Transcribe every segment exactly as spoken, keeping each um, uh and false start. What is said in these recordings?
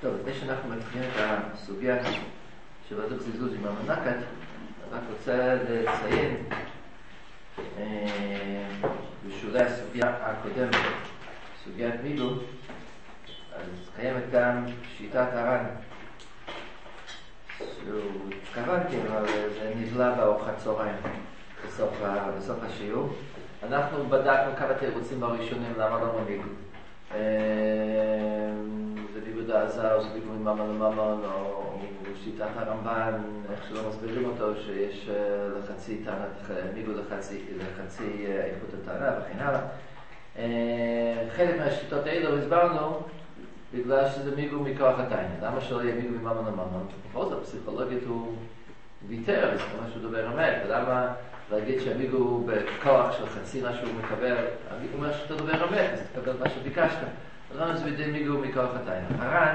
טוב, לפני שאנחנו מתחילים את הסוגיה של הדוק זיזוז עם המנקת, אני רק רוצה לציין בשולי הסוגיה הקודמת, סוגיית מיגו, אז קיימת גם שיטת הר"ן, שהוא התכוונתי, אבל זה נבלע בארוחת צהריים בסוף, בסוף השיעור. אנחנו בדקנו כמה תירוצים הראשונים למה לא מיגו. זה ביגוד העזר, זה ביגוד מממן לממן, או שיטת הרמב"ן, איך שלא מסבירים אותו, שיש לחצי טענת, מיגוד לחצי, לחצי איכות הטענה וכן הלאה. חלק מהשיטות האלו הסברנו בגלל שזה מיגו מכוח הטענה. למה שלא יהיה מיגו מממן לממן? בכל זאת, הפסיכולוגית הוא ויתר, זה מה שהוא דובר אמת, ולמה להגיד שהמיגו הוא בכוח של חצי מה שהוא מקבל, המיגו אומר שאתה דובר אמת, אז תקבל מה שביקשת. למה זה בידי מיגו מכוח הטענה? הר"ן,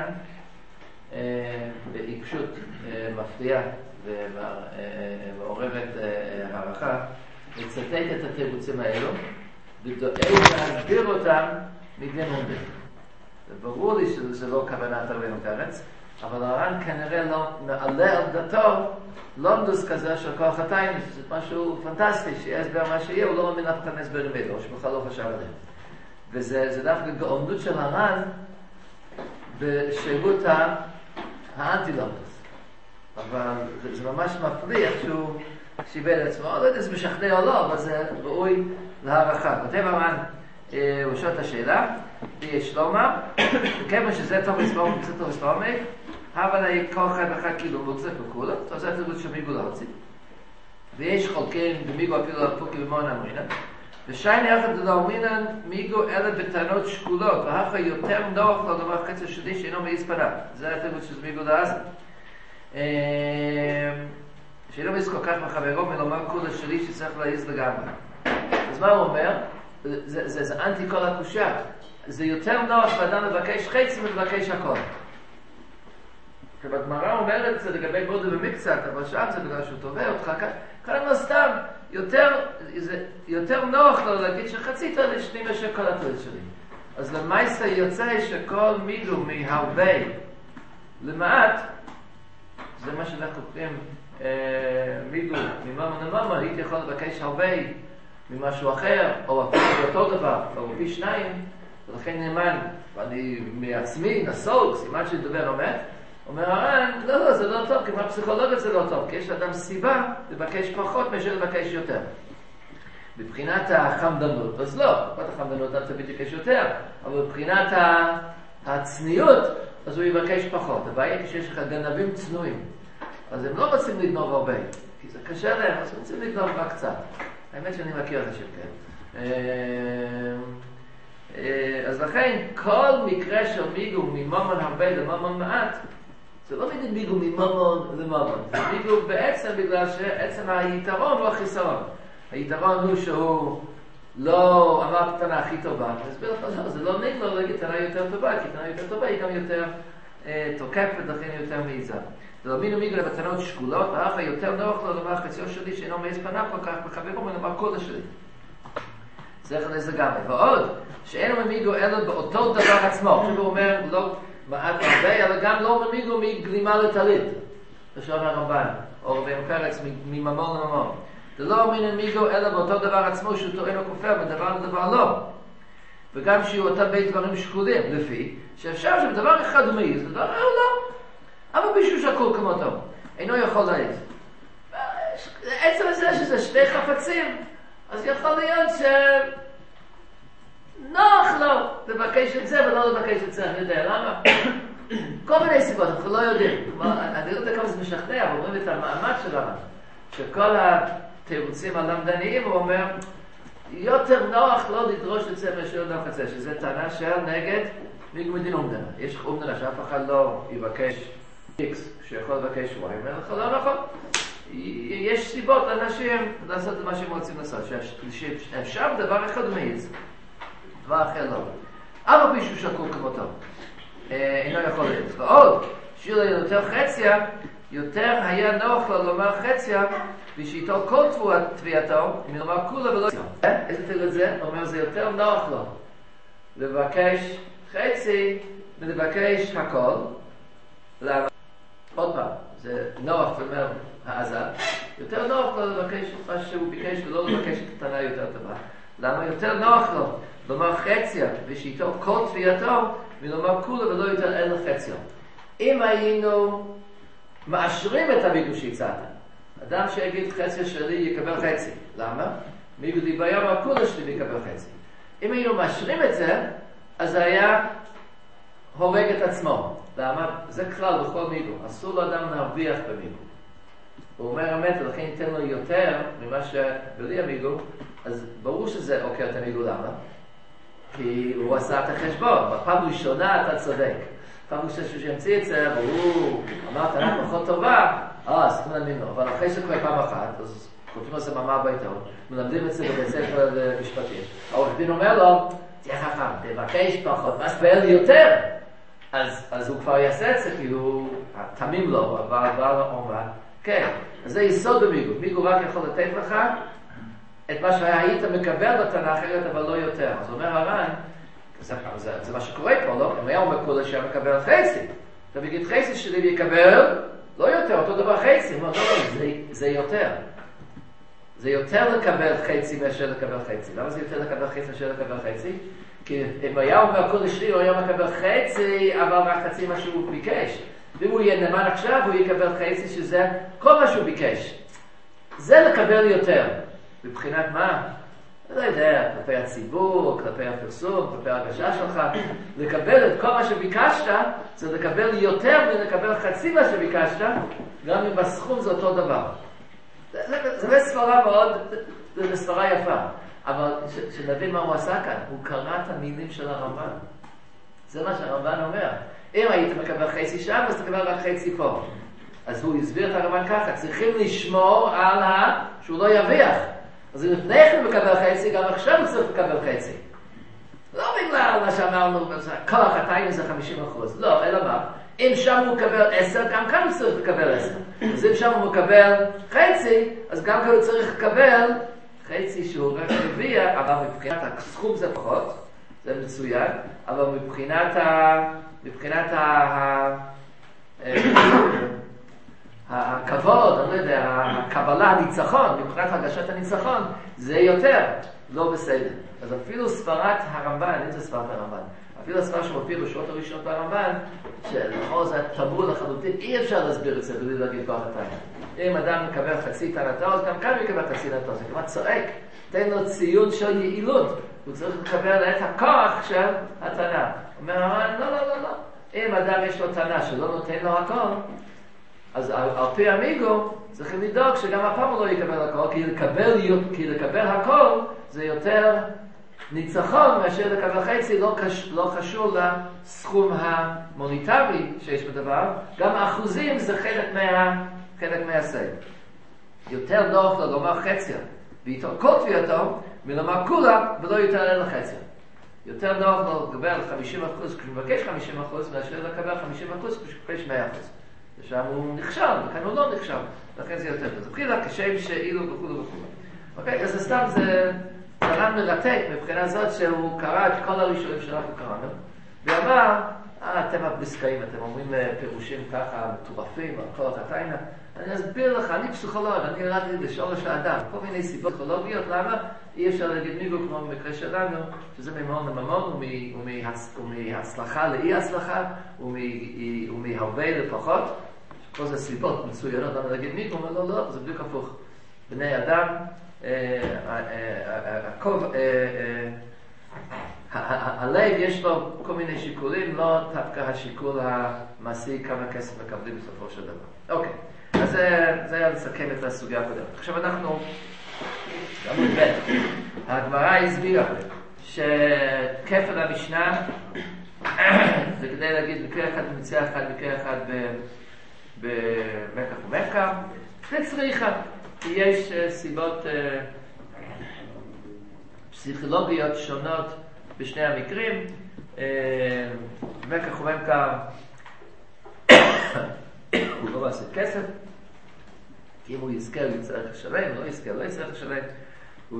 בעיקשות מפתיעה ומעוררת הערכה, מצטט את התירוצים האלו, ודואג להסביר אותם מגן עומד. ברור לי שזה לא כוונת הרבנו פרץ, אבל הר"ן כנראה לא מעלה על דתו לומדוס כזה של כוח הטענה, שזה משהו פנטסטי, שיהיה הסבר מה שיהיה, הוא לא מאמין אף אחד הסבר מידו, או שבכלל לא חשב עליהם. וזה דווקא גאונות של הר"ן בשירות האנטי-לומדוס. אבל זה, זה ממש מפליא שהוא שיבל את עצמו, לא יודע אם זה משכנע או לא, אבל זה ראוי להערכה. כותב הר"ן, הוא שואל את השאלה, יש לומר, וכיוון שזה טוב לספור, זה טוב לספור מי, אבל היה כל אחד ואחד כאילו מוצלק וכולה, אז זה התירוץ של מיגו להוציא. ויש חולקים במיגו אפילו לפוקי במון אמרינה, ושייני יחד לאומינן מיגו אלה בטענות שקולות, ואחר יותר נוח לו דבר חצי שדי שאינו מאיס פניו. זה התירוץ של מיגו לעזה. שאינו מאיס כל כך מחברו מלומר כולה שלי שצריך להעיז לגמרי. אז מה הוא אומר? זה, זה, זה אנטי כל הקושה. זה יותר נוח ואדם מבקש חצי מבקש הכל. ובגמרא אומרת זה לגבי בודה במקצת, אבל שם זה בגלל שהוא תובע אותך כאן. כאן לא סתם, יותר, זה, יותר נוח לו להגיד שחצית לשני משך כל התלת שלי. אז למעשה יוצא שכל מיגו מהרבה למעט, זה מה שאנחנו קוראים אה, מיגו מממן לממן, הייתי יכול לבקש הרבה ממשהו אחר, או אותו דבר, או פי שניים, ולכן נאמן, ואני מעצמי נסוג, סימן שדובר אמת, אומר הר"ן, לא, לא, זה לא טוב, כי מהפסיכולוגיה זה לא טוב, כי יש לאדם סיבה לבקש פחות מאשר לבקש יותר. מבחינת החמדנות, אז לא, מבחינת החמדנות אתה ביקש יותר, אבל מבחינת הצניעות, אז הוא יבקש פחות. הבעיה היא שיש לך גנבים צנועים, אז הם לא רוצים לגנוב הרבה, כי זה קשה להם, אז הם רוצים לגנוב רק קצת. האמת שאני מכיר את השם כאלה. אז לכן, כל מקרה של מיגו מממן הרבה לממן מעט, זה לא בגלל מיגו מממן לממן. זה מיגו בעצם בגלל שעצם היתרון הוא החיסרון. היתרון הוא שהוא לא אמר קטנה הכי טובה. אני אסביר לך, לא, זה לא נגמר לו להגיד קטנה יותר טובה, כי קטנה יותר טובה היא גם יותר אה, תוקפת, לכן יותר מעיזה. זה לא מינו מיגו לבטנות שקולות, ואחר יותר נוח לו לומר חציו שלי שאינו מעיז פניו כל כך מחברו ולומר קודה שלי. זה איך לזה גם. ועוד, שאינו ממיגו אלא באותו דבר עצמו. עכשיו הוא אומר, לא מעט הרבה, אלא גם לא ממיגו מגלימה לטלית. לשון הרמב"ן, או רבנו פרץ, מממון לממון. זה לא מן מיגו אלא באותו דבר עצמו, שהוא טוען או כופר, בדבר לדבר לא. וגם שיהיו אותם בי דברים שקולים, לפי, שאפשר שבדבר אחד הוא מעיז, בדבר אחר לא. אבל מישהו שקול כמותו, אינו יכול להעיז. עצם הזה שזה שני חפצים, אז יכול להיות ש... נוח לו לבקש את זה ולא לבקש את זה, אני יודע למה? כל מיני סיבות, אנחנו לא יודעים. אני לא יודע כמה זה משכנע, אבל אומרים את המעמד שלנו, שכל התירוצים הלמדניים, הוא אומר, יותר נוח לא לדרוש את זה מאשר לא חצה, שזה טענה של נגד מיגו מדין אומדנה. יש אומדנה שאף אחד לא יבקש X, שיכול לבקש Y, אומר לך לא נכון. יש סיבות לאנשים לעשות את מה שהם רוצים לעשות, שאפשר דבר אחד מעיז, דבר אחר לא. אבל מישהו שקול כמותו, אינו יכול להיות. ועוד, שיר לו יותר חציה, יותר היה נוח לו לומר חציה, ושאיתו כל תביעתו, מלומר כולה ולא... איזה תלת זה? אומר, זה יותר נוח לו לבקש חצי ולבקש הכל, למה? עוד פעם, זה נוח, זאת אומרת, העזב, יותר נוח לו לבקש את מה שהוא ביקש ולא לבקש את התנה יותר טובה. למה יותר נוח לו לומר חציה ושיתו כל תביעתו ולומר כולה ולא יותר אין לחציה. אם היינו מאשרים את המיגו שהצעת, אדם שיגיד חציה שלי יקבל חצי. למה? מיגו דיבר אמר כולה שלי יקבל חצי. אם היינו מאשרים את זה, אז זה היה הורג את עצמו. למה? זה כלל בכל מיגו. אסור לאדם להרוויח במיגו. הוא אומר אמת, ולכן ניתן לו יותר ממה שבלי המיגו, אז ברור שזה עוקר את המיגו. למה? כי הוא עשה את החשבון. בפעם ראשונה אתה צודק. פעם ראשונה שהמציא את זה, והוא אמר תנה פחות טובה, אה, אז תנו להאמין לו. אבל אחרי שקורה פעם אחת, אז כותבים על זה מאמר בעיתון, מלמדים את זה בבית ספר למשפטים. העורך דין אומר לו, תהיה חכם, תבקש פחות, מה שפעל יותר. אז, אז הוא כבר יעשה את זה, כי הוא תמים לו, אבל בעל העומד. כן, אז זה יסוד במיגו. מיגו רק יכול לתת לך את מה שהיית מקבל בתנ"ך אחרת, אבל לא יותר. אז אומר הר"ן, זה, זה, זה מה שקורה פה, לא? אם היה אומר כולה שהיה מקבל חצי, אתה בגיד חצי שלי ויקבל, לא יותר, אותו דבר חצי. לא, לא, זה, זה יותר. זה יותר לקבל חצי מאשר לקבל חצי. למה זה יותר לקבל חצי מאשר לקבל חצי? כי אם היה אומר כולה שלי, הוא היה מקבל חצי, אבל רק חצי מה שהוא ביקש. ואם הוא יהיה נאמן עכשיו, הוא יקבל חצי שזה כל מה שהוא ביקש. זה לקבל יותר. מבחינת מה? אני לא יודע, כלפי הציבור, כלפי הפרסום, כלפי ההרגשה שלך. לקבל את כל מה שביקשת, זה לקבל יותר מלקבל חצי מה שביקשת, גם אם בסכום זה אותו דבר. זה, זה ספרה מאוד, זה ספרה יפה. אבל ש, שנבין מה הוא עשה כאן, הוא קרא את המילים של הרמב"ן. זה מה שהרמב"ן אומר. אם היית מקבל חצי שם, אז תקבל רק חצי פה. אז הוא הסביר את הרמב"ן ככה, צריכים לשמור על ה... שהוא לא יביח. אז אם לפני כן מקבל חצי, גם עכשיו הוא צריך לקבל חצי. לא בגלל מה שאמרנו, כוח התיים זה חמישים אחוז. לא, אלא מה? אם שם הוא מקבל עשר, גם כאן הוא צריך לקבל עשר. אז אם שם הוא מקבל חצי, אז גם כאן הוא צריך לקבל חצי שהוא רק יביח, אבל מבחינת הסכום זה פחות, זה מצוין, אבל מבחינת ה... מבחינת ה... הכבוד, אני לא יודע, הקבלה, הניצחון, מבחינת הרגשת הניצחון, זה יותר, לא בסדר. אז אפילו ספרת הרמב"ן, אין זה ספרת הרמב"ן, אפילו הספר שמופיע בשורות הראשונות ברמב"ן, שלכל זה תמרו לחלוטין, אי אפשר להסביר את זה בלי להגיד כוח התנא. אם אדם מקבל חצי תנתו, אז גם כאן הוא יקבל חצי תנתו, זה כמעט צועק, תן לו ציון של יעילות, הוא צריך לקבל את הכוח של התנא. אומר הרמב"ן, לא, לא, לא, לא. אם אדם יש לו תנא שלא נותן לו הכל, אז על, על פי המיגו צריכים לדאוג שגם הפעם הוא לא יקבל הכל, כי לקבל, כי לקבל הכל זה יותר ניצחון מאשר לקבל חצי, לא, קש, לא קשור לסכום המוניטרי שיש בדבר, גם האחוזים זה חלק, מה, חלק מהסייב. יותר נוח לו לומר חציה, ואיתו כל תביעתו, מלומר כולה ולא יותר אין לחציה. יותר נוח לו לקבל חמישים אחוז כשהוא מבקש חמישים אחוז, מאשר לקבל חמישים אחוז כשהוא מבקש מאה אחוז. ושם הוא נכשל, וכאן הוא לא נכשל, לכן זה יותר. אז בחילה כשם שאילו וכו' וכו'. אוקיי, אז סתם זה קרן מרתק מבחינה זאת שהוא קרא את כל הראשונים שאנחנו קראנו, ואמר, אה, אתם הפסקאים, אתם אומרים פירושים ככה מטורפים, על כל התיינה. אני אסביר לך, אני פסיכולוג, אני ירדתי לשורש האדם, כל מיני סיבות פסיכולוגיות, למה? אי אפשר להגיד מיגו כמו במקרה שלנו, שזה ממון לממון, ומהצלחה לאי הצלחה, ומהרבה לפחות. כל זה סיבות מצוינות, למה להגיד מיגו, אבל לא, לא, זה בדיוק הפוך. בני אדם, הלב יש לו כל מיני שיקולים, לא דווקא השיקול המעשי כמה כסף מקבלים בסופו של דבר. אוקיי, אז זה היה לסכם את הסוגיה הקודמת. עכשיו אנחנו, גם בבית, הגמרא הסבירה שכפל המשנה זה כדי להגיד מקרה אחד במציאה אחד, מקרה אחד במקח ומקח, זה צריכה, כי יש סיבות פסיכולוגיות שונות בשני המקרים. מקח ומקח הוא לא מעשה כסף, כי אם הוא יזכה הוא יצטרך לשלם, לא יזכה לא יצטרך לשלם.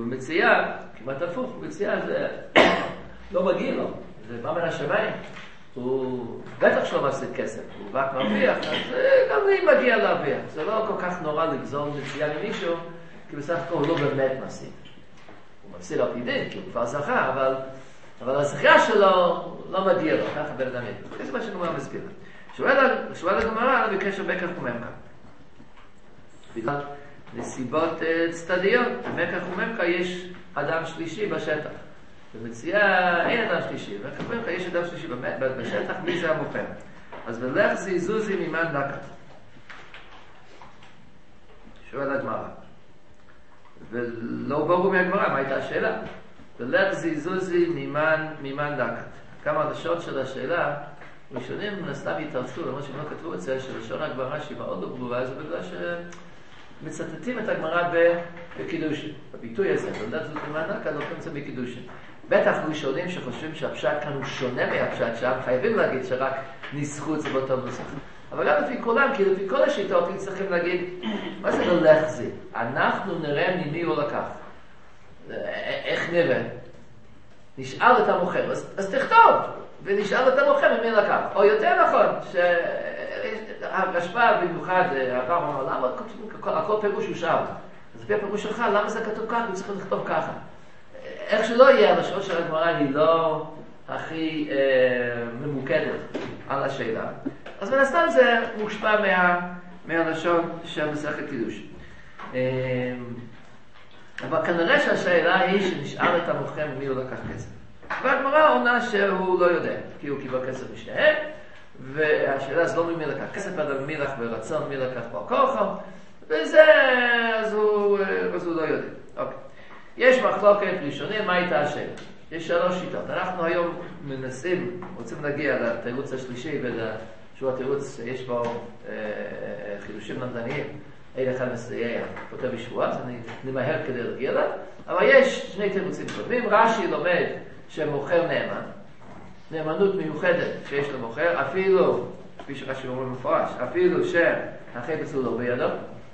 ובמציאה, כמעט הפוך, במציאה זה לא מגיע לו, זה בא מן השמיים. הוא בטח שלא מפסיד כסף, הוא רק מרוויח, אז גם לי מגיע להרוויח. זה לא כל כך נורא לגזול מציאה ממישהו, כי בסך הכל הוא לא באמת מפסיד. הוא מפסיד על פי דין, כי הוא כבר זכה, אבל, אבל הזכייה שלו לא מגיע לו, ככה בן אדם יגיד. זה מה שגמרא מסביר. שואל הגמרא בקשר מקח וממכר. בגלל נסיבות צדדיות, במקח וממכר יש אדם שלישי בשטח. במציאה אין אדם שלישי, במקח וממכר יש אדם שלישי בשטח, מי זה המוכר? אז ולך זיזוזי ממן לקט. שואל הגמרא. ולא ברור מהגמרא, מה הייתה השאלה? ולך זיזוזי ממן, ממן לקט. כמה הלשון של השאלה, ראשונים סתם התארצו, למרות שהם לא כתבו את זה, שלשון הגמרא שהיא מאוד לא ברורה, זה בגלל שמצטטים את הגמרא בקידושין. הביטוי הזה, ולך זיזוזי ממן לקט, לא כמצא בקידושין. בטח ראשונים שחושבים שהפשט כאן הוא שונה מהפשט שם, חייבים להגיד שרק ניסחו את זה באותו נוסח. אבל גם לפי כולם, כי לפי כל השיטות, צריכים להגיד, מה זה ולך זה? אנחנו נראה ממי הוא לקח. איך נראה? נשאל את המוכר, אז, אז תכתוב, ונשאל את המוכר ממי לקח. או יותר נכון, שהרשב"א במיוחד, הרב אמר, למה הכל פירוש הוא שאל? אז לפי הפירוש שלך, למה זה כתוב ככה? הוא צריך לכתוב ככה. איך שלא יהיה, הלשון של הגמרא היא לא הכי אה, ממוקדת על השאלה. אז מן הסתם זה מושפע מה, מהלשון של מסכת קידוש. אה, אבל כנראה שהשאלה היא שנשאל את המוכר ממי הוא לקח כסף. והגמרא עונה שהוא לא יודע, כי הוא קיבל כסף משניהם, והשאלה זה לא ממי לקח כסף, אלא ממי לך ברצון, מי לקח פה כוחו, וזה, אז הוא, אז הוא לא יודע. אוקיי. יש מחלוקת ראשונים, מה הייתה השאלה? יש שלוש שיטות. אנחנו היום מנסים, רוצים להגיע לתירוץ השלישי, שהוא התירוץ שיש בו אה, חידושים נדל"ניים, אין אחד מסייע, כותב בשבוע, אז אני נמהר כדי להגיע לה, אבל יש שני תירוצים טובים. רש"י לומד שמוכר נאמן, נאמנות מיוחדת שיש למוכר, אפילו, כפי שרש"י אומר מפורש, אפילו שהחפץ הוא לא בידו,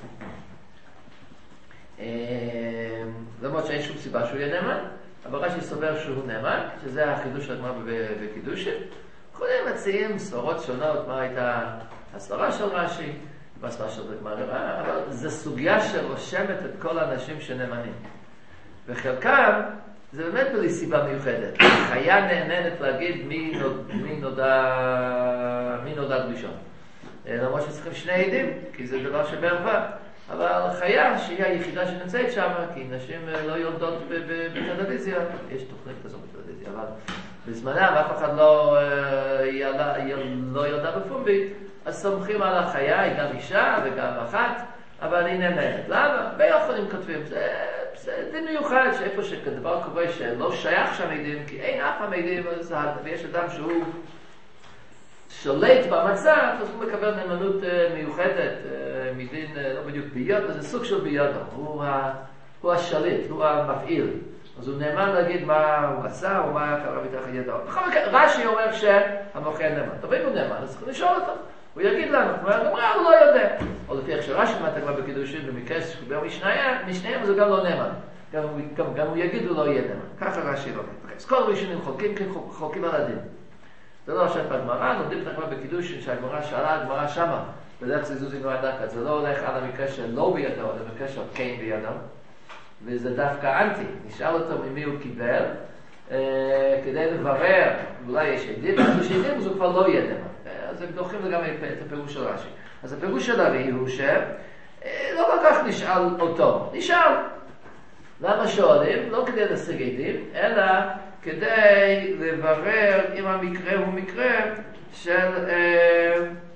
למרות שאין שום סיבה שהוא יהיה נאמן, אבל רש"י סובר שהוא נאמן, שזה החידוש של הגמרא בקידושין. כולם מציעים סברות שונות, מה הייתה הסברה של רש"י, מה הסברה של הגמרא, אבל זו סוגיה שרושמת את כל האנשים שנאמנים. וחלקם זה באמת בלי סיבה מיוחדת. חיה נהננת להגיד מי, נוד, מי נודע, מי נודע ראשון. למרות שצריכים שני עדים, כי זה דבר שבערווה. אבל חיה שהיא היחידה שנמצאת שם, כי נשים לא יולדות בטלוויזיה, יש תוכנית כזו בטלוויזיה, אבל בזמנם אף אחד לא, לא יולדה בפומבית, אז סומכים על החיה, היא גם אישה וגם אחת, אבל היא נאמנת. למה? ביוחדים כותבים, זה, זה דין מיוחד, שאיפה שכדבר קורה שלא שייך שם עדים, כי אין אף פעם עדים, ויש אדם שהוא שולט במצב, אז הוא מקבל נאמנות מיוחדת, מדין, לא בדיוק ביודו, זה סוג של ביודו, הוא, הוא השליט, הוא המפעיל. אז הוא נאמן להגיד מה הוא עשה, או מה קרה מתחת ידו. בכל מקרה, רש"י אומר שהמוכר נאמן. טוב, אם הוא נאמן, אז צריך לשאול אותו. הוא יגיד לנו, הוא לא יודע. או לפי איך שרש"י למד כבר בקידושין, במקרה שקיבל משניהם, אז הוא גם לא נאמן. גם, גם, גם הוא יגיד, הוא לא יהיה נאמן. ככה רש"י לא אומר. אז כל ראשונים חולקים, כי חולקים על הדין. זה לא השם בגמרא, לומדים כבר בקידושין שהגמרא שאלה, הגמרא שמה, בדרך זיזוזי נועד דקת. זה לא הולך על המקרה של לא בידו, זה המקרה של כן בידו. וזה דווקא אנטי. נשאל אותו ממי הוא קיבל, אה, כדי לברר, אולי יש עדים, אבל יש עדים, אז הוא כבר לא יהיה נאמן. אז הם דוחים גם את הפירוש של רש"י. אז הפירוש של ארי הוא שלא כל כך נשאל אותו, נשאל. למה שואלים? לא כדי להשיג עדים, אלא כדי לברר אם המקרה הוא מקרה של אה,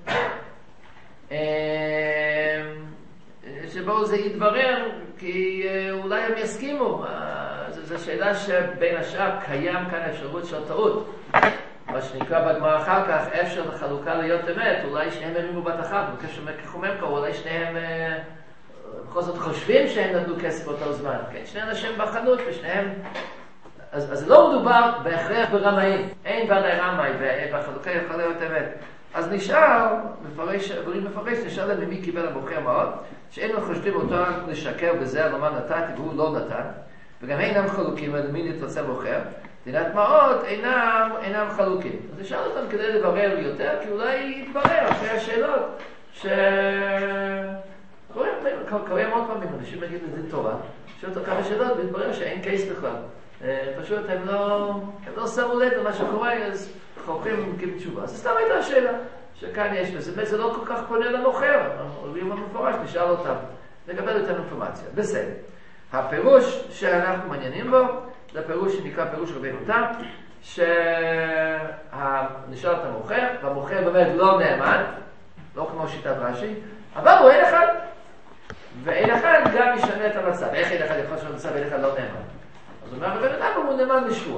אה, שבו זה יתברר, כי אולי הם יסכימו. זו שאלה שבין השאר קיים כאן אפשרות של טעות. מה שנקרא בגמרא אחר כך, אפשר לחלוקה להיות אמת, אולי שניהם הרימו בת אחת, בקשר מקח וממכר, אולי שניהם בכל זאת חושבים שהם נתנו כסף באותו זמן. כן, שני אנשים בחנות ושניהם... אז, אז לא מדובר בהכרח ברמאים. אין ודאי רמאי, והחלוקה יכול להיות אמת. אז נשאר, מפרש, דברים מפרש, נשאר להם ממי קיבל המוכר מאוד, שאינם חושבים אותו לשקר בזה, למה נתתי והוא לא נתן, וגם אינם חלוקים על מי נתרצה מוכר, דיני טמעות אינם, אינם חלוקים. אז נשאל אותם כדי לברר יותר, כי אולי יתברר אחרי השאלות ש... קוראים עוד פעמים, אנשים מגיעים לדין תורה, שואלים אותו כמה שאלות, והתברר שאין קייס בכלל. פשוט הם לא, הם לא שמו לב למה שקורה, אז חוקרים עם תשובה. אז סתם הייתה השאלה, שכאן יש בזה, זה לא כל כך פונה למוכר, אומרים המפורש, נשאל אותם, נקבל יותר אינפורמציה. בסדר. הפירוש שאנחנו מעניינים בו, זה הפירוש שנקרא פירוש רבינו תם, שנשאל את המוכר, והמוכר באמת לא נאמן, לא כמו שיטת רש"י, אבל הוא אין אחד, ואין אחד גם ישנה את המצב. איך אין אחד יכול לשנות את המצב ואין אחד לא נאמן? אז הוא אומר, רבינו תם הוא נאמן לשבוע.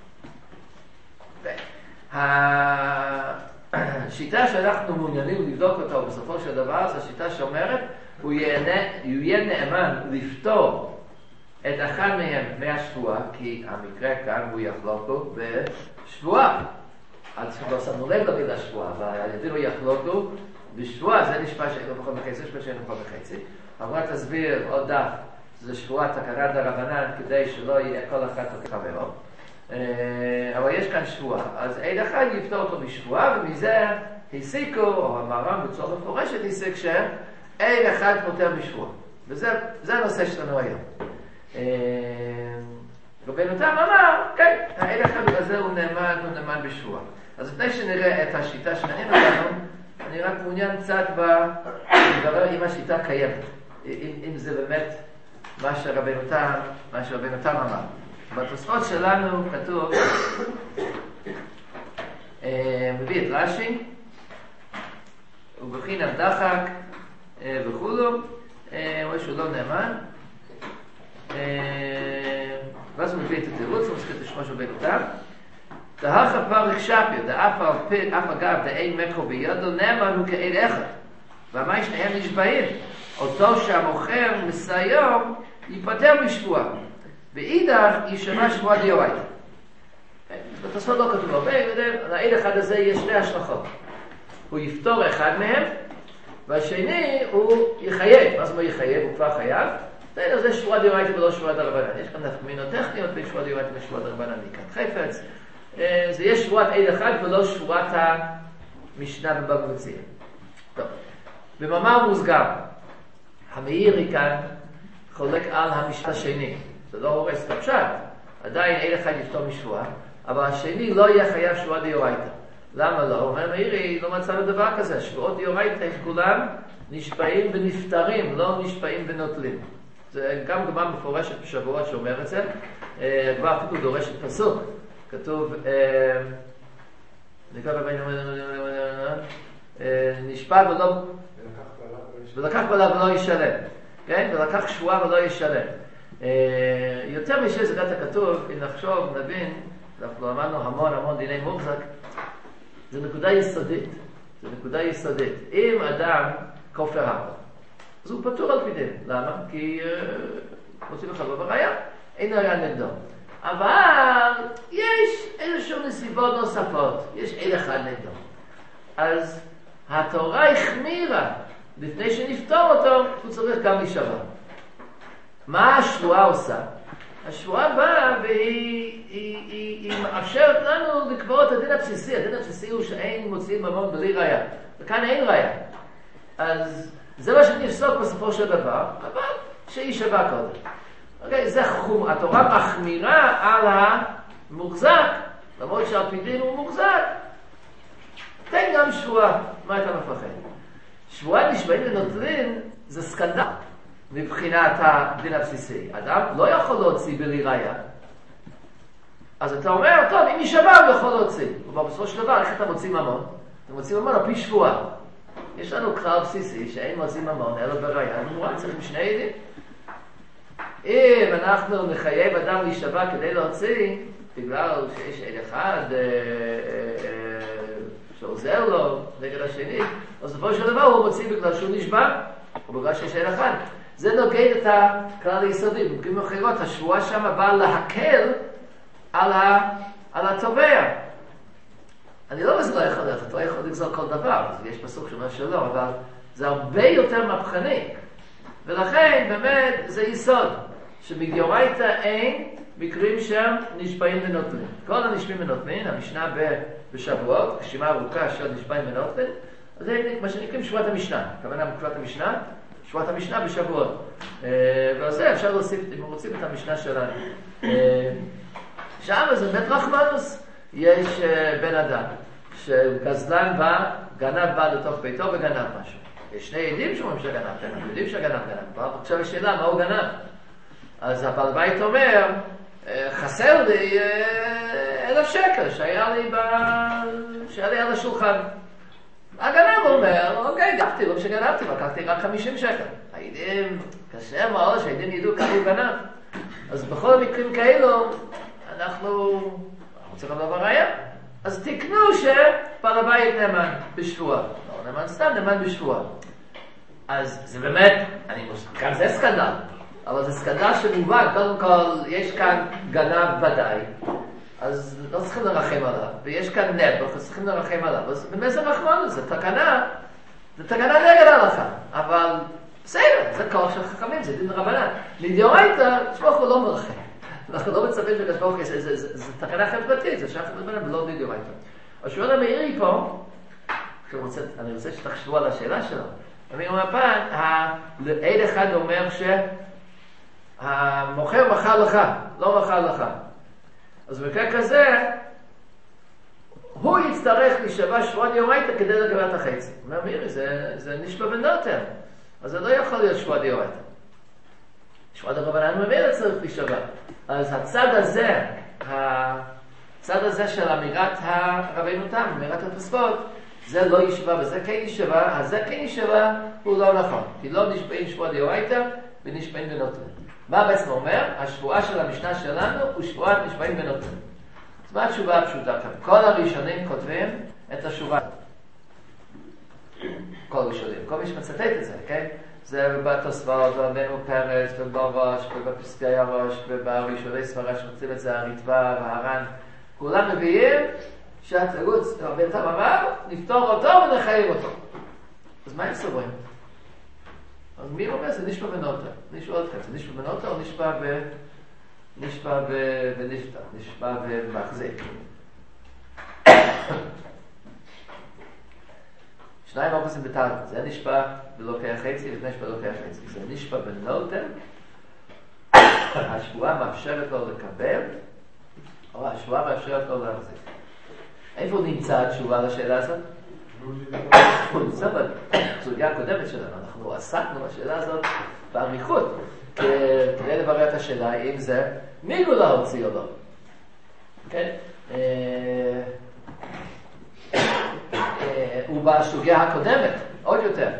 השיטה שאנחנו מעוניינים לבדוק אותה בסופו של דבר, זו השיטה שאומרת, הוא יהיה נאמן לפתור את אחד מהם מהשבועה, כי המקרה כאן הוא יחלוקו בשבועה. אז לא שמנו לב לביד השבועה, והילדים הוא יחלוקו בשבועה, זה נשמע שאין לו פחות בחצי, יש פה שאין לו פחות בחצי. אבל רק תסביר עוד דף, זה שבועה תקנת הרבנן, כדי שלא יהיה כל אחד תוקף חברו. אבל יש כאן שבועה, אז עד אחד יפתור אותו בשבועה, ומזה הסיקו, או המהר"ם בצורה מפורשת הסיק שעד אחד פותר בשבועה. וזה הנושא שלנו היום. רבינו תם אמר, כן, העד אחד הזה הוא נאמן, הוא נאמן בשבועה. אז לפני שנראה את השיטה שנעים אותנו, אני רק מעוניין קצת בדבר אם השיטה קיימת, אם, אם זה באמת מה שרבינו תם, מה שרבינו תם אמר. בתוספות שלנו כתוב, מביא את רש"י, ובחינם דחק וכולו, רואה שהוא לא נאמן, ואז הוא מביא את התירוץ, הוא מזכיר את שמו של רבינו תם, דהכה פרק שפיר, דאף אגב דאין מקו בידו, נאמן הוא כעד אחד, והמה שניהם נשבעים, אותו שהמוכר מסיום ייפטר בשבועה. ואידך ישמע שבועה דיורייתא. בתוספות לא כתוב הרבה, לעד אחד הזה יש שתי השלכות. הוא יפתור אחד מהם, והשני הוא יחייב. מה זאת אומרת יחייב? הוא כבר חייב. זה שבועה דיורייתא ולא שבועה דרבנן. יש כאן נפקמינות טכניות בין שבועה דיורייתא ושבועה דרבנן מכאן חפץ. זה יש שבועת עד אחד ולא שבועת המשנה בבבא מציעא. טוב. במאמר מוסגר, המאירי כאן חולק על המשנה השני. זה לא הורס את הפשט, עדיין אין אחד יפתור משבועה, אבל השני לא יהיה חייב שבועה דיורייתא. למה לא? הוא אומר, מאירי, לא מצאנו דבר כזה, שבועות דיורייתא הם כולם נשפעים ונפטרים, לא נשפעים ונוטלים. זה גם גמרא מפורשת בשבועות שאומר את זה, כבר אפילו דורשת פסוק, כתוב, נשפע ולא, ולקח בלב ולא ישלם, כן? ולקח שבועה ולא ישלם. יותר משזה זה גם כתוב, אם נחשוב, נבין, אנחנו אמרנו המון המון דיני מוחזק, זה נקודה יסודית, זה נקודה יסודית. אם אדם כופר הכל, אז הוא פטור על פי דין. למה? כי רוצים לך בראיה, אין ראיה נגדו. אבל יש איזשהו נסיבות נוספות, יש אין אחד נגדו. אז התורה החמירה, לפני שנפתור אותו, הוא צריך גם להישבע. מה השבועה עושה? השבועה באה והיא היא, היא, היא מאפשרת לנו לקבוע את הדין הבסיסי. הדין הבסיסי הוא שאין מוציאים ממון בלי ראיה. וכאן אין ראיה. אז זה מה שנפסוק בסופו של דבר, אבל שישבע קודם. אוקיי, זה חום. התורה מחמירה על המוחזק, למרות שעל פי דין הוא מוחזק. תן גם שבועה. מה אתה מפחד? שבועה נשבעים ונוטלים זה סקנדל. מבחינת הדין הבסיסי. אדם לא יכול להוציא בלי ראיה. אז אתה אומר, טוב, אם ישבע הוא יכול להוציא. אבל בסופו של דבר, איך אתה מוציא ממון? אתה מוציא ממון על פי שבועה. יש לנו כלל בסיסי שאין מוציא ממון, אלא בראיה. אנחנו צריכים שני עדים. אם אנחנו נחייב אדם להישבע כדי להוציא, בגלל שיש עד אחד אה, אה, אה, שעוזר לו נגד השני, אז בסופו של דבר הוא מוציא בגלל שהוא נשבע, או בגלל שיש עד אחד. זה נוגד את הכלל היסודי. במקרים אחרות, השבועה שם באה להקל על, ה, על התובע. אני לא מזה לא יכול להיות, אתה לא יכול לגזור כל דבר, יש פסוק שאומר שלא, אבל זה הרבה יותר מהפכני. ולכן, באמת, זה יסוד, שמדאורייתא אין, מקרים שהם נשבעים ונוטלים. כל הנשבעים ונוטלים, המשנה בשבועות, רשימה ארוכה של נשבעים ונוטלים, אז זה מה שנקראים שבועת המשנה. הכוונה שבועת המשנה, שבועת המשנה בשבועות. ועל זה אפשר להוסיף, אם רוצים את המשנה שלנו. שם זה בית רחמנוס, יש בן אדם, שגזלן בא, גנב בא לתוך ביתו וגנב משהו. יש שני עדים שאומרים שגנב, אנחנו יודעים שגנב גנב. עכשיו השאלה, מה הוא גנב? אז הבעל בית אומר, חסר לי אלף שקל שהיה לי, ב... שהיה לי על השולחן. הגנב אומר, אוקיי, גנבתי, לא שגנבתי, לקחתי רק חמישים שקל. העדים, קשה מאוד שהעדים ידעו כמה הוא גנב. אז בכל המקרים כאלו, אנחנו רוצים לדבר ראיה. אז תקנו שבעל הבית נאמן בשבוע. לא נאמן סתם, נאמן בשבוע. אז זה באמת, אני מוסיף, כאן זה סקנדל. אבל זה סקנדל שמובן, קודם כל, יש כאן גנב ודאי. אז לא צריכים לרחם עליו. ויש כאן נבח, אז צריכים לרחם עליו. אז באמת זה רחמנות, זה תקנה, זה תקנה נגד ההלכה. אבל בסדר, זה כוח של חכמים, זה דין רבנן. מדאורייתא, שמוך הוא לא מרחם. אנחנו לא מצפים שכשמוך, זה תקנה חברתית, זה שייך רבנן ולא מדאורייתא. השואל המאירי פה, אני רוצה שתחשבו על השאלה שלו. אני אומר פעם, העד אחד אומר שהמוכר מכר לך, לא מכר לך. אז במקרה כזה, הוא יצטרך להישבע שבועת דאורייתא כדי לקבל את החצי. הוא אומר, מירי, זה, זה נשבע ונוטל. אז זה לא יכול להיות שבועת דאורייתא. שבועת הרבנן ממילא צריך להישבע. אז הצד הזה, הצד הזה של אמירת הרבנו תם, אמירת התוספות, זה לא ישבע וזה כן ישבע, אז זה כן ישבע הוא לא נכון. כי לא נשבעים שבועת דאורייתא ונשבעים ונוטל. מה בעצם אומר? השבועה של המשנה שלנו הוא שבועת נשבעים ונוטל. אז מה התשובה הפשוטה כאן? כל הראשונים כותבים את השורה. כל הראשונים. כל מי שמצטט את זה, כן? זה בתוספות, ובנו פרץ, ובראש, ובפסקי הראש, ובראשוני ספרה שמוצאים את זה, הריטב"א והר"ן. כולם מביאים שהתירוץ, רבי תם אמר, נפתור אותו ונחייב אותו. אז מה הם סוברים? אז מי אומר? זה נשבע ונוטל. אני שואל אתכם, זה נשבע ונוטל או נשבע ו... נשבע ו... ונשבע, נשבע ומחזיק. שניים אופסים בתארים, זה נשבע ולוקח חצי, וזה נשבע ולוקח חצי. זה נשבע ונוטל, השבועה מאפשרת לו לקבל, או השבועה מאפשרת לו להחזיק. איפה נמצא התשובה לשאלה הזאת? הוא נמצא בסוגיה הקודמת שלנו. אנחנו עסקנו בשאלה הזאת באריכות, כדי לברר את השאלה אם זה מיגו להוציא או לא. כן? ובסוגיה הקודמת, עוד יותר,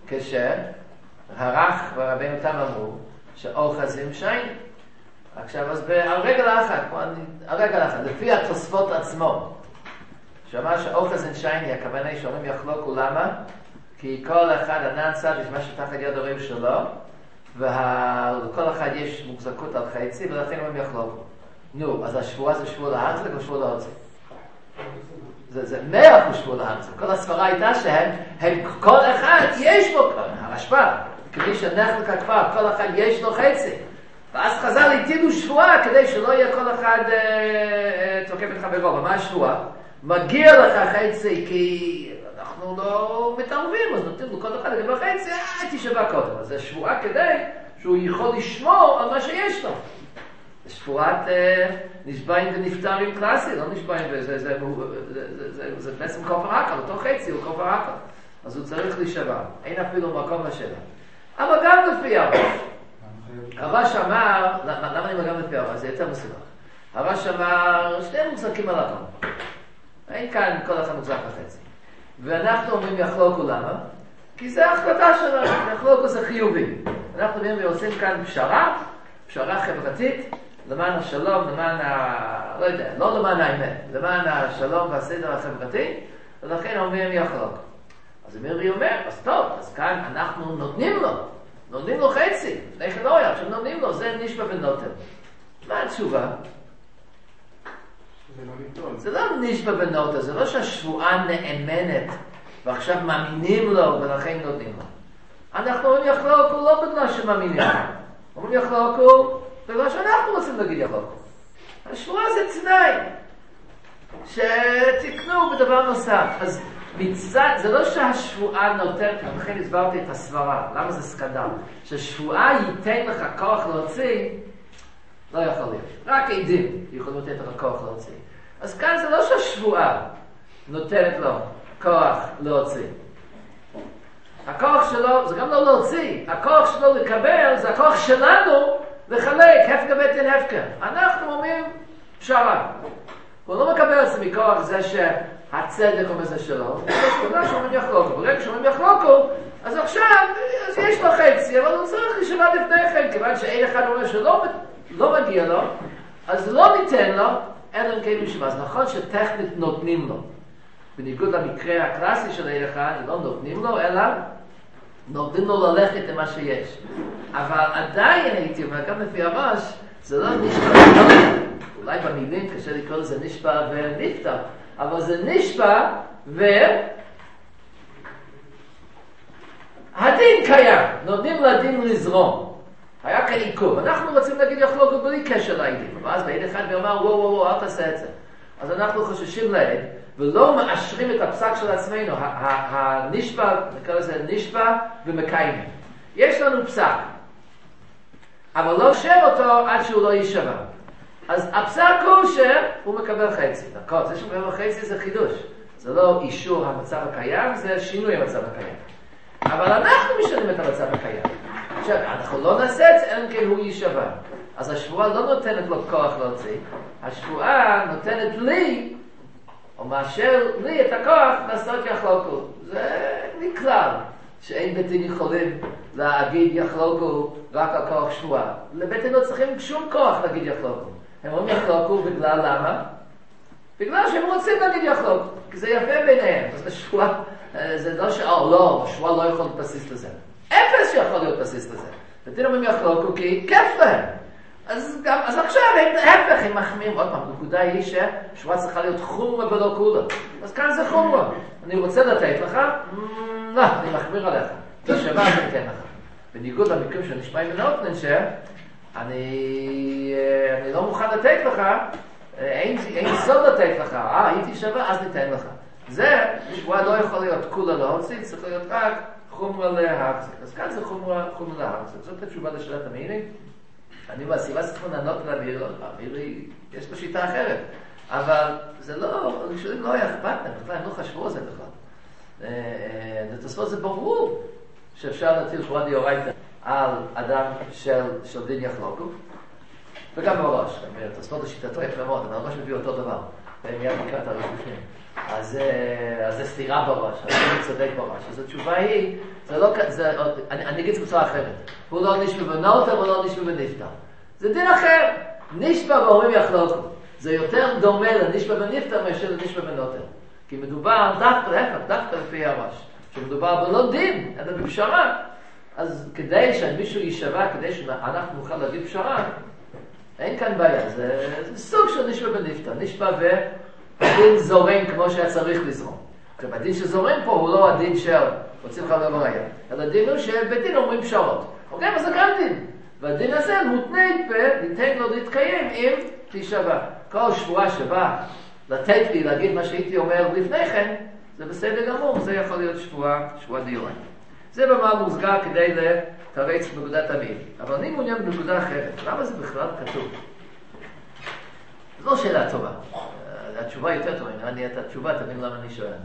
כשהר"ך ורבנו תם אמרו שאוחזים שיינים. עכשיו, אז על רגל האחת, על רגל האחת, לפי התוספות עצמו, שאמר שאוחזן שייני, הכוונה היא שאומרים יחלוקו, למה? כי כל אחד ענן צד יש משהו תחת יד הורים שלו, ולכל אחד יש מוחזקות על חצי, ולכן אומרים יחלוקו. נו, אז השבועה זה שבוע להחזיק או שבוע להוציא? זה, זה מאה אחוז שבוע להחזיק. כל הספרה הייתה שהם, הם, כל אחד יש בו, הרשב"א, כפי שנחלק הכפר, כל אחד יש לו חצי. ואז חז"ל הטילו שבועה כדי שלא יהיה כל אחד אה, אה, תוקף את חברו. ומה השבועה? מגיע לך חצי כי אנחנו לא מתערבים, אז נותנים לו כל אחד לגבי חצי, אה, תשבע קודם. אז זה שבועה כדי שהוא יכול לשמור על מה שיש לו. זה שבועת אה, נשבעים ונפטרים קלאסי, לא נשבעים, וזה זה, זה, זה, זה, זה, זה בעצם כופר הכל, אותו חצי הוא כופר הכל. אז הוא צריך להישבע, אין אפילו מקום לשאלה. אבל גם לפי הרש. הרש אמר, למה אני מגם לפי הרש? זה יותר מסובך. הרש אמר, שני מוחזקים על הכל. אין כאן כל אחד מוחזק בחצי. ואנחנו אומרים יחלוקו, למה? כי זה ההחלטה שלנו, יחלוקו זה חיובי. אנחנו אומרים ועושים כאן פשרה, פשרה חברתית, למען השלום, למען ה... לא יודע, לא למען האמת, למען השלום והסדר החברתי, ולכן אומרים יחלוקו. אז מירי אומר, אז טוב, אז כאן אנחנו נותנים לו, נותנים לו חצי, לפני כן לא היה, עכשיו נותנים לו, זה נשבע ונוטל. מה התשובה? זה לא נשבע ונוטל, זה לא שהשבועה נאמנת, ועכשיו מאמינים לו ולכן נותנים לו. אנחנו אומרים יחלוקו לא בגלל שמאמינים לו, אומרים יחלוקו בגלל שאנחנו רוצים להגיד יחלוקו. השבועה זה תנאי שתקנו בדבר נוסף. אז מצד, זה לא שהשבועה נותנת, לכן הסברתי את הסברה, למה זה סקנדל? ששבועה ייתן לך כוח להוציא, לא יכול להיות. רק עדים יכולים לתת לך כוח להוציא. אז כאן זה לא שהשבועה נותנת לו כוח להוציא. הכוח שלו, זה גם לא להוציא, הכוח שלו לקבל, זה הכוח שלנו לחלק, הפקה בטן הפקה. אנחנו אומרים פשרה. הוא לא מקבל את זה מכוח זה שהצדק אומר זה שלו. יש כולה שאומרים יחלוקו. ברגע שאומרים יחלוקו, אז עכשיו, אז יש לו חצי, אבל הוא צריך לשמה לפני כן, כיוון שאין אחד אומר שלא לא מגיע לו, אז לא ניתן לו, אין להם כאילו שמה. אז נכון שטכנית נותנים לו. בניגוד למקרה הקלאסי של אין אחד, לא נותנים לו, אלא נותנים לו ללכת למה שיש. אבל עדיין הייתי אומר, גם לפי הראש, זה לא נשפע, אולי במילים קשה לקרוא לזה נשפע ונפטר, אבל זה נשפע ו... הדין קיים, נותנים לדין לזרום. היה כאן עיכוב. אנחנו רוצים להגיד יחלוקו בלי קשר לעדים. ואז בעד אחד ואומר, וואו וואו וואו, אל תעשה את זה. אז אנחנו חוששים לעד, ולא מאשרים את הפסק של עצמנו. הנשפע, נקרא לזה נשפע ומקיימים. יש לנו פסק, אבל לא שר אותו עד שהוא לא יישבע. אז הפסק הוא שהוא מקבל חצי. נכון, זה שהוא מקבל חצי זה חידוש. זה לא אישור המצב הקיים, זה שינוי המצב הקיים. אבל אנחנו משנים את המצב הקיים. עכשיו, אנחנו לא נעשה את זה, אין כן הוא יישבע. אז השבועה לא נותנת לו כוח להוציא, השבועה נותנת לי, או מאשר לי את הכוח לעשות יחלוקו. זה מכלל, שאין ביתים יכולים להגיד יחלוקו רק על כוח שבועה. לביתים לא צריכים שום כוח להגיד יחלוקו. הם אומרים יחלוקו בגלל למה? בגלל שהם רוצים להגיד יחלוקו, כי זה יפה ביניהם. אז השבועה, זה לא ש... או לא, השבועה לא יכול להיות בסיס לזה. אפס שיכול להיות בסיס לזה. ביתים אומרים יחלוקו כי כיף להם. אז, גם, אז עכשיו הם ההפך, הם מחמירים. עוד פעם, הנקודה היא ששבועה צריכה להיות חומרה ולא כולה. אז כאן זה חומרה. אני רוצה לתת לך, לא, אני מחמיר עליך. תשבע אני אתן לך. בניגוד למקרים שנשמע עם נאופנן שאני אני לא מוכן לתת לך, אין, אין סוד לתת לך, אה, הייתי שווה, אז ניתן לך. זה, שבועה לא יכול להיות כולה להוציא, צריך להיות רק חומרה להחזיק. אז כאן זה חומרה, חומרה להחזיק. זאת התשובה לשאלת המעירים. אני בסיבה צריכים לענות לאמיר, אמירי, יש לו שיטה אחרת. אבל זה לא, ראשונים לא היה אכפת להם, בכלל הם לא חשבו על זה בכלל. לתוספות זה ברור שאפשר להטיל שבועה דאורייתא על אדם של, של דין יחלוקו, וגם בראש. לתוספות לשיטתו יפה מאוד, אבל הראש מביא אותו דבר. ומיד נקרא את הראש בפנים. אז, אז זה סתירה בראש, אז אני צודק בראש. אז התשובה היא, זה לא, זה, אני, אני אגיד את זה בצורה אחרת. הוא לא נשמע בנוטר, הוא לא נשמע בנפטר. זה דין אחר. נשמע ואומרים יחלוקו. זה יותר דומה לנשמע בנפטר מאשר לנשמע בנוטר. כי מדובר דווקא, להפך, דווקא לפי הראש. שמדובר בלא דין, אלא בפשרה. אז כדי שמישהו יישבע, כדי שאנחנו נוכל להביא פשרה, אין כאן בעיה. זה, זה סוג של נשמע בנפטר. נשמע ו... הדין זורם כמו שהיה צריך לזרום. עכשיו, הדין שזורם פה הוא לא הדין של רוצים לך לא ראייה, אלא הדין הוא שבדין אומרים פשרות. אוקיי, אז זה גם דין. והדין הזה מותנה וניתן לו להתקיים אם תישבע. כל שבועה שבא לתת לי להגיד מה שהייתי אומר לפני כן, זה בסדר גמור, זה יכול להיות שבועה, שבועה דיורן. זה במה מוסגר כדי לתרץ בנקודת המין. אבל אני מעוניין בנקודה אחרת. למה זה בכלל כתוב? זו שאלה טובה. התשובה יותר טובה, אם אני את התשובה, תבין למה אני שואל.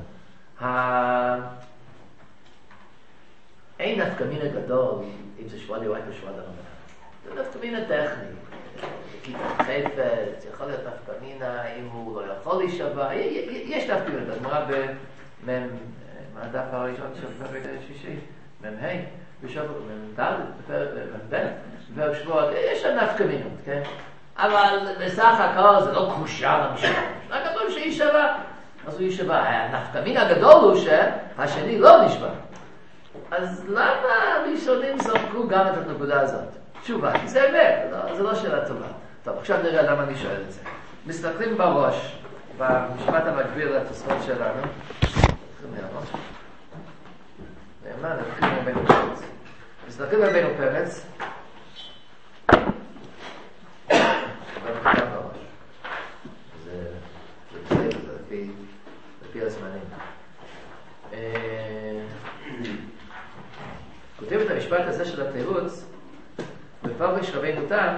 אין נפקא מינה גדול אם זה שבועה דיורייתא או שבועה דרבנן. זה נפקא מינה טכני. בכיתה חפץ, יכול להיות נפקא מינה אם הוא לא יכול להישבע. יש נפקא מינה, בגמרא במם, מה הדף הראשון של פרק שישי? מם ה' בשבוע, מם ד' בפרק ב', בפרק שבועות, יש נפקא מינות, כן? אבל בסך הכל זה לא קושה למשפט. רק כתוב שישבע. אז הוא ישבע. הנפקא מינה הגדול הוא שהשני לא נשבע. אז למה הראשונים זרקו גם את הנקודה הזאת? תשובה, כי זה אמת. זה לא שאלה טובה. טוב, עכשיו נראה למה אני שואל את זה. מסתכלים בראש, במשפט המקביל לתוספות שלנו. נתחיל מהראש. נאמן, נתחיל מרבנו פרץ. מסתכלים מרבנו פרץ. כותב את המשפט הזה של התירוץ בפרש רבינו תם,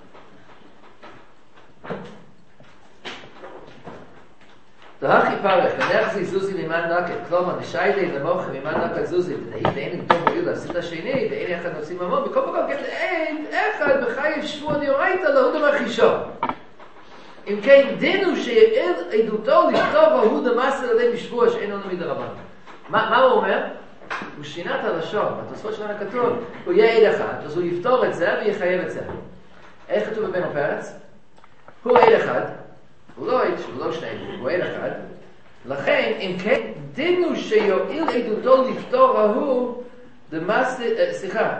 דהכי פרש, ונח זוזי מימן נקת, כלומר נשיילי למוחם מימן נקת זוזי, ואין למתום מועיל להפסיד השני, ואין אחד נוציא ממון, וכל מקום כן אין אחד בחייב שבוע דיורייתא להוד המחישו. אם כן דינו שיעל עדותו לכתוב ההוד המסר עלי בשבוע שאין לנו מדרבן. מה הוא אומר? הוא שינה את הלשון, בתוספות שלנו כתוב, הוא יהיה עד אחד, אז הוא יפתור את זה ויחייב את זה. איך כתוב בבן הפרץ? הוא עד אחד, הוא לא עד, הוא לא שני, הוא עד אחד. לכן, אם כן, דינו שיועיל עדותו לפתור ההוא, סליחה,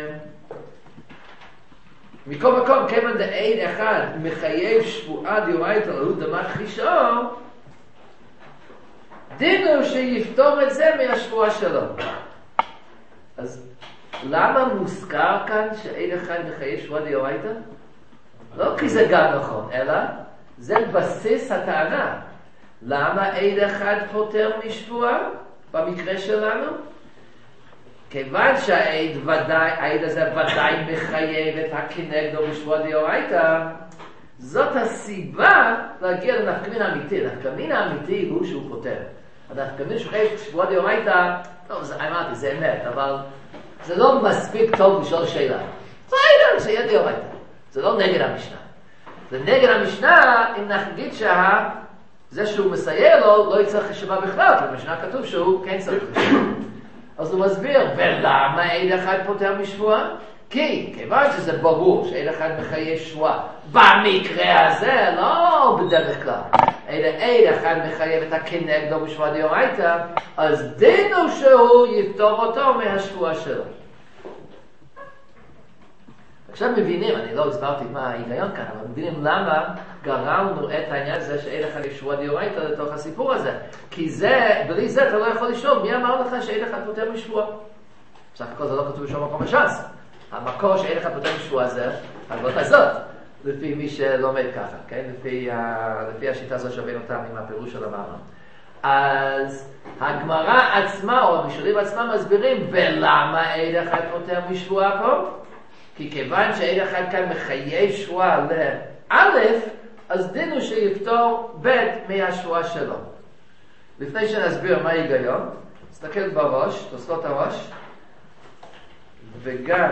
מכל מקום, כיוון דעד אחד מחייב שבועה דיורייתא להוד המחישו, דינו שיפתור את זה מהשבועה שלו. אז למה מוזכר כאן שעד אחד מחייב שבועה דיורייתא? לא כי זה גם נכון, אלא זה בסיס הטענה. למה עד אחד פותר משבועה במקרה שלנו? כיוון שהעד ודאי, העד הזה ודאי מחייב את הכנגדו בשבועה דיורייתא, זאת הסיבה להגיע לנפקמין האמיתי. הנפקמין האמיתי הוא שהוא פותר. הנפקמין שחייב שבועה דיורייתא, טוב, זה, אמרתי, זה אמת, אבל זה לא מספיק טוב לשאול שאלה. זה העד, זה יהיה דיורייתא. זה לא נגד המשנה. זה נגד המשנה אם נגיד שה... זה שהוא מסייע לו, לא יצטרך חשבה בכלל, כי במשנה כתוב שהוא כן צריך חשבה. אז הוא מסביר, ולמה עד אחד פותר משבועה? כי, כיוון שזה ברור שעד אחד מחייב שבועה, במקרה הזה, לא בדרך כלל, אלא עד אחד מחייב את הכנגדו בשבועה דיורייתא, אז דינו שהוא יפתור אותו מהשבועה שלו. עכשיו מבינים, אני לא הסברתי מה ההיגיון כאן, אבל מבינים למה גרמנו את העניין הזה שעד אחד יש שבועה דיורייתא לתוך הסיפור הזה. כי זה, בלי זה אתה לא יכול לשאול, מי אמר לך שעד אחד פותר משבועה? בסך הכל זה לא כתוב בשום מקום בש"ס. המקור שעד אחד פותר משבועה זה הגבלות הזאת, לפי מי שלומד ככה, כן? לפי, לפי השיטה הזאת שבין אותם עם הפירוש של המאמר. אז הגמרא עצמה, או המשלים עצמה מסבירים, ולמה עד אחד פותר משבועה פה? כי כיוון שעד אחד כאן מחייב שבועה לאלף, אז דינו שיפתור ב' מהשבועה שלו. לפני שנסביר מה ההיגיון, תסתכל בראש, תוספות הראש, וגם,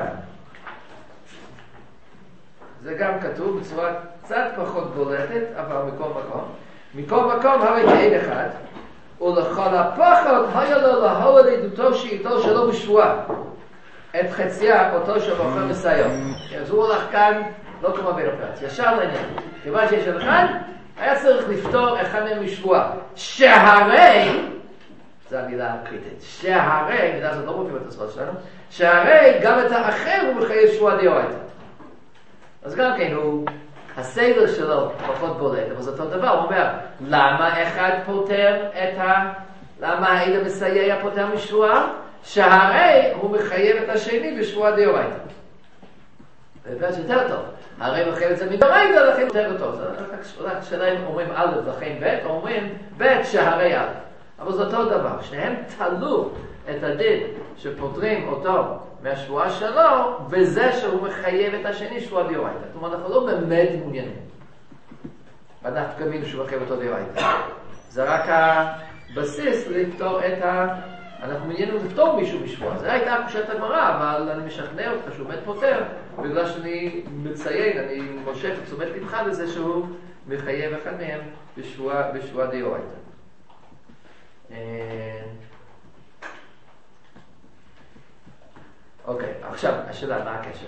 זה גם כתוב בצורה קצת פחות בולטת, אבל מכל מקום. מכל מקום, הרי כעד אחד, ולכל הפחות היה לו להוא על עדותו שאיתו שלו בשבועה. את חציה, אותו שבוחר מסיום. אז הוא הולך כאן, לא כמו בין הפרץ, ישר לעניין. כיוון שיש אחד, היה צריך לפתור אחד מהם משבועה. שהרי, זו המילה הקריטית, שהרי, מילה הזאת לא מופיעה בתוספות שלנו, שהרי גם את האחר הוא מחייב שבועה דיורייתא. אז גם כן, הוא, הסדר שלו פחות בולט, אבל זה אותו דבר, הוא אומר, למה אחד פותר את ה... למה העד המסייע פותר משבועה? שהרי הוא מחייב את השני בשבועה דיורייתא. זה יותר טוב. הרי מחייב את זה מדורייתא, לכן יותר טוב. זה רק שאלה אם אומרים א' לכן ב', או אומרים ב' שהרי א'. אבל זה אותו דבר. שניהם תלו את הדין שפותרים אותו מהשבועה שלו, בזה שהוא מחייב את השני שבועה דיורייתא. זאת אומרת, אנחנו לא באמת מעוניינים. ואנחנו קמים שהוא מחייב אותו דיורייתא. זה רק הבסיס לפתור את ה... אנחנו מעניינים לפתור מישהו בשבועה. זה הייתה קושת הגמרא, אבל אני משכנע אותך שהוא מת פותר, בגלל שאני מציין, אני מושך את תשומת לבך לזה שהוא מחייב אחד מהם בשבועה, בשבועה דיורייתא. אוקיי, עכשיו, השאלה, מה הקשר?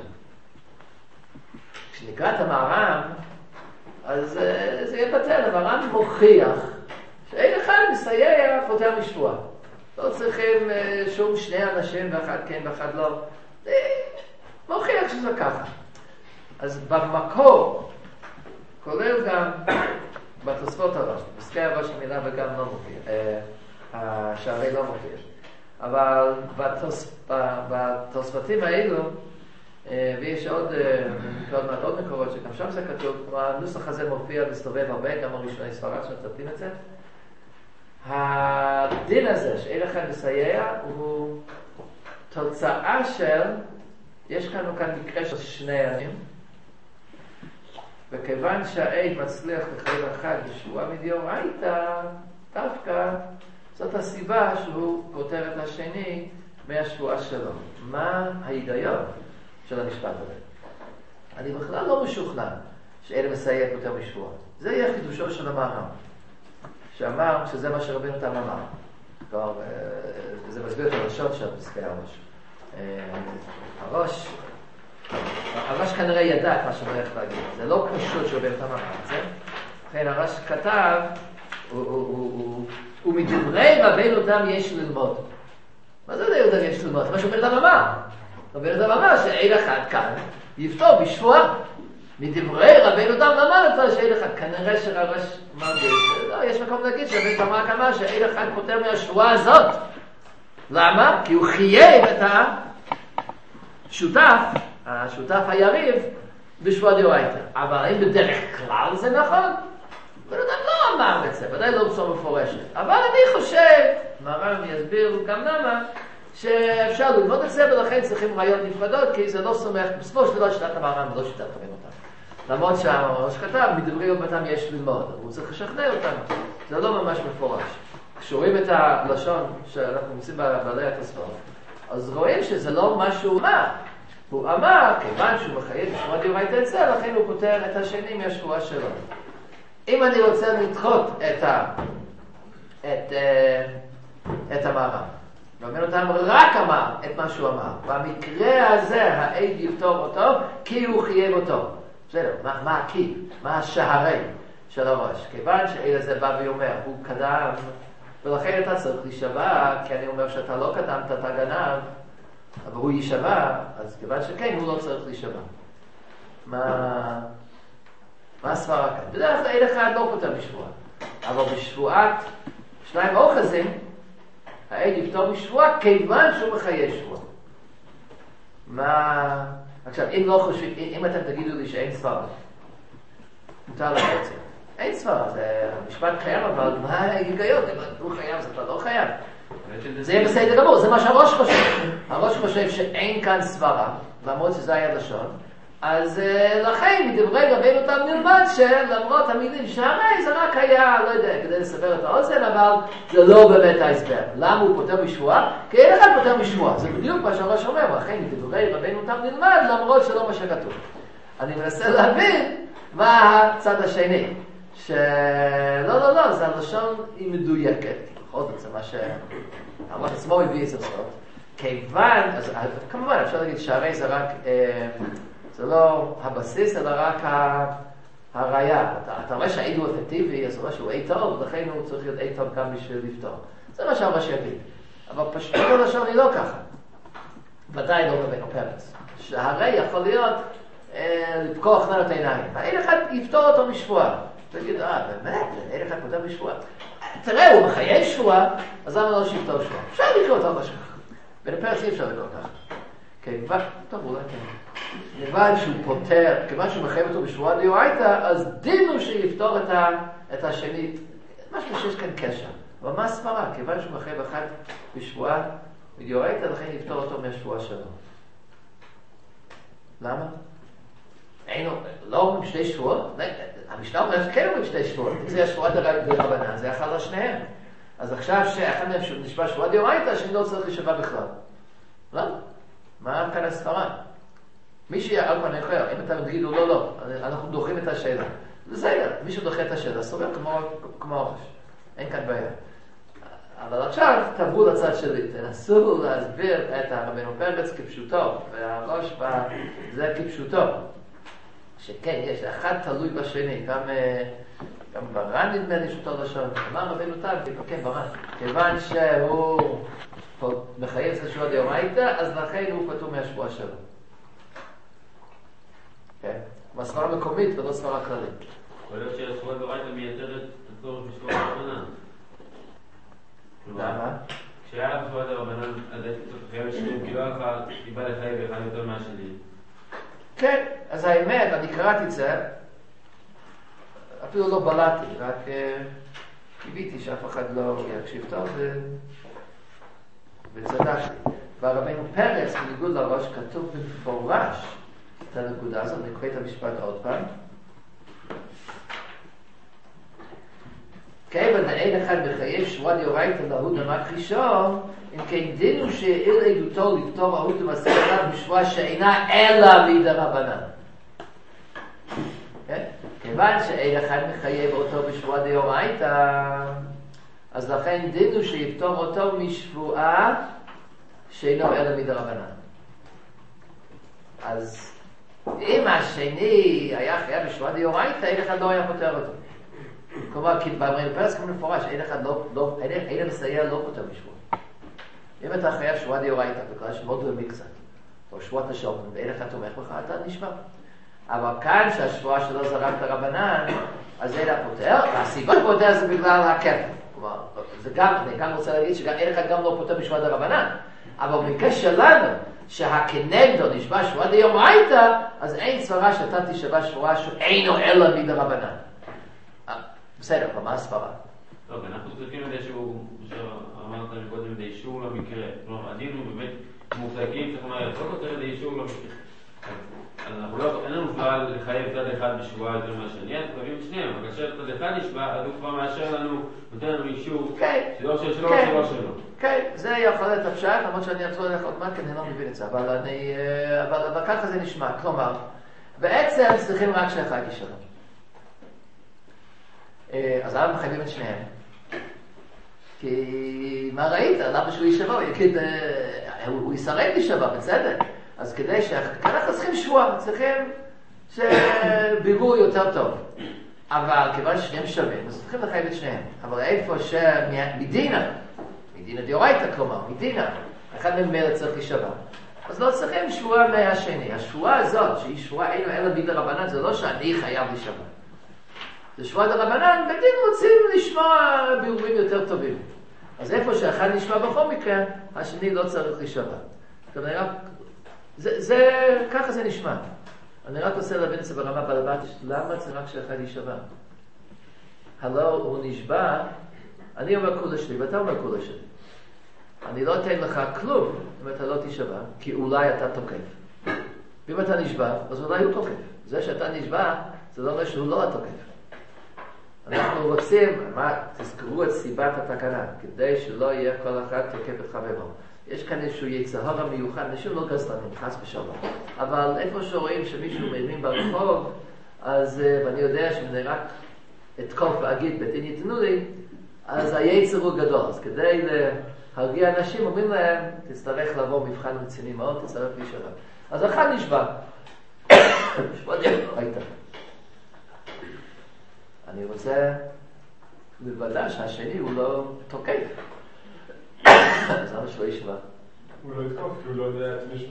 כשנקרא את המהר"ם, אז זה יהיה בטל, המהר"ם מוכיח שאין אחד מסייע פותר משבועה. לא צריכים שום שני אנשים, ואחד כן ואחד לא. זה מוכיח שזה ככה. אז במקור, כולל גם בתוספות הראש, פסקי הראש המילה וגם לא מופיע, השערי לא מופיע. אבל בתוספתים האלו, ויש עוד עוד מקורות שגם שם זה כתוב, הנוסח הזה מופיע, מסתובב הרבה, גם הראשוני ספרד שמצטטים את זה. הדין הזה שאין אחד מסייע הוא תוצאה של, יש כאן כאן מקרה של שני ימים, וכיוון שהעד מצליח לחייב אחד בשבועה מדאורייתא, דווקא זאת הסיבה שהוא פותר את השני מהשבועה שלו. מה ההיגיון של המשפט הזה? אני בכלל לא משוכנע שאין מסייע פותר משבועה. זה יהיה חידושו של המאמר, שאמר שזה מה שרבינו תם אמר. כבר, זה מסביר את הראשון של פסקי הראש. הראש, הראש כנראה ידע את מה שאני הולך להגיד. זה לא פשוט שרבינו תם אמר את זה. לכן הראש כתב, ומדברי רבינו תם יש ללמוד. מה זה רבינו תם יש ללמוד? זה מה שרבינו תם אמר. רבינו תם אמר שאין אחד כאן יפתור בשבועה. מדברי רבינו תם למד את שאין אחד. כנראה שהראש מרגיש. לא, יש מקום להגיד שרבינו תם רק אמר שאין אחד פותר מהשבועה הזאת. למה? כי הוא חייב את השותף, השותף היריב, בשבועה דאורייתא. אבל האם בדרך כלל זה נכון? רבינו תם לא אמר את זה, ודאי לא בצורה מפורשת. אבל אני חושב, מרן יסביר גם למה, שאפשר ללמוד את זה, ולכן צריכים ראיות נפרדות, כי זה לא סומך, בסופו של דבר שיטת המרן ולא שיטת רבינו תם. למרות שהראש כתב, מדברי רבינו תם יש ללמוד, הוא צריך לשכנע אותנו. זה לא ממש מפורש. כשרואים את הלשון שאנחנו נמצאים בעלי התוספות, אז רואים שזה לא מה שהוא אמר. הוא אמר, כיוון שהוא מחייב בשבועה דאורייתא את זה, לכן הוא פותר את השני מהשבועה שלו. אם אני רוצה לדחות את ה... את, את המאמר, רבינו תם רק אמר את מה שהוא אמר. במקרה הזה העד יפתור אותו כי הוא חייב אותו. בסדר, מה, מה הכי? מה השערי של הראש? כיוון שהעד הזה בא ואומר, הוא קדם, ולכן אתה צריך להישבע, כי אני אומר שאתה לא קדמת, אתה גנב, אבל הוא יישבע, אז כיוון שכן, הוא לא צריך להישבע. מה... מה הסברה כאן? בדרך כלל עד אחד לא פותר בשבועה. אבל בשבועת שניים אוחזים, העד יפתור בשבועה כיוון שהוא מחייב שבועה. מה... עכשיו, אם לא חושבים, אם אתם תגידו לי שאין סברה, מותר לך את זה. אין סברה, זה משפט חייב, אבל מה ההיגיון? אם הוא חייב, זה כבר לא חייב. זה יהיה בסדר גמור, זה מה שהראש חושב. הראש חושב שאין כאן סברה, למרות שזה היה לשון, אז uh, לכן מדברי רבינו תם נלמד שלמרות המילים שהרי זה רק היה, לא יודע, כדי לסבר את האוזן, אבל זה לא באמת ההסבר. למה הוא פותר בשבועה? כי אין אחד פותר בשבועה. זה בדיוק מה שהראש אומר, לכן מדברי רבינו תם נלמד למרות שלא מה שכתוב. אני מנסה להבין מה הצד השני. שלא, לא, לא, זה הלשון היא מדויקת. בכל זאת, זה מה שהראש עצמו הביא את זה בסוף. כיוון, אז כמובן אפשר להגיד שהרי זה רק... אה, זה לא הבסיס, אלא רק הראייה. אתה, אתה רואה שהעד הוא אפקטיבי, אז הוא רואה שהוא עד טוב, ולכן הוא צריך להיות עד טוב גם בשביל לפתור. זה מה שהראש יגיד. אבל פשוט הלשון היא לא ככה. ודאי לא רבינו פרץ. שהרי יכול להיות אה, לפקוח נר את העיניים. העד אחד יפתור אותו משבועה. תגיד, אה, באמת? העד אחד פותר משבועה. תראה, הוא מחייב שבועה, אז למה לא שיפתור שבועה? אפשר לקרוא אותו משהו ככה. רבינו פרץ אי אפשר לקרוא ככה. כיוון, טוב, אולי כן. כיוון שהוא פותר, כיוון שהוא מחייב אותו בשבועה דאורייתא, אז דינו שיפתור את, ה, את השני. משהו שיש כאן קשר. אבל מה הסברה? כיוון שהוא מחייב אחד בשבועה דאורייתא, לכן יפתור אותו מהשבועה שלו. למה? היינו, לא אומרים שתי שבועות? המשנה אומרת שכן אומרים שתי שבועות. אם זה השבועה דרבנן, זה יחד על שניהם. אז עכשיו שאחד מהם נשבע שבועה דאורייתא, שאני לא צריך להישבע בכלל. למה? מה כאן הסברה? מי שיעל פני אחר, אם אתם תגידו לא, לא, אנחנו דוחים את השאלה. בסדר, מי שדוחה את השאלה, סובר כמו, כמו ראש. אין כאן בעיה. אבל עכשיו תעברו לצד שלי, תנסו להסביר את רבינו פרץ כפשוטו, והראש בה, זה כפשוטו. שכן, יש אחד תלוי בשני, גם, גם ברן נדמה לי שוטו לשון. אמר רבינו תם, כן, ברן. כיוון שהוא מחייב את השבועה דאורייתא, אז לכן הוא פטור מהשבועה שלו. כן? מהסברה מקומית ולא סברה כללית. יכול להיות שהשבועה דאורייתא מייתרת את הצורך בשבועה דרבנן. למה? כשהיה בשבועה דרבנן, אז הייתי צריך לחייב שניהם, כי לא היה סיבה לחייב אחד יותר מהשני. כן, אז האמת, אני קראתי את זה, אפילו לא בלעתי, רק קיוויתי שאף אחד לא יקשיב טוב, ו... וצדקתי. והרבנו פרץ, בניגוד לראש, כתוב במפורש את הנקודה הזאת, נקרא את המשפט עוד פעם. כיוון דאין אחד מחייב שבועה דאורייתא להוא דמכחישו, אם כן דינו שאיל עדותו לפתור ההוא דמסכת בשבועה שאינה אלא מדרבנן. כיוון שאין אחד מחייב אותו בשבועה דאורייתא, אז לכן דינו שיפתור אותו משבועה שאינו אלא מדרבנן. אז אם השני היה חייב בשבועה דאורייתא, אין אחד לא היה פותר אותו. כלומר, כי ברבנו פרץ כמו מפורש, אין אחד לא, לא, אין, אין המסייע לא פותר בשבועה. אם אתה חייב שבועה דאורייתא, בגלל שמאוד דומי קצת, או שבועת השלום, ואין אחד תומך בך, אתה נשמע. אבל כאן שהשבועה שלו זרק את הרבנן, אז אין הפותר, והסיבה פותר זה בגלל הכפל. כלומר, זה גם, אני גם רוצה להגיד שגם אין אחד גם לא פותר בשבועה דרבנן, אבל במקרה שלנו, שהכנגדו נשבע שבועה דאורייתא, אז אין סברה שאתה תשבע שבועה שאינו אלא מדרבנן. בסדר, אבל מה הסברה? טוב, אנחנו צריכים את זה שהוא, שאמרת קודם, את האישור למקרה. כלומר, הדין הוא באמת מופסקים, צריך לומר, לא כותב את האישור למקרה. אנחנו לא, אין לנו כבר לחייב צד אחד בשבועה יותר מהשני, אנחנו חייבים את שניהם, אבל כאשר צד אחד נשבע, אז הוא כבר מאשר לנו, נותן לנו אישור, שלא שלו, שלו, שלו שלו. כן, זה יכול להיות הפשט, למרות שאני אחזור אליך עוד מעט, כי אני לא מבין את זה, אבל אני, אבל ככה זה נשמע. כלומר, בעצם צריכים רק שאחד ישלם. אז למה מחייבים את שניהם? כי מה ראית? למה שהוא יישבע? הוא יגיד, הוא יסרב להישבע, בצדק. אז כדי ש... אנחנו צריכים שבועה, צריכים שבירור יותר טוב. אבל כיוון ששניהם שווים, אז צריכים לחייב את שניהם. אבל איפה שמדינה, מדינה דאורייתא כלומר, מדינה, אחד ממילא צריך להישבע. אז לא צריכים שבועה מהשני. השבועה הזאת, שהיא שבועה אינו אלא מדרבנן, זה לא שאני חייב להישבע. זה שבועה דרבנן, בדין רוצים לשמוע בירורים יותר טובים. אז איפה שאחד נשמע בכל מקרה, השני לא צריך להישבע. כלומר, זה, זה, ככה זה נשמע. אני רק רוצה להבין את זה ברמה בלבד, למה זה רק שאחד יישבע? הלא הוא נשבע, אני אומר כולה שלי ואתה אומר כולה שלי. אני לא אתן לך כלום אם אתה לא תישבע, כי אולי אתה תוקף. ואם אתה נשבע, אז אולי הוא תוקף. זה שאתה נשבע, זה לא אומר שהוא לא התוקף. אנחנו רוצים, מה, תזכרו את סיבת התקנה, כדי שלא יהיה כל אחד תוקף את חברו. יש כאן איזשהו יצהר המיוחד, אנשים לא גזלנים, חס ושלום. אבל איפה שרואים שמישהו מרימים ברחוב, אז, ואני יודע שאני רק אתקוף ואגיד, בדין יתנו לי, אז היצר הוא גדול. אז כדי להרגיע אנשים, אומרים להם, תצטרך לבוא מבחן רציני מאוד, תצטרך להישבע. אז אחד נשבע. נשבע דיוק, הייתה. אני רוצה לוודא שהשני הוא לא תוקף. אז למה שלא ישבע? הוא לא יתקוף, כי הוא לא יודע את מישהו.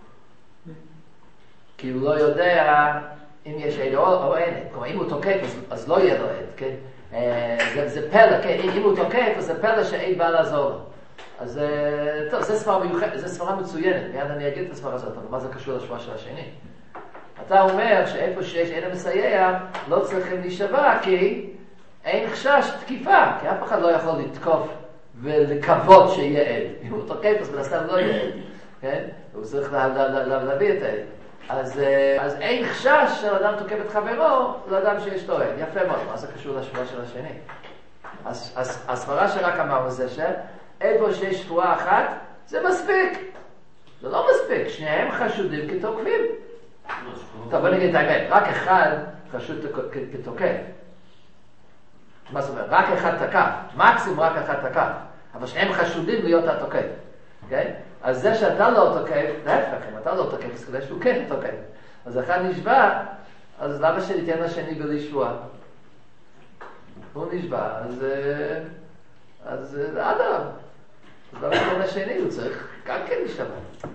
כי הוא לא יודע אם יש עד או אין. כלומר, אם הוא תוקף, אז לא יהיה לו עד, כן? זה פלא, כן? אם הוא תוקף, אז זה פלא שעד בא לעזור לו. אז טוב, זה ספרה מיוחדת, זה ספרה מצוינת. מיד אני אגיד את הספרה הזאת, אבל מה זה קשור לשבועה של השני? אתה אומר שאיפה שיש עד המסייע, לא צריכים להישבע, כי אין חשש תקיפה, כי אף אחד לא יכול לתקוף ולקוות שיהיה עד. אם הוא תוקף, אז בנסתם לא יהיה עד. כן? הוא צריך להביא את העד. אז, אז אין חשש של אדם תוקף את חברו לאדם שיש לו עד. יפה מאוד. מה זה קשור לשבועה של השני? אז, אז הסברה שרק אמרנו זה שאיפה שיש שבועה אחת, זה מספיק. זה לא מספיק. שניהם חשודים כתוקפים. טוב, בוא נגיד את האמת. רק אחד חשוד כתוקף. מה זאת אומרת? רק אחד תקף. מקסימום רק אחד תקף. אבל שניהם חשודים להיות התוקף. כן? אז זה שאתה לא תוקף, להפך, אם אתה לא תוקף, אז כדי שהוא כן תוקף. אז אחד נשבע, אז למה שניתן לשני בלי שבועה? הוא נשבע, אז... אז אדם. אז למה ניתן לשני? הוא צריך גם כן להשתבע.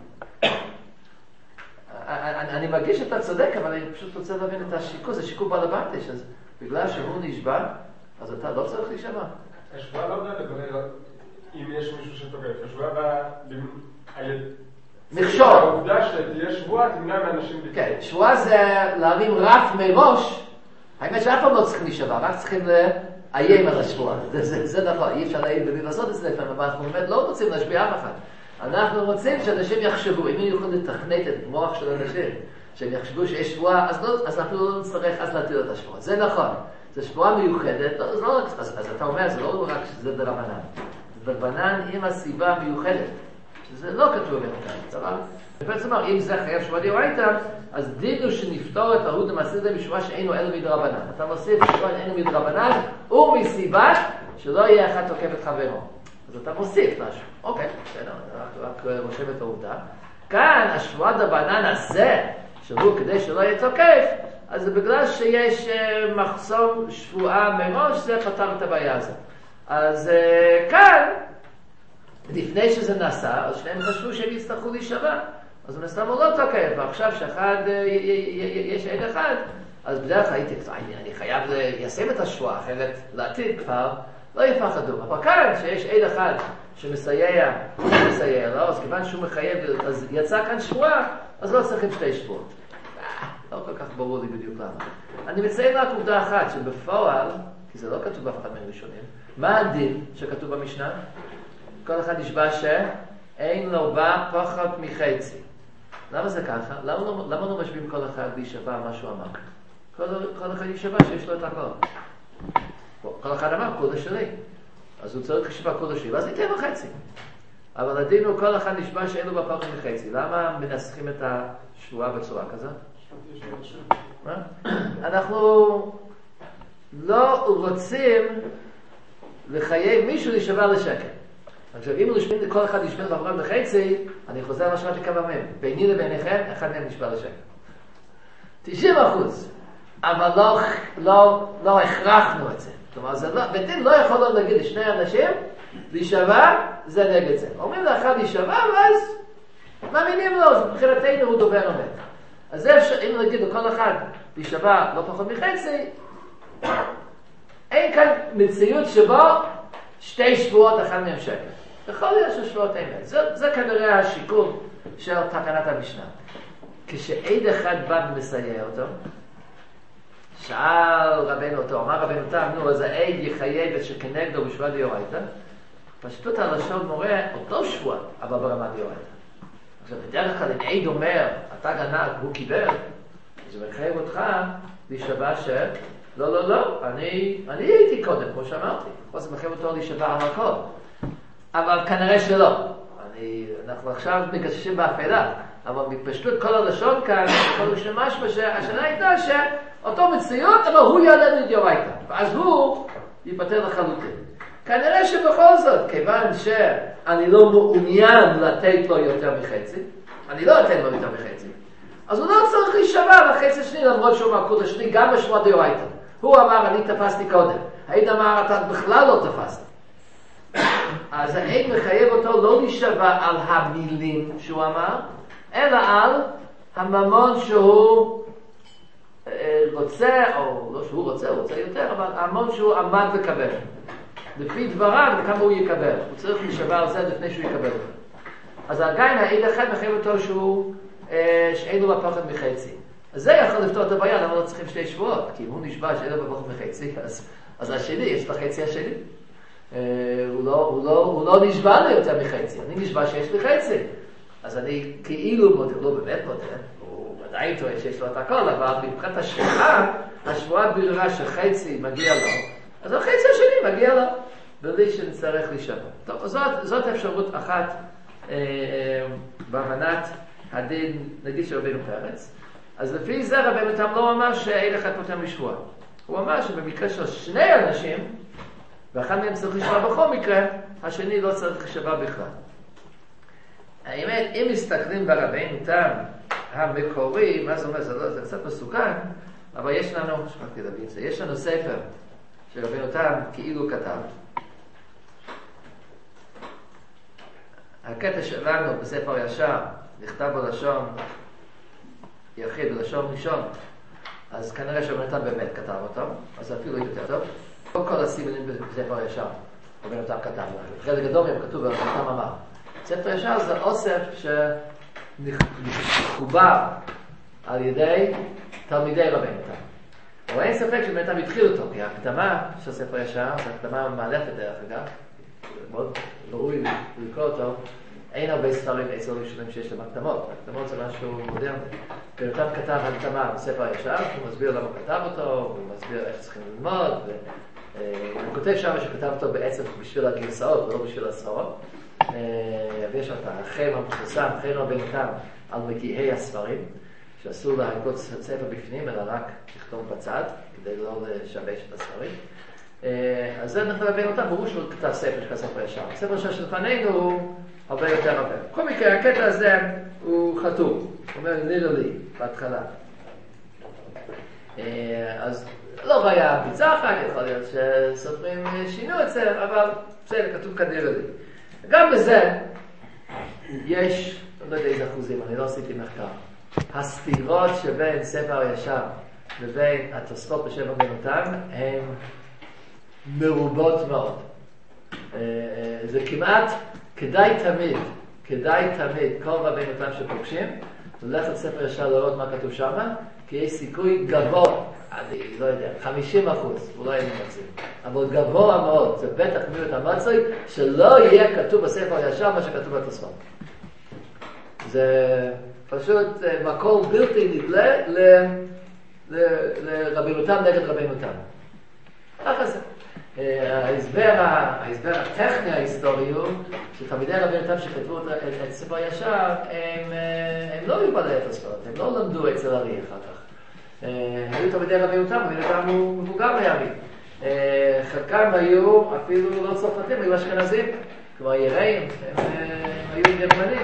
אני מרגיש שאתה צודק, אבל אני פשוט רוצה להבין את השיקול, זה שיקול בעל הבנטש, אז בגלל שהוא נשבע, אז אתה לא צריך להישבע. השבועה לא יודעת, אם יש מישהו שתוקף, השבועה בא... מכשול. העובדה שתהיה שבועה תמנע מאנשים לקרוא. כן, שבועה זה להרים רף מראש, האמת שאף פעם לא צריכים להישבע, רק צריכים איים על השבועה. זה, זה, זה נכון, אי אפשר להעיד בלי לעשות את זה לפעמים, אבל אנחנו באמת לא רוצים להשפיע אף אחד. אנחנו רוצים שאנשים יחשבו, אם הם יכולים לתכנת את המוח של אנשים, שהם יחשבו שיש שבועה, אז, לא, אז אנחנו לא נצטרך אז להטיל את השבועה. זה נכון. זו שבועה מיוחדת, אז, לא, אז, אז אתה אומר, זה לא רק שזה דרבנן. זה דרבנן עם הסיבה מיוחדת. שזה לא כתוב במתן. אבל בעצם אומר, אם זה חייב שבועה דאורייתא, אז דינו שנפתור את ההוד המעשית בשבועה שאינו אלו מדרבנן. אתה מוסיף שבועה שאינו מדרבנן, ומסיבה שלא יהיה אחד תוקף את חברו. אז אתה מוסיף משהו. אוקיי, בסדר, רק רושם את העובדה. כאן, השבועה דרבנן הזה, שהוא כדי שלא יהיה תוקף, אז זה בגלל שיש מחסום שבועה מראש, זה פתר את הבעיה הזאת. אז כאן, לפני שזה נעשה, אז שניהם חשבו שהם יצטרכו להישבע. אז הוא נסתם הוא לא תוקף, ועכשיו שאחד, יש עד אחד, אז בדרך כלל הייתי, אני חייב ליישם את השבועה, אחרת לעתיד כבר, לא יפחדו. אבל כאן, שיש עד אחד שמסייע, מסייע לו, אז כיוון שהוא מחייב, אז יצא כאן שבועה, אז לא צריכים שתי שבועות. לא כל כך ברור לי בדיוק למה. אני מציין רק עובדה אחת, שבפועל, כי זה לא כתוב באף אחד מהראשונים, מה הדין שכתוב במשנה? כל אחד נשבע שאין לו בה פחות מחצי. למה זה ככה? למה לא, למה לא משביעים כל אחד להישבע מה שהוא אמר? כל, כל אחד ישבע שיש לו את הכל. כל אחד אמר, קודש שלי. אז הוא צריך לשבע קודש שלי, ואז ניתן לו חצי. אבל הדין הוא כל אחד נשבע שאין לו בה פחות מחצי. למה מנסחים את השבועה בצורה כזאת? אנחנו לא רוצים לחייב מישהו להישבע לשקר. עכשיו, אם כל אחד נשבע בפרט לחצי, אני חוזר על מה שמעתי כמה מהם. ביני לביניכם, אחד מהם נשבע לשקר. תשעים אחוז. אבל לא, לא, לא הכרחנו את זה. כלומר, זה לא, בדין לא יכול להגיד לשני אנשים, להישבע, זה נגד זה. אומרים לאחד להישבע, ואז מאמינים לו, מבחינתנו הוא דובר אמת. אז זה אפשר, אם נגיד לכל אחד להישבע לא פחות מחצי, אין כאן מציאות שבו שתי שבועות אחד מהם שקר. יכול להיות ששבועות אמת. זה, זה כנראה השיקול של תקנת המשנה. כשעד אחד בא ומסייע אותו, שאל רבנו אותו, אמר רבנו תם, נו, אז העד יחייב את שכנגדו בשבועה דאורייתא. פשטות הלשון מורה אותו שבועה, אבל ברמה דאורייתא. עכשיו, בדרך כלל אם עד אומר, אתה גנב, הוא קיבל, אז הוא מחייב אותך להישבע ש... לא, לא, לא, אני, אני הייתי קודם, כמו שאמרתי. אז הוא מחייב אותו להישבע על הכל. אבל כנראה שלא. אני, אנחנו עכשיו מגששים באפלה, אבל מפשטות כל הלשון כאן, כל שמשמע שהשאלה הייתה שאותו מציאות, אבל הוא יעלה לדאורייתא. ואז הוא ייפטר לחלוטין. כנראה שבכל זאת, כיוון שאני לא מעוניין לתת לו יותר מחצי, אני לא אתן לו יותר מחצי, אז הוא לא צריך להישבע לחצי שני, למרות שהוא אמר קודש שני, גם בשבועה דאורייתא. הוא אמר, אני תפסתי קודם. העד אמר, אתה בכלל לא תפסת. אז העד מחייב אותו לא להישבע על המילים שהוא אמר, אלא על הממון שהוא רוצה, או לא שהוא רוצה, הוא רוצה יותר, אבל הממון שהוא עמד לקבל. לפי דבריו, וכמה הוא יקבל. הוא צריך להישבע על זה לפני שהוא יקבל. אז עדיין העד אחד מחייב אותו שהוא, שאין לו פחות מחצי. אז זה יכול לפתור את הבעיה, למה לא צריכים שתי שבועות? כי אם הוא נשבע שאין לו פחות מחצי, אז, אז השני, יש את החצי השני. הוא לא, הוא לא, הוא לא נשבע לי יותר מחצי. אני נשבע שיש לי חצי. אז אני כאילו מודה, לא באמת מודה, הוא עדיין טועה שיש לו את הכל, אבל מבחינת השבועה, השבועה ביררה שחצי מגיע לו, אז החצי השני מגיע לו, בלי שנצטרך להישבע. טוב, זאת, זאת אפשרות אחת אה, אה, בהבנת הדין, נגיד של רבינו פרץ. אז לפי זה רבינו תם לא אמר שאין אחד פותר משבועה. הוא אמר שבמקרה של שני אנשים, ואחד מהם צריך לשבוע בכל מקרה, השני לא צריך לשבוע בכלל. האמת, אם מסתכלים ברבינו תם המקורי, מה זה אומר? זה, לא, זה קצת מסוכן, אבל יש לנו, שכחתי להבין זה, יש לנו ספר שרבינו תם כאילו כתב. הקטע שלנו בספר ישר נכתב בלשון יחיד, בלשון ראשון, אז כנראה שרבינו תם באמת כתב אותו, אז אפילו יותר טוב. לא כל הסימנים בספר ישר, רבינו תם כתב. חלק גדול מהם כתוב רבינו תם אמר. ספר ישר זה אוסף שחובר על ידי תלמידי רבינו תם. אבל אין ספק שבאמת הם התחילו אותו, כי ההקדמה של ספר ישר, זו הקדמה מאלפת דרך אגב, מאוד ראוי לקרוא אותו, אין הרבה ספרים אצל ראשונים שיש להם הקדמות, הקדמות זה משהו מודרני. ויותם כתב הקדמה בספר ישר, הוא מסביר למה הוא כתב אותו, הוא מסביר איך צריכים ללמוד, הוא כותב שם שכתב אותו בעצם בשביל הגרסאות ולא בשביל הספרות. ויש שם את החרם המפורסם, חרם בינתם על מגיהי הספרים, שאסור להגות ספר בפנים, אלא רק לכתוב בצד, כדי לא לשבש את הספרים. אז זה נכתב בינתם, ברור שהוא כתב ספר שכתב ספר ישר. הספר שלפנינו הוא הרבה יותר הרבה. בכל מקרה, הקטע הזה הוא חתום. הוא אומר, נראה לי, בהתחלה. אז לא היה ביצה אחת, יכול להיות שסופרים שינו את זה, אבל בסדר, כתוב כאן נראה לי. גם בזה יש, לא יודע איזה אחוזים, אני לא עשיתי מחקר. הסתירות שבין ספר הישר ובין התוספות בשם רבנותם הן מרובות מאוד. זה כמעט כדאי תמיד, כדאי תמיד, כל רבנותם שפוגשים, ללכת ספר ישר לראות מה כתוב שם, כי יש סיכוי גבוה, אני לא יודע, חמישים אחוז, אולי אני מציב, אבל גבוה מאוד, זה בטח מיעוט המצוי, שלא יהיה כתוב בספר הישר מה שכתוב בתוספות. זה פשוט מקור בלתי נדלה לרבנותם נגד רבנותם. ככה זה. ההסבר, ההסבר הטכני ההיסטורי הוא שתלמידי רבנותם שכתבו את ספר ישר, הם, הם לא היו בעלי התוספות, הם לא למדו אצל ארי אחר כך. היו תלמידי רבנותם, רבנותם הוא מבוגר לימים. חלקם היו אפילו לא צרפתים, היו אשכנזים, כמו יראים, הם היו גרמנים.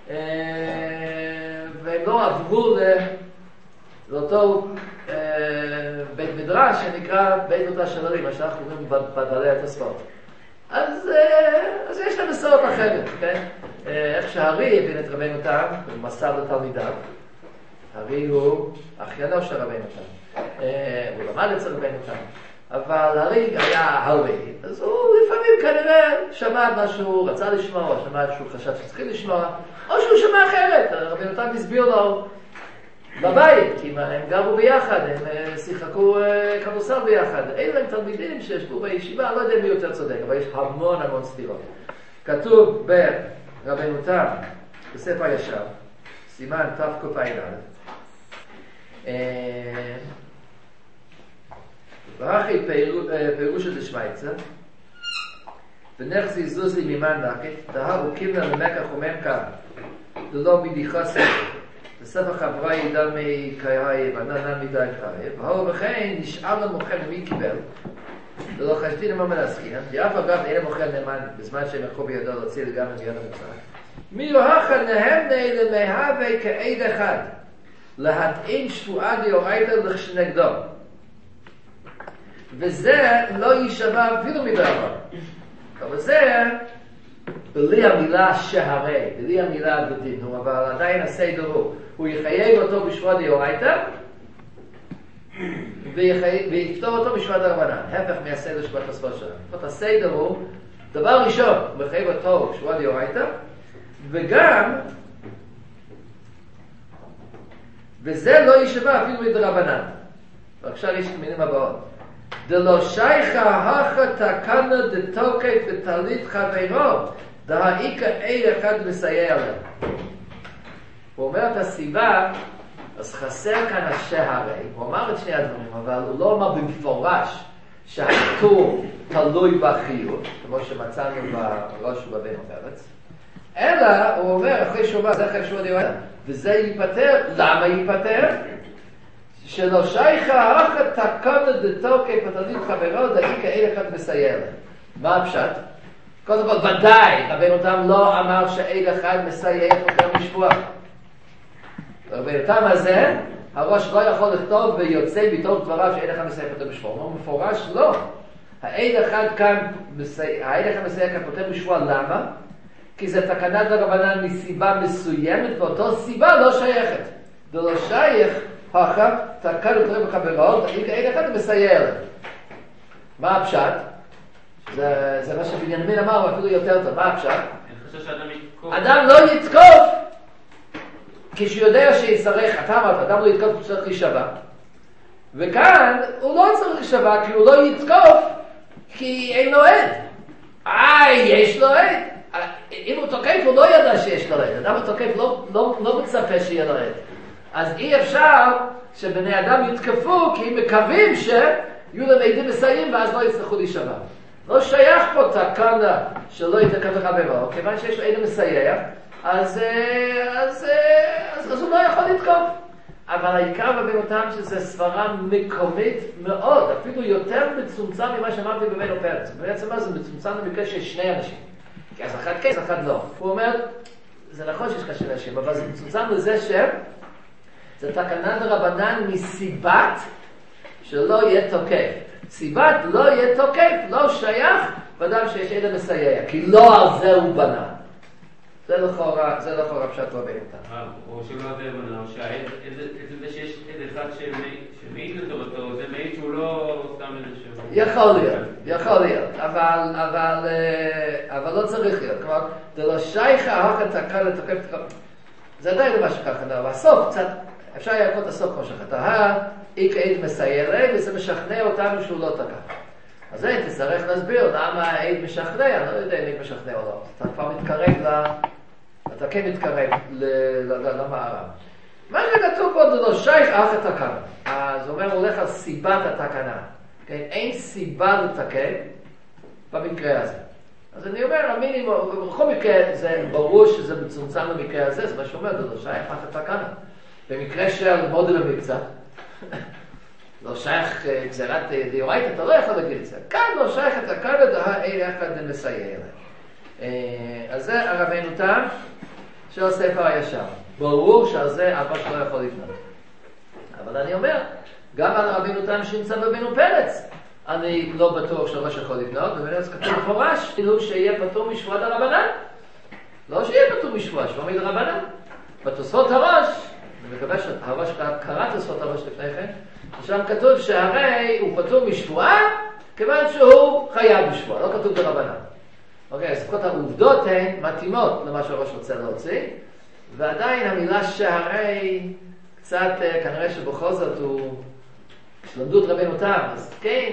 והם לא עברו לאותו בית מדרש שנקרא בית מדרש של הרים, מה שאנחנו קוראים בבעלי התוספות. אז, אז יש להם מסורת אחרת, כן? איך שהרי הבין את רבנותם, הוא מסר לתלמידיו. הרי הוא אחיינו של רבנותם. הוא למד אצל רבנותם. אבל הרי היה הרבה, אז הוא לפעמים כנראה שמע משהו, רצה לשמוע, או שמע שהוא חשב שצריכים לשמוע, או שהוא שמע אחרת. רבנותם הסביר לו בבית, כי הם גרו ביחד, הם שיחקו כדורסל ביחד. אין להם תלמידים שישבו בישיבה, לא יודע מי יותר צודק, אבל יש המון המון סתירות. כתוב ברבנותם, בספר ישר, סימן תקע"א, ואחרי פירוש של שמייצר, ונחזי זוזי ממן נקט, דהרו קימנה למקח וממקח, ללא מידי חסר, וספר חברה ידע מקייהי ועננה מידי קייהי, והוא וכן נשאל למוכן מי קיבל, ללא חשתי למה מנסכין, ואף אגב אין המוכן נאמן בזמן שהם יקחו בידו להוציא לגמרי מיד המצרים. מי יוהכה נהמנה למהווה כעד אחד, להטעין שבועה דיורייתא נגדו. וזה לא יישבע אפילו מדבר. אבל זה בלי המילה שהרי, בלי המילה בדינו, אבל עדיין הסדר הוא, הוא יחייב אותו בשבועה דיורייתא, ויפתור אותו בשבועה דרבנן, הפך מהסדר שבועת הספר שלנו. זאת הסדר הוא, דבר ראשון, הוא מחייב אותו בשבועה דיורייתא, וגם, וזה לא יישבע אפילו מדרבנן. ועכשיו יש את המילים הבאות. דלא שייכה הכה תקנה דתוקף ותליד חברו, דהאיקה אי אחד מסייע להם. הוא אומר את הסיבה, אז חסר כאן השהרי, הוא אמר את שני הדברים, אבל הוא לא אומר במפורש שהטור תלוי בחיות, כמו שמצאנו בראש ובבין הפרץ, אלא הוא אומר אחרי שובה, זה אחרי שובה דיואלה, וזה ייפטר, למה ייפטר? שלא שייכה אחת תקנה דתוקף ותליד חברו, דאיקה אי אחד מסייע להם. מה הפשט? קודם כל, ודאי, רבנותם לא אמר שאין אחד מסייע יותר משבועה. רבנותם הזה, הראש לא יכול לכתוב ויוצא מתוך דבריו שאין אחד מסייע יותר משבועה. הוא מפורש לא. האין אחד כאן, האין אחד מסייע כאן יותר משבועה, למה? כי זה תקנת הרבנן מסיבה מסוימת, ואותו סיבה לא שייכת. זה לא שייך, אחר תקן יותר בחברות, אין אחד מסייע להם. מה הפשט? זה, זה מה שבנימין אמר, אפילו יותר טוב. מה הפשט? אדם לא יתקוף כשיודע שיצטרך, אתה אמרת, אדם לא יתקוף כשצריך להישבע. וכאן הוא לא צריך להישבע, כי הוא לא יתקוף, כי אין לו עד. איי, יש לו עד. אם הוא תוקף, הוא לא ידע שיש לו עד. אדם התוקף לא, לא, לא מצפה שיהיה לו עד. אז אי אפשר שבני אדם יתקפו, כי הם מקווים שיהיו להם עדים מסייעים, ואז לא יצטרכו להישבע. לא שייך פה תקנה שלא יתקף לך בבוא, כיוון שיש לו עדים מסייע, אז, אז, אז, אז הוא לא יכול לתקוף. אבל העיקר בבינותם שזה סברה מקומית מאוד, אפילו יותר מצומצם ממה שאמרתי בבנו פרץ. בעצם מה זה מצומצם במקרה שיש שני אנשים. כי אז אחד כן, אז אחד לא. הוא אומר, זה נכון שיש כאן שני אנשים, אבל זה מצומצם לזה ש... זה תקנה דרבנן מסיבת שלא יהיה תוקף. סיבת לא יהיה תוקף, לא שייך באדם שיש עד מסייע, כי לא על זה הוא בנה. זה לכאורה, זה לכאורה פשט רבי נתן. או שלא זה בנה, או שהעד, זה שיש עד אחד שמעיד לטובתו, זה מעיד שהוא לא סתם איזה שהוא... יכול להיות, יכול להיות, אבל, אבל, אבל לא צריך להיות. כלומר, זה לא שייך ההוכת תקנה לתוקף תקנה. זה עדיין לא משהו ככה, אבל הסוף קצת, אפשר היה לקרוא את הסוף כמו שכתב, אי כעד מסייע להם, וזה משכנע אותנו שהוא לא תקף. אז זה תצטרך להסביר למה העד משכנע, אני לא יודע אם העד משכנע או לא. אתה כבר מתקרב ל... אתה כן מתקרב למערב. מה שכתוב פה זה לא שייך אך התקנה. אז הוא אומר, הוא הולך על סיבת התקנה. כן? אין סיבה לתקן במקרה הזה. אז אני אומר, המינימום, בכל מקרה זה ברור שזה מצומצם במקרה הזה, זה מה שאומר, זה לא שייך אך התקנה. במקרה של מודל המקצה, לא שייך גזירת דיורייתא, אתה לא יכול להגיד את זה. כאן לא שייך את הקנה, דה אין אחד מסייע אליי. אז זה הרבנו תם של ספר הישר. ברור שעל זה אבא שלא יכול לבנות. אבל אני אומר, גם על הרבנו תם שנמצא בבנו פרץ, אני לא בטוח שהראש יכול לבנות, ובנרץ כתוב פורש, כאילו שיהיה פטור משבועת הרבנן. לא שיהיה פטור משבועה, שבוע מיד הרבנן. בתוספות הראש, אני מקווה שהראש קרא תוספות הראש לפני כן, שם כתוב שהרי הוא פטור משבועה, כיוון שהוא חייב בשבועה, לא כתוב ברבנן. אוקיי, אז לפחות העובדות הן מתאימות למה שהראש רוצה להוציא, ועדיין המילה שהרי קצת כנראה שבכל זאת הוא שלמדות רבנו תם, אז כן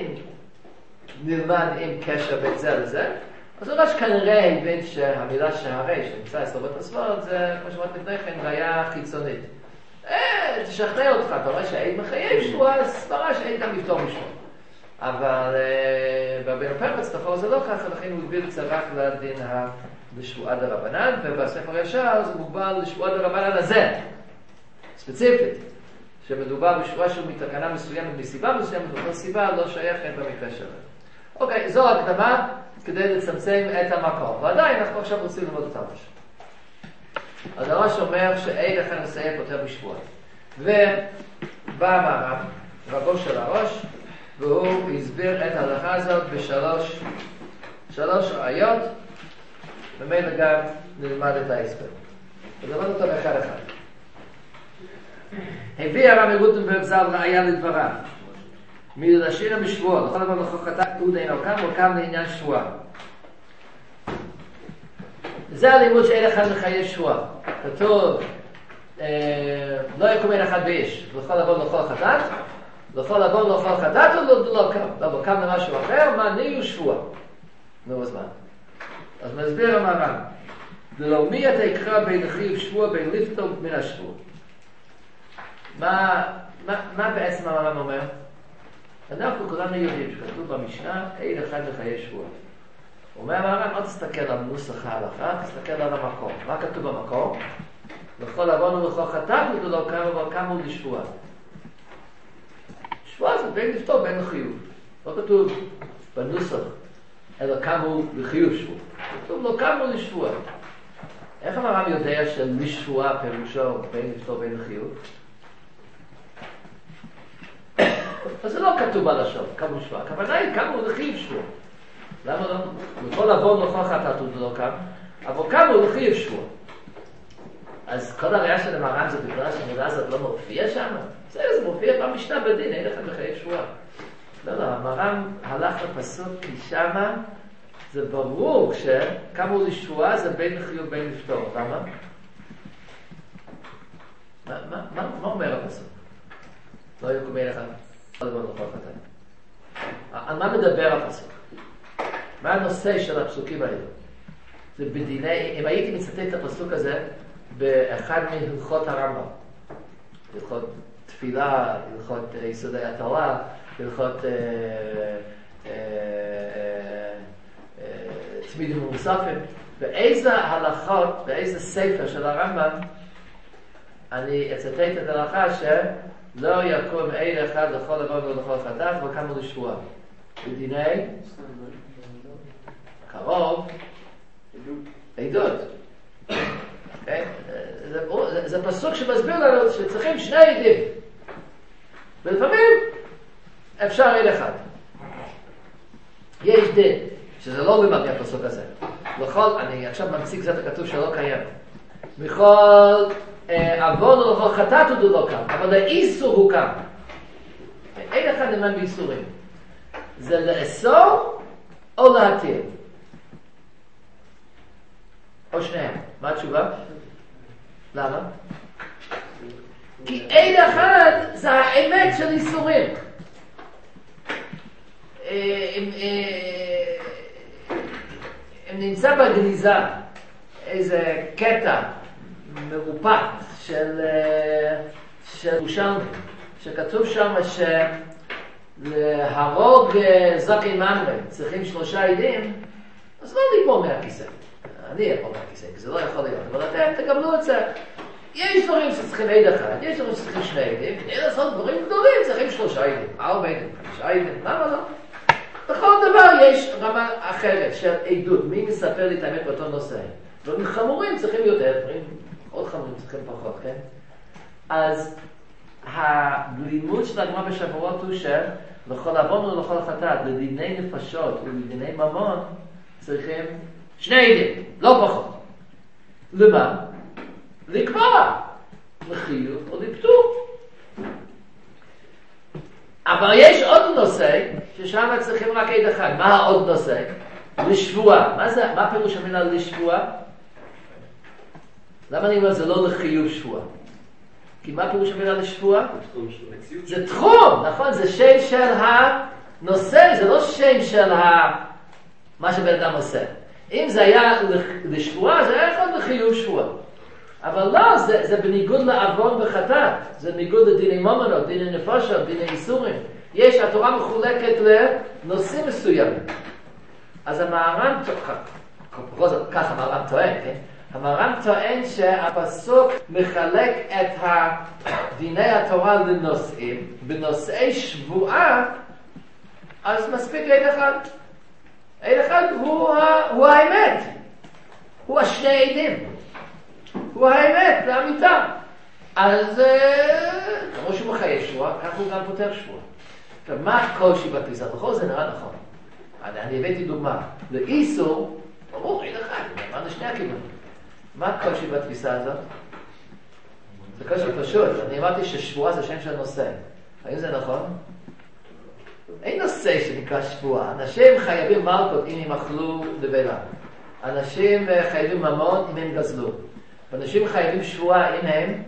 נלמד עם קשר בין זה לזה. אז הוא ממש כנראה הבין שהמילה שהרי שנמצא אצלו בתוספות זה, כמו שאמרת לפני כן, ראיה חיצונית. אה, תשכנע אותך, אתה רואה שהעד מחייב שבועה, אז סברה שהעד גם יפתור משבועה. אבל בבן פרץ תפור זה לא ככה, לכן הוא הגביל קצת רק לדין בשבועה דרבנן, ובספר ישר זה מוגבל לשבועה דרבנן הזה, ספציפית, שמדובר בשבועה שהוא מתקנה מסוימת מסיבה מסוימת, ואותה סיבה לא שייכת במקרה שלנו. אוקיי, זו הקדמה כדי לצמצם את המקום, ועדיין אנחנו עכשיו רוצים ללמוד את הראש. אז הראש אומר שעד אחד מסיים פותר בשבועה. ובא המהר"ם, רבו של הראש, והוא הסביר את ההלכה הזאת בשלוש שלוש ראיות, ומילא גם נלמד את ההסבר. ונלמד אותו באחד אחד. הביא הרב מרוטנברג ז"ל ראיה לדבריו, מלשיר המשבועות, לכל דבר לכוחתה כתוב אין אורכם, אורכם לעניין שבועה. זה הלימוד שעד אחד מחייב שבועה. כתוב, לא יקום אין אחד באיש, לכל לבוא לכל חטאת, לכל לבוא לכל חטאת או לא קם. לא, קם למשהו אחר, מה נהיו שבועה. נו, אז מה? אז מסביר המהר"ם, ולא מי אתה יקרא בין חיוב שבועה, בין לפטור מן השבועה. מה, מה, מה בעצם המהר"ם אומר? אנחנו כולנו יודעים שכתוב במשנה, עד אחד מחייב שבועה. הוא אומר המהר"ם, אל תסתכל על נוסח ההלכה, תסתכל על המקום. מה כתוב במקום? לכל עוון ולכל חטאת ולא קם, אבל קמו לשבועה. שבועה זה בין לפטור בין לחיוב. לא כתוב בנוסח, אלא קמו לחיוב שבועה. כתוב לא קמו לשבועה. איך המהר"ם יודע שלשבועה פירושו בין לפטור בין לחיוב? אז זה לא כתוב בלשון, קמו שבועה. הכוונה היא קמו לחיוב שבועה. למה לא? לכל עוון ולכל חטאת ולא קם, אבל קמו לחיוב שבועה. אז כל הראיה של המהר"ם זה בגלל שהמילה הזאת לא מופיע שם? זה, זה מופיע במשנה בדין, אין אחד מחייב שבועה. לא, לא, המהר"ם הלך לפסוק כי שמה זה ברור שקמו לשבועה זה בין לחיוב בין לפטור. למה? מה, מה, מה, מה אומר הפסוק? לא יקום אין אחד. על מה מדבר הפסוק? מה הנושא של הפסוקים האלה? זה בדיני, אם הייתי מצטט את הפסוק הזה באחד מהלכות הרמב"ם, הלכות תפילה, הלכות יסודי התורה, הלכות תמידים ומוספים, באיזה הלכות, באיזה ספר של הרמב"ם אני אצטט את ההלכה שלא יקום עד אחד לכל עוון ולכל חטאת וכמה לשבוע. בדיני קרוב עדות. זה פסוק שמסביר לנו שצריכים שני עדים, ולפעמים אפשר עד אחד. יש דין שזה לא למד מהפסוק הזה. לכל, אני עכשיו ממציא קצת הכתוב שלא קיים. מכל עוון ולכל חטאת הוא לא קם, אבל האיסור הוא קם. אין אחד נאמן באיסורים. זה לאסור או להתיר. או שניהם. מה התשובה? למה? כי עד אחד זה האמת של איסורים. אם נמצא בגניזה איזה קטע מרופט של של ירושלמי שכתוב שם שלהרוג זקן ממרא צריכים שלושה עדים, אז לא ליפול מהכיסא. אני יכול מהכיסא, כי זה לא יכול להיות, אבל אתם תקבלו את זה. יש דברים שצריכים עד אחד, יש דברים שצריכים שני עדים, כדי לעשות דברים גדולים צריכים שלושה עדים, ארבע עדים, חמישה עדים, למה לא? בכל דבר יש רמה אחרת של עדות. מי מספר לי את האמת באותו נושא? דברים חמורים צריכים יותר, דברים עוד חמורים צריכים פחות, כן? אז הלימוד של הגמרא בשבועות הוא שלכל עוון ולכל חטאת, לדיני נפשות ולדיני ממון צריכים שני עדים, לא פחות. למה? לקבוע, לחיוב או לפטור. אבל יש עוד נושא ששם צריכים רק עד אחד. מה העוד נושא? לשבוע. מה זה? מה פירוש המילה לשבוע? למה אני אומר זה לא לחיוב שבוע? כי מה פירוש המילה לשבוע? זה תחום, נכון? זה שם של הנושא, זה לא שם של מה שבן אדם עושה. אם זה היה לשבוע, זה היה יכול לחיוב שבוע. אבל לא, זה, זה בניגוד לעוון וחטאת. זה בניגוד לדיני ממונות, דיני נפשות, דיני איסורים. יש, התורה מחולקת לנושאים מסוימים. אז המהר"ם, ככה המהר"ם טוען, כן? המהר"ם טוען שהפסוק מחלק את דיני התורה לנושאים. בנושאי שבועה, אז מספיק עד אחד. עד אחד הוא, הוא האמת. הוא השני עדים. הוא האמת, זה אמיתה. אז כמו שהוא מחייב שבוע, כך הוא גם פותר שבוע. מה הקושי בתפיסה? בכל זה נראה נכון. אני הבאתי דוגמה. לאיסור, ברור, אין אחד, נאמר לשני הכיוונים. מה הקושי בתפיסה הזאת? זה קושי פשוט. אני אמרתי ששבועה זה שם של נושא. האם זה נכון? אין נושא שנקרא שבועה. אנשים חייבים מלכות אם הם אכלו לבלה. אנשים חייבים ממון אם הם גזלו. אנשים חייבים שבועה אם הם...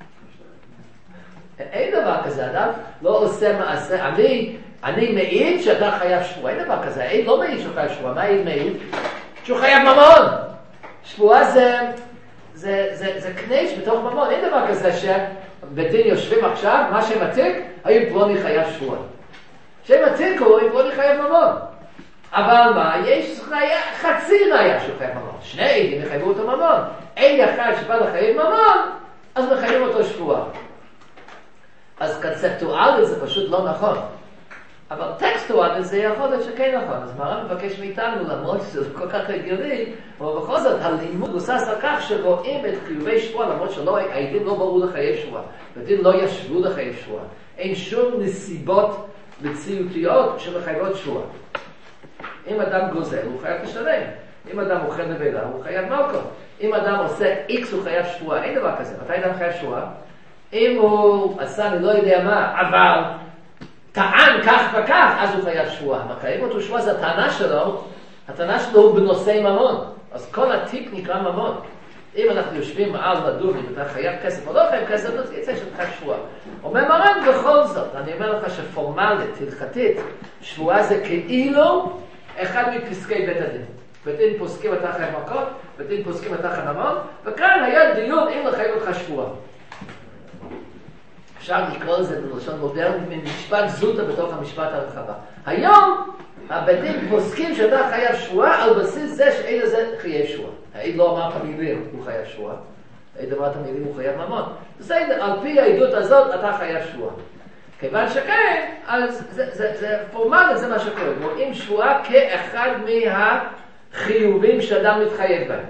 אין דבר כזה, אדם לא עושה מעשה. אני, אני מעיד שאתה חייב שבועה. אין דבר כזה, אין לא מעיד שהוא חייב שבועה. מה העיד מעיד? שהוא חייב ממון. שבועה זה, זה, זה, זה קנש בתוך ממון. אין דבר כזה שבדין יושבים עכשיו, מה שהם עתיק, האם פלוני חייב שבועה. שהם עתיקו, האם פלוני חייב ממון. אבל מה? יש חצי ראיה שהוא חייב ממון. שני עדים יחייבו אותו ממון. אין אחד שבא לחייב ממון, אז מחייבים אותו שבועה. אז קונספטואלית זה פשוט לא נכון. אבל טקסטואלית זה יכול להיות שכן נכון. אז מהר"ם מבקש מאיתנו, למרות שזה כל כך הגיוני, אבל בכל זאת הלימוד מבוסס על כך שרואים את חיובי שבועה, למרות שהעדים לא ברור לחייב שבועה. העדים לא ישבו לחייב שבועה. אין שום נסיבות מציאותיות שמחייבות שבועה. אם אדם גוזל, הוא חייב לשלם. אם אדם אוכל נבלה, הוא חייב מלכות. אם אדם עושה איקס, הוא חייב שבועה. אין דבר כזה. מתי אדם חייב שבועה? אם הוא עשה, אני לא יודע מה, אבל טען כך וכך, אז הוא חייב שבועה. מחייב אותו שבועה, זה הטענה שלו. הטענה שלו הוא בנושאי ממון. אז כל התיק נקרא ממון. אם אנחנו יושבים על לדון אם אתה חייב כסף או לא חייב כסף, אז יצא שאתה חייב שבועה. אומר מרן בכל זאת, אני אומר לך שפורמלית, הלכתית, שבועה זה כאילו אחד מפסקי בית הדין. בית דין פוסקים אתה חייב מכות, בית דין פוסקים אתה חייב ממון, וכאן היה דיון אם לחייב אותך שבועה. אפשר לקרוא לזה בלשון מודרני ממשפט זוטה בתוך המשפט הרחבה. היום הבית דין פוסקים שאתה חייב שבועה על בסיס זה שאין לזה חייב שבועה. העיד לא אמר את המילים, הוא חייב שבועה. העיד אמר את המילים, הוא חייב ממון. בסדר, על פי העדות הזאת אתה חייב שבועה. כיוון שכן, אז זה, זה, זה פורמלי, זה מה שקורה. רואים שבועה כאחד מהחיובים שאדם מתחייב בהם.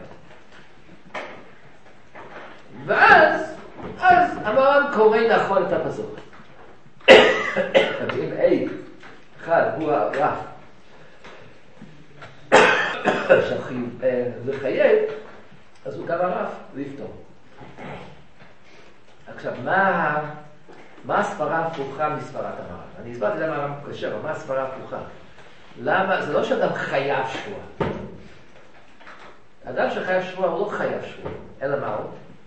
ואז, אז המרן קורא נכון את הפסוק. אם אי, אחד, הוא הרף. שהחיוב לחייב, אז הוא גם הרף לפתור. עכשיו, מה... מה הספרה הפוכה מספרת המרן? אני הסברתי למה הרב קשה, אבל מה הספרה הפוכה? למה? זה לא שאדם חייב שבועה. אדם שחייב שבועה הוא לא חייב שבועה. אלא מה הוא?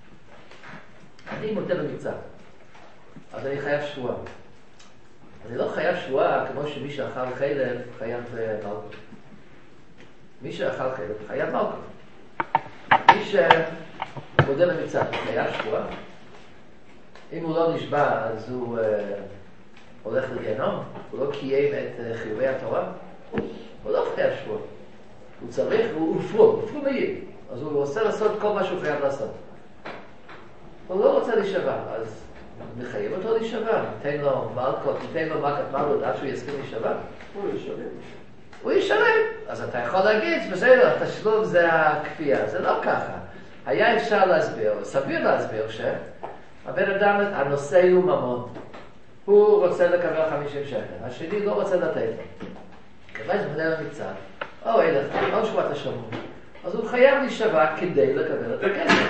אני מודה במצווה. אז אני חייב שבועה. אני לא חייב שבועה כמו שמי שאכל חלב חייב מלכות. מי שאכל חלב חייב מלכות. מי שמודה במצווה חייב שבועה. אם הוא לא נשבע, אז הוא אה, הולך לגיהנום, הוא לא קיים את אה, חיובי התורה, הוא לא חייב שבועה. הוא צריך, הוא פרום, הוא פרום מייד. אז הוא רוצה לעשות כל מה שהוא חייב לעשות. הוא לא רוצה להישבע, אז מחייב אותו להישבע. ניתן לו מלכות, ניתן לו מלכת מלכות עד שהוא יסכים להישבע. הוא ישלם. הוא ישלם. אז אתה יכול להגיד, בסדר, התשלום זה הכפייה. זה לא ככה. היה אפשר להסביר, סביר להסביר ש... הבן אדם, הנושא הוא ממון. הוא רוצה לקבל חמישים שקל. השני לא רוצה לתת לו. כיוון שמונה למצד, או אלך, או שבועת השמור. אז הוא חייב להישבע כדי לקבל את הכסף.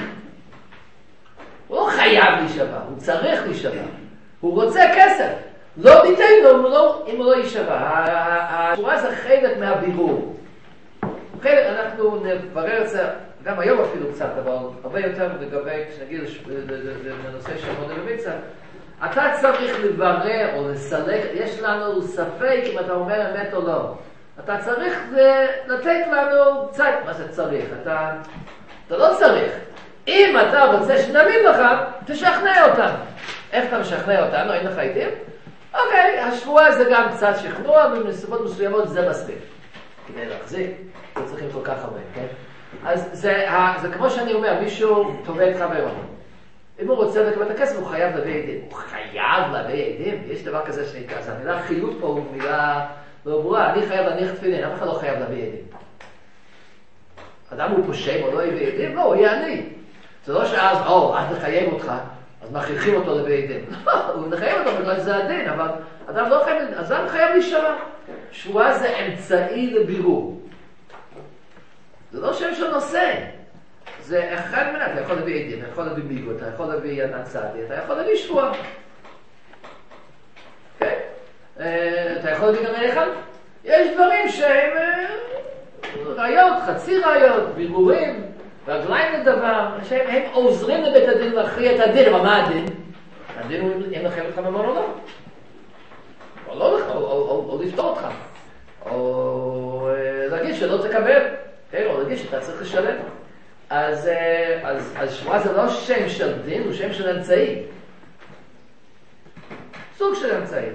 הוא לא חייב להישבע, הוא צריך להישבע. הוא רוצה כסף. לא ניתן לו אם הוא לא יישבע. השבועה זה חלק מהבירור. חלק, אנחנו נברר את זה גם היום אפילו קצת, אבל הרבה יותר לגבי, כשנגיד לנושא של מודה במצווה, אתה צריך לברר או לסלק, יש לנו ספק אם אתה אומר אמת או לא. אתה צריך לתת לנו קצת, מה זה צריך? אתה, אתה לא צריך. אם אתה רוצה שנאמין לך, תשכנע אותנו. איך אתה משכנע אותנו? אין לך עדים? אוקיי, השבועה זה גם קצת שכנוע, ובנסיבות מסוימות זה מספיק. כדי להחזיק, לא צריכים כל כך הרבה, כן? אז זה, זה כמו שאני אומר, מישהו תובע את חברו. אם הוא רוצה לקבל את הכסף, הוא חייב להביא עדים. הוא חייב להביא עדים? יש דבר כזה שנקרא. אז המילה חיות פה הוא מילה לא ברורה. אני חייב להניח תפילין, אף אחד לא חייב להביא עדים. אדם הוא פושע או לא יביא עדים? לא, הוא יהיה עני. זה לא שאז, או, אז נחייב אותך, אז מכריחים אותו להביא עדים. הוא נחייב אותו בגלל שזה הדין, אבל אדם לא חייב, אז אדם חייב להישבע. שבועה זה אמצעי לבירור. זה לא שם של נושא. זה אחד מנה, אתה יכול להביא עדים, אתה יכול להביא מיגו, אתה יכול להביא ענת צעדי, אתה יכול להביא שבועה. כן? אתה יכול להביא גם אחד. יש דברים שהם ראיות, חצי ראיות, בירורים, רגליים לדבר, שהם עוזרים לבית הדין להכריע את הדין, אבל מה הדין? הדין הוא אם לחייב אותך ממון או לא. או לא לך, או לפתור אותך. או להגיד שלא תקבל. כן, או להגיד שאתה צריך לשלם. אז, אז, אז שבועה זה לא שם של דין, הוא שם של אמצעי. סוג של אמצעי.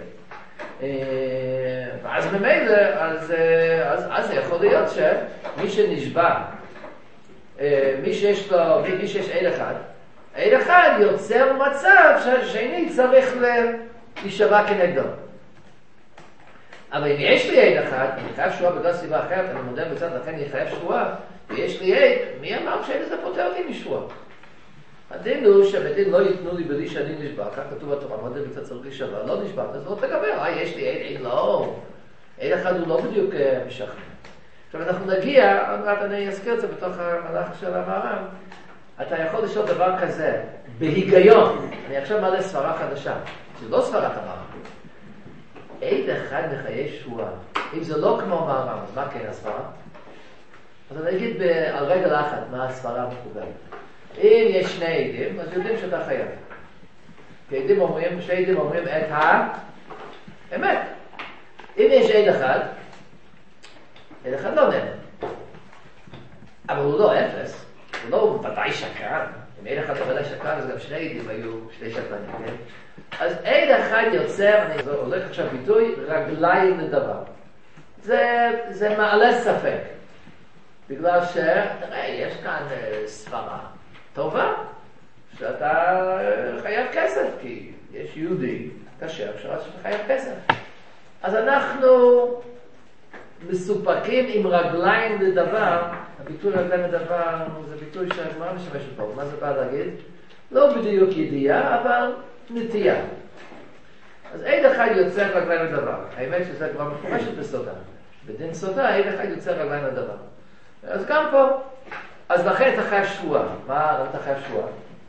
ואז ממילא, אז, אז, אז זה יכול להיות שמי שנשבע, מי שיש לו, מי שיש עד אחד, עד אחד יוצר מצב שהשני צריך להישבע כנגדו. אבל אם יש לי עד אחד, אני חייב שבועה בגלל סיבה אחרת, אני מודה בצד, לכן אני חייב שבועה, ויש לי עד, מי אמר שעד הזה פותר אותי משבועה? הדין הוא שהבדין לא ייתנו לי בלי שאני נשבע, כך כתוב בתורה, מודה בצד צריך להישבע, לא נשבע, אז לא תקבל, אה, יש לי עד, עד לא, עד אחד הוא לא בדיוק משכנע. עכשיו אנחנו נגיע, עוד אני אזכיר את זה בתוך המהלך של המהר"ם, אתה יכול לשאול דבר כזה, בהיגיון, אני עכשיו מעלה סברה חדשה, זה לא סברת המהר"ם. עד אחד מחיי שבועה. אם זה לא כמו מהר"ם, אז מה כן הסברה? אז אני אגיד על רגל אחת מה הסברה המקובלת. אם יש שני עדים, אז יודעים שאתה חייב. כי עדים אומרים, שני עדים אומרים את האמת. אם יש עד אחד, עד אחד לא נאמן. אבל הוא לא אפס, הוא לא ודאי שקרן. אם עד אחד לא ודאי שקרן, אז גם שני עדים היו שני שקרנים, כן? אז עד אחד יוצר, אני הולך עכשיו ביטוי, רגליים לדבר. זה, זה מעלה ספק. בגלל ש... תראה, יש כאן סברה טובה, שאתה חייב כסף, כי יש יהודי כשר שאתה חייב כסף. אז אנחנו מסופקים עם רגליים לדבר. הביטוי רגליים לדבר זה ביטוי שהגמרא משתמשת בו. מה זה בא להגיד? לא בדיוק ידיעה, אבל נטייה. אז עד אחד יוצר רגליים לדבר. האמת שזה כבר מפורשת בסודה. בדין סודה, עד אחד יוצר רגליים לדבר. אז גם פה, אז לכן אתה חייב שבועה. מה אתה חייב שבועה?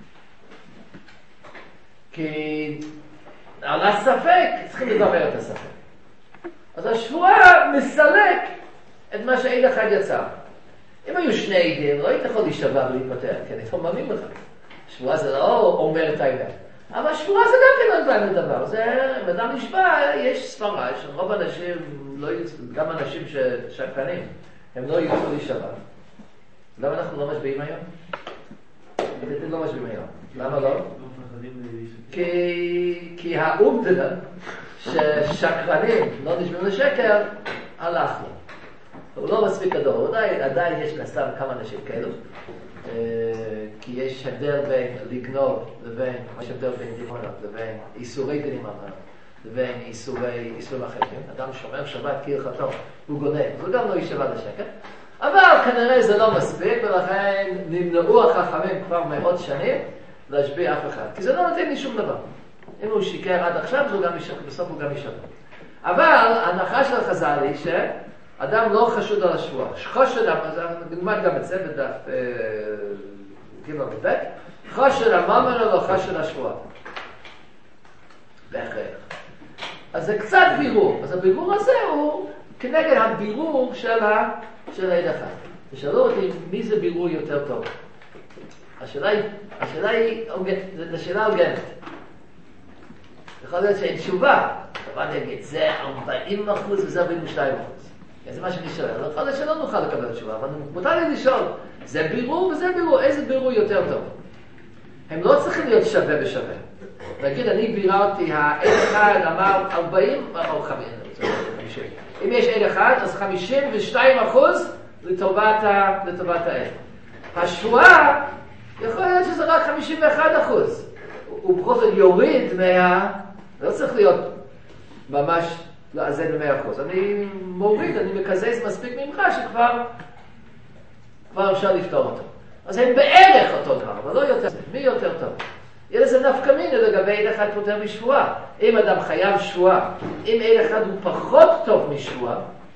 כי על הספק צריכים לדבר את הספק. אז השבועה מסלק את מה שעד אחד יצר. אם היו שני עדים, לא היית יכול להישבע ולהתפתח, כי אני לא מאמין לך. שבועה זה לא אומר את האמת. אבל שבועה זה גם כן רגליים לדבר. זה, אם אדם נשבע, יש ספרה, יש רוב אנשים, לא, גם אנשים שקרנים, הם לא יוכלו להישבע. למה אנחנו לא משביעים היום? אתם לא משביעים היום. למה לא? כי, כי העובדה ששקרנים לא נשבעים לשקר, הלך לו. הוא לא מספיק גדול, עדיין, עדיין יש נסתם כמה אנשים כאלו, כי יש הבדל בין לגנוב לבין, יש הבדל בין דימונות, לבין איסורי דינים אמרנו, לבין איסורי, איסורים אחרים. אדם שומר שבת כהלכתו, הוא גונב, הוא גם לא יישבע לשקר. אבל כנראה זה לא מספיק, ולכן נמנעו החכמים כבר מאות שנים להשביע אף אחד. כי זה לא נותן לי שום דבר. אם הוא שיקר עד עכשיו, בסוף הוא גם ישבע. אבל ההנחה של החז"ל היא שאדם לא חשוד על השבועה. חושד, נלמד גם את זה בדף גימל ובית, חושד המאמר או לא חושד השבועה. בהכרח. אז זה קצת בירור. אז הבירור הזה הוא כנגד הבירור של ה... של העד אחד. ושאלו אותי מי זה בירור יותר טוב. השאלה היא, השאלה היא, זו שאלה הוגנת. יכול להיות שאין תשובה. אבל אני אגיד, זה ארבעים אחוז וזה ארבעים ושתיים אחוז. זה מה שאני שואל. יכול להיות שלא נוכל לקבל תשובה, אבל מותר לי לשאול, זה בירור וזה בירור, איזה בירור יותר טוב? הם לא צריכים להיות שווה בשווה. נגיד, אני ביררתי, העד אחד אמר ארבעים או חמישים. אם יש עד אחד, אז חמישים ושתיים אחוז לטובת העד. השבועה, יכול להיות שזה רק חמישים ואחד אחוז. הוא בכל זאת יוריד מה... לא צריך להיות ממש לאזן ב-מאה אחוז. אני מוריד, אני מקזז מספיק ממך שכבר כבר אפשר לפתור אותו. אז הם בערך אותו דבר, אבל לא יותר. מי יותר טוב? יהיה לזה נפקא מינה לגבי עד אחד פותר משבועה. אם אדם חייב שבועה, אם עד אחד הוא פחות טוב משבועה,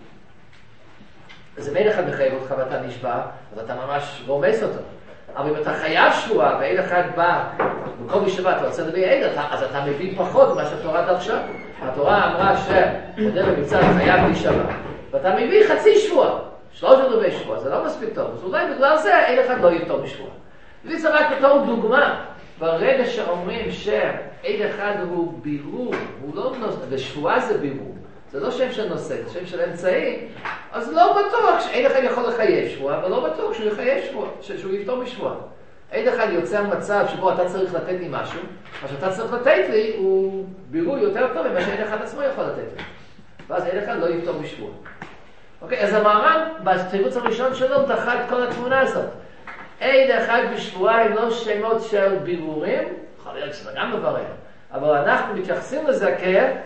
אז אם עד אחד מחייב אותך ואתה נשבע, אז אתה ממש רומס אותו. אבל אם אתה חייב שבועה ועד אחד בא, במקום משבוע אתה רוצה להביא עד, אז אתה מביא פחות ממה שהתורה דרשה. התורה אמרה שמודה במצוות חייב להישבע, ואתה מביא חצי שבוע, שלוש רבעי שבוע, זה לא מספיק טוב. אז אולי בגלל זה עד אחד לא יהיה טוב משבוע. וזה רק בתור דוגמה. ברגע שאומרים שעד אחד הוא בירור, הוא לא נושא, ושבועה זה בירור, זה לא שם של נושא, זה שם של אמצעי, אז לא בטוח שעד אחד יכול לחייב שבועה, אבל לא בטוח שהוא יחייב שבועה, שהוא יפתור משבועה. עד אחד יוצר מצב שבו אתה צריך לתת לי משהו, מה שאתה צריך לתת לי הוא בירור יותר טוב ממה שעד אחד עצמו יכול לתת לי. ואז עד אחד לא יפתור משבועה. אוקיי, אז המהר"ן, בתירוץ הראשון שלו, דחה את כל התמונה הזאת. עד אחד בשבועה הם לא שמות של בירורים, יכול להיות שזה גם מברר, אבל אנחנו מתייחסים לזה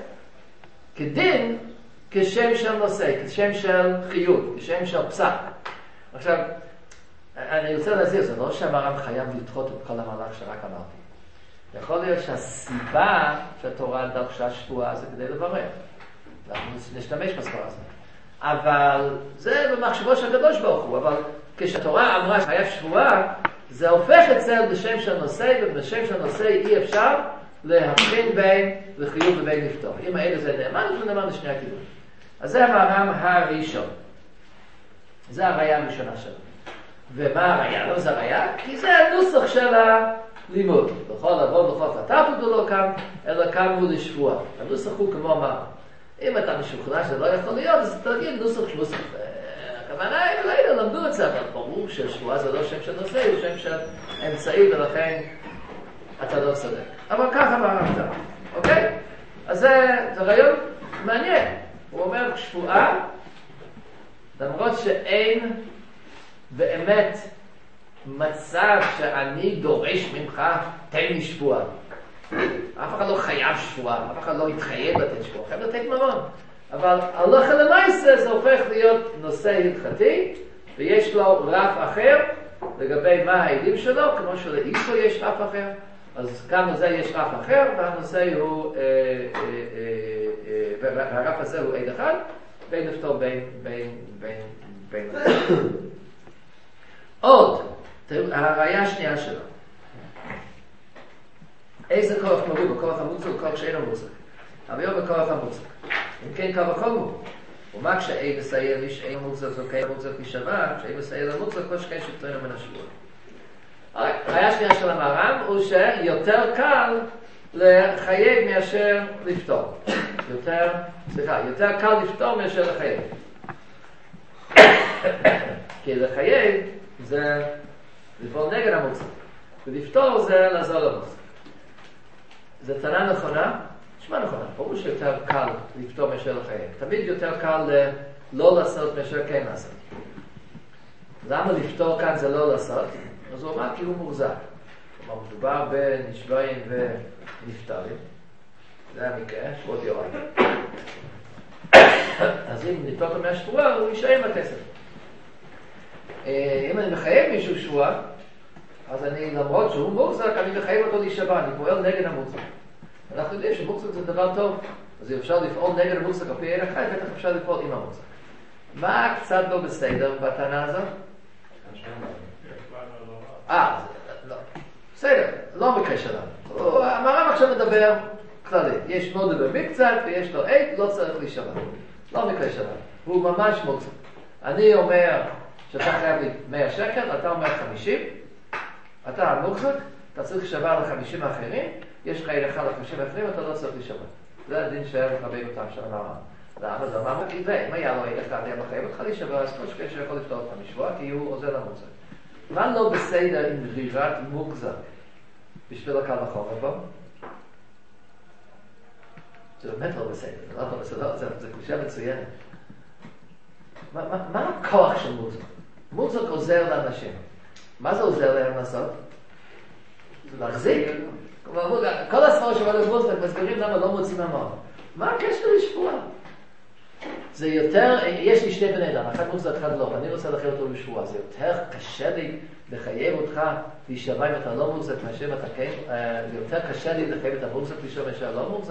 כדין, כשם של נושא, כשם של חיוב, כשם של פסק. עכשיו, אני רוצה להזהיר, זה לא שהמהר"ן חייב לדחות את כל המהלך שרק אמרתי. יכול להיות שהסיבה שהתורה דרשה שבועה זה כדי לברר. אנחנו נשתמש בספרה הזאת. אבל זה במחשבו של הקדוש ברוך הוא, אבל כשהתורה אמרה שחייב שבועה, זה הופך אצל בשם של נושא, ובשם של נושא אי אפשר להבחין בין לחיוב ובין לפתור. אם האלה זה נאמן, זה נאמן לשני הכיוון. אז זה המהר"ם הראשון. זה הראיה הראשונה שלו. ומה הראיה? לא זה הראיה? כי זה הנוסח הנוסח של הלימוד. בכל לבוא בכל פתחת אותו לא כאן, אלא כאן הוא לשבוע. הנוסח הוא כמו אמר. אם אתה משוכנע שזה לא יכול להיות, אז תגיד נוסח שמוסח. הכוונה היא, לא יודע, למדו את זה, אבל ברור ששבועה זה לא שם של נושא, הוא שם של אמצעי, ולכן אתה לא צודק. אבל ככה ברמת, אוקיי? אז זה, זה רעיון מעניין. הוא אומר, שבועה, למרות שאין באמת מצב שאני דורש ממך, תן לי שבועה. אף אחד לא חייב שבועה, אף אחד לא יתחייב לתת שבועה, חייב לתת ממון. אבל הלכה למעשה זה הופך להיות נושא הלכתי, ויש לו רף אחר לגבי מה העדים שלו, כמו שלאיסו יש רף אחר, אז גם לזה יש רף אחר, והנושא הוא, אה, אה, אה, אה, והרף הזה הוא עד אחד, בין לפתור בין, בין, בין, בין. עוד, הראייה השנייה שלו. איזה כוח מרוב, בכוח המוצק, בכוח שאינו מוצק. אבל יום בכוח המוצק. אם כן קו החומו, ומה כשאי מסייע לי שאין מוצק וכאין מוצק משווה, כשאי מסייע למוצק כל שכן שפטרנו מן השבוע. הראייה השנייה של המהר"ם הוא שיותר קל לחייב מאשר לפתור. יותר, סליחה, יותר קל לפתור מאשר לחייב. כי לחייב זה לפעול נגד המוצק, ולפתור זה לעזור למוצק. זה טענה נכונה? נשמע נכונה, ברור שיותר קל לפתור מאשר לחייב. תמיד יותר קל לא לעשות מאשר כן לעשות. למה לפתור כאן זה לא לעשות? אז הוא אומר כי הוא מוחזק. כלומר, מדובר בנשבעים ונפטרים. זה המקרה, שבועות יורד. אז אם נפתור אותו מהשבועה, הוא יישאר עם הכסף. אם אני מחייב מישהו שבועה, אז אני, למרות שהוא מוחזק, אני מחייב אותו להישבע, אני פועל נגד המוחזק. אנחנו יודעים שמוחזק זה דבר טוב, אז אפשר לפעול נגד המוחזק, על פי ערך חי, בטח אפשר לפעול עם המוחזק. מה קצת לא בסדר בטענה הזאת? אה, לא. בסדר, לא מקרה שלנו. המהר"ם עכשיו מדבר כללי. יש מודה במקצת ויש לו עד, לא צריך להישבע. לא מקרה שלנו. הוא ממש מוחזק. אני אומר שאתה חייב לי מאה שקל, אתה אומר חמישים, אתה המוחזק, אתה צריך להישבע לחמישים האחרים, יש לך עד אחד לחמישים האחרים, אתה לא צריך להישבע. זה הדין שהיה מחבק אותם של המהר"ם. למה זה אמר? כי אם היה לו עד אחד, היה מחייב אותך להישבע, אז כל שכן שיכול לפתור אותך משבוע, כי הוא עוזר למוחזק. מה לא בסדר עם ברירת מוחזק בשביל הקל וחומר בו? זה באמת לא בסדר, זה לא בסדר, זה קושיה מצוינת. מה, מה, מה הכוח של מוחזק? מוחזק עוזר לאנשים. מה זה עוזר להם לעשות? זה להחזיק. כל הספר שבאנו מוחזק מסבירים למה לא מוצאים ממון. מה הקשר לשבוע? זה יותר, יש לי שני בני אדם, אחד מוחזק, אחד לא, ואני רוצה לחייב אותו בשבוע. זה יותר קשה לי לחייב אותך להישבע אם אתה לא מוחזק, מאשר אם אתה כן, זה יותר קשה לי לחייב את המוחזק להישבע מאשר לא מוחזק.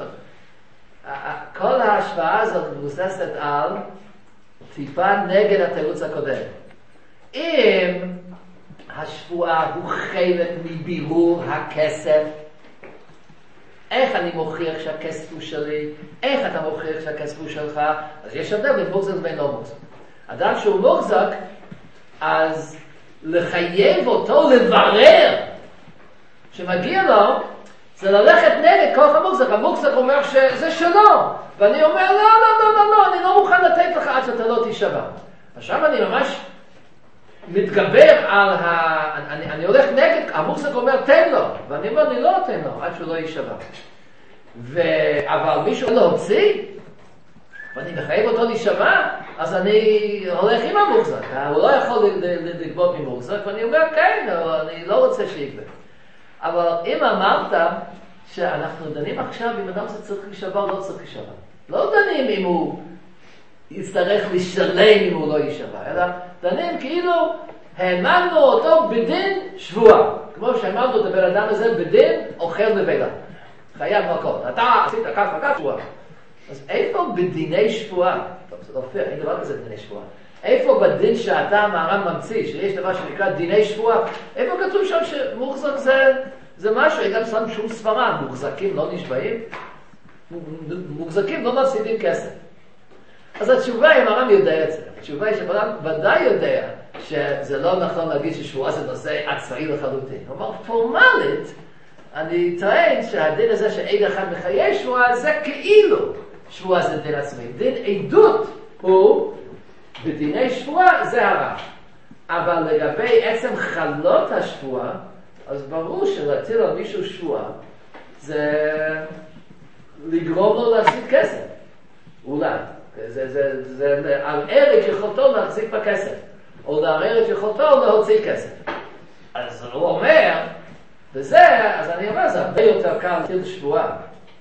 כל ההשוואה הזאת מבוססת על טיפה נגד התירוץ הקודם. אם השבועה הוא חלק מבירור הכסף, איך אני מוכיח שהכסף הוא שלי? איך אתה מוכיח שהכסף הוא שלך? אז יש הבדל בין מוחזק ובין לא מוחזק. אדם שהוא מוחזק, אז לחייב אותו לברר שמגיע לו, זה ללכת נגד כוח המוחזק. המוחזק אומר שזה שלו, ואני אומר לא, לא, לא, לא, לא, אני לא מוכן לתת לך עד שאתה לא תישבע. עכשיו אני ממש מתגבר על ה... אני, אני הולך נגד, המוחזק אומר תן לו, ואני אומר אני לא אתן לו עד שהוא לא יישבע. ו... אבל מישהו לא הוציא, ואני מחייב אותו להישבע, אז אני הולך עם המוחזק. הוא לא יכול לגבות ממוחזק, ואני אומר כן, אני לא רוצה שיגבה. אבל אם אמרת שאנחנו דנים עכשיו אם אדם צריך להישבע או לא צריך להישבע, לא דנים אם הוא יצטרך לשלם אם הוא לא יישבע, אלא דנים כאילו האמנו אותו בדין שבועה. כמו שהאמנו את הבן אדם הזה בדין אוכל בבילה. חייב מכות. אתה עשית כך וכך שבועה. אז איפה בדיני שבועה? טוב, זה לא פייר, אין דבר כזה בדיני שבועה. איפה בדין שאתה המהר"ם ממציא, שיש דבר שנקרא דיני שבועה, איפה כתוב שם שמוחזק זה, זה משהו, אין גם שם שום סברה, מוחזקים לא נשבעים, מוחזקים לא מפסידים כסף. אז התשובה היא, הר"ם יודע את זה. התשובה היא שהר"ם ודאי יודע שזה לא נכון להגיד ששבועה זה נושא עצמאי לחלוטין. הוא אומר, פורמלית, אני טוען שהדין הזה שעד אחד מחיי שבועה זה כאילו שבועה זה דין עצמאי. דין עדות הוא, בדיני שבועה זה הרע. אבל לגבי עצם חלות השבועה, אז ברור שלהטיל על מישהו שבועה זה לגרום לו להחזיק כסף. אולי. זה, זה, זה לערער את יכולתו להחזיק בכסף. או לערער את יכולתו להוציא כסף. אז הוא אומר, וזה, אז אני אומר, זה הרבה יותר קל להטיל שבועה.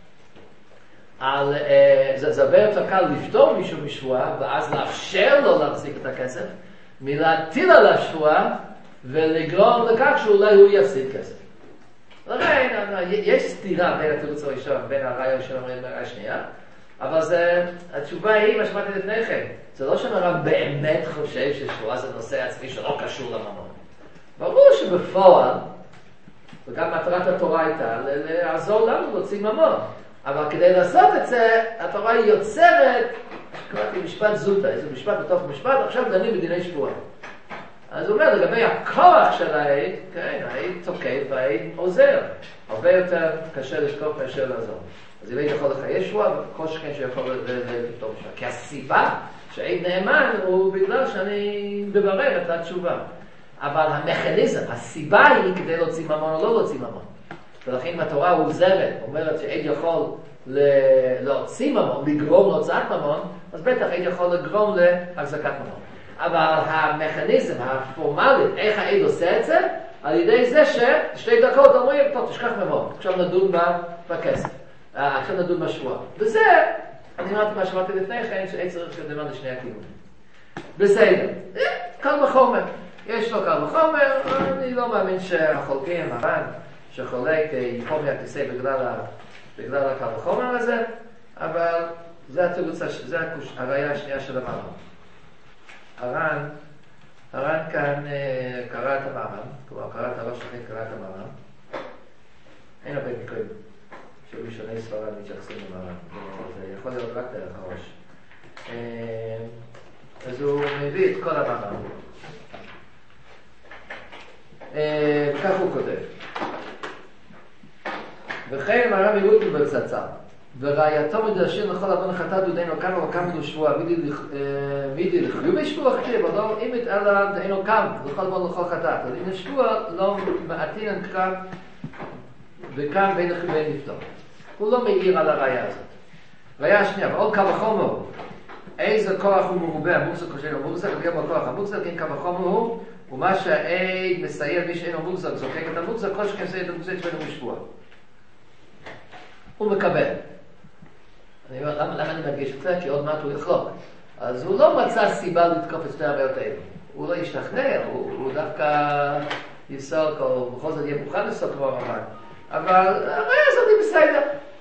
על, זה, זה הרבה יותר קל לפתור מישהו משבועה, ואז לאפשר לו להחזיק את הכסף, מלהטיל עליו שבועה, ולגרום לכך שאולי הוא יפסיד כסף. לכן, יש סתירה בין התירוץ הראשון, בין הראיה הראשון והראיה השנייה, אבל זה, התשובה היא מה שמעתי לפני כן. זה לא שהר"ם באמת חושב ששבועה זה נושא עצמי שלא קשור לממון. ברור שבפועל, וגם מטרת התורה הייתה לעזור לנו להוציא ממון. אבל כדי לעשות את זה, התורה היא יוצרת, קראתי משפט זוטה, איזה משפט בתוך משפט, עכשיו דנים בדיני שבועה. אז הוא אומר, לגבי הכוח של העד, כן, העד תוקף והעד עוזר. הרבה יותר קשה לתקוף מאשר לעזור. אז אם העד יכול לחיי שבועה, כל שכן שיכול לפתור שבועה. כי הסיבה שהעד נאמן הוא בגלל שאני מברר את התשובה. אבל המכניזם, הסיבה היא כדי להוציא ממון או לא להוציא ממון. ולכן אם התורה עוזרת, אומרת שעד יכול להוציא ממון, לגרום להוצאת ממון, אז בטח עד יכול לגרום להחזקת ממון. אבל המכניזם הפורמלית, איך העד עושה את זה? על ידי זה ששתי דקות אומרים, טוב, תשכח ממון, עכשיו נדון בכסף, עכשיו נדון בשבועה. וזה, אני אמרתי מה שאמרתי לפני כן, שעד צריך לדבר לשני הכיוונים. בסדר, קל וחומר. יש לו קל וחומר, אני לא מאמין שהחולקים, הר"ן, שחולק ייפול מהכיסא בגלל, בגלל הקל וחומר הזה, אבל זה התירוץ, זה הראיה השנייה של המאמר. הר"ן, הר"ן כאן קרא את המאמר, כלומר קרא את הראש שכן קרא את המאמר. אין הרבה מקרים שבראשוני ספרד מתייחסים למאמר, זה יכול להיות רק דרך הראש. אז הוא מביא את כל המאמר. וכך הוא כותב. וכן הר"ם ירוטל בפצצה, ורעייתו מדרשים לכל אבון החטאת דודנו כאן וכאן לשבוע, מידי לחיובי שבוע כתיב, אבל אם התעלה דהינו כאן, לכל אבון לכל חטאת. אז אם לשבוע לא מעטין הנקרא, וכאן בין לחיובי נפתור. הוא לא מעיר על הראיה הזאת. ראיה השנייה, ועוד קו החומר, איזה כוח הוא מרובה, המורסק או שאינו מורסק, וגם הכוח המורסק, אם קו החומר הוא, ומה שהעד מסייע מי שאינו מורסק, זוקק את המורסק, כל שכן מסייע את המורסק שאינו משבוע. הוא מקבל. אני אומר, למה, למה אני מדגיש את זה? כי עוד מעט הוא יחלוק. אז הוא לא מצא סיבה לתקוף את שתי הראיות האלה. הוא לא ישתכנע, הוא, הוא דווקא יסוק, או בכל זאת יהיה מוכן לסוק כבר רמן. אבל הראיה הזאת היא בסדר.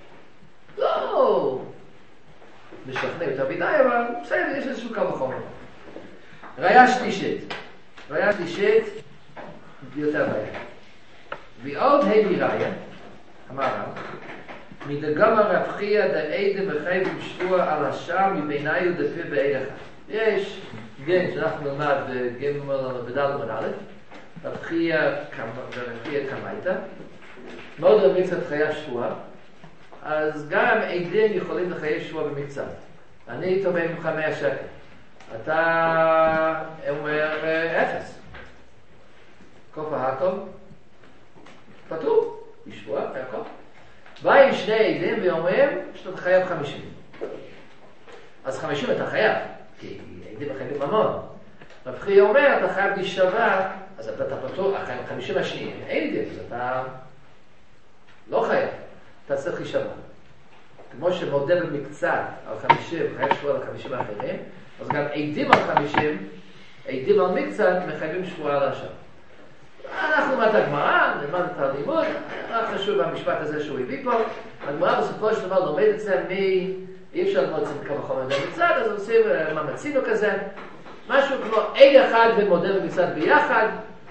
לא משתכנע יותר מדי, אבל בסדר, יש איזשהו קו וחומר. ראיה שלישית. ראיה שלישית, יותר ראיה. ועוד הביא ראיה, אמר רב, מדגם הרבחיה דעדם וחייב שבוע על השם מביניי ודפיר בעד אחד. יש גן שאנחנו נלמד גן בדל ומנאלף, רבחיה קמייתה, מאוד רבי קצת חייב שבוע, אז גם עדים יכולים לחייב שבוע במקצת. אני תובע ממך מאה שקל. אתה אומר אפס. כופה הטוב, פטור, בשבוע, הכל. באים שני עדים ואומרים שאתה חייב חמישים. אז חמישים אתה חייב, כי עדים חייבים ממון. רבחי אומר, אתה חייב להישבע, אז אתה פטור, חמישים השניים, אין עדים, אז אתה לא חייב, אתה צריך להישבע. כמו שמודה במקצת על חמישים, חייב שבוע על חמישים האחרים, אז גם עדים על חמישים, עדים על מקצת, מחייבים שבוע על השם. אנחנו נלמד את הגמרא, נלמד את הלימוד, רק חשוב המשפט הזה שהוא הביא פה. הגמרא בסופו של דבר לומד את זה מי, אי אפשר ללמוד את זה מכמה חומר במצד, אז עושים מאמצינו כזה, משהו כמו עד אחד ומודה במצד ביחד.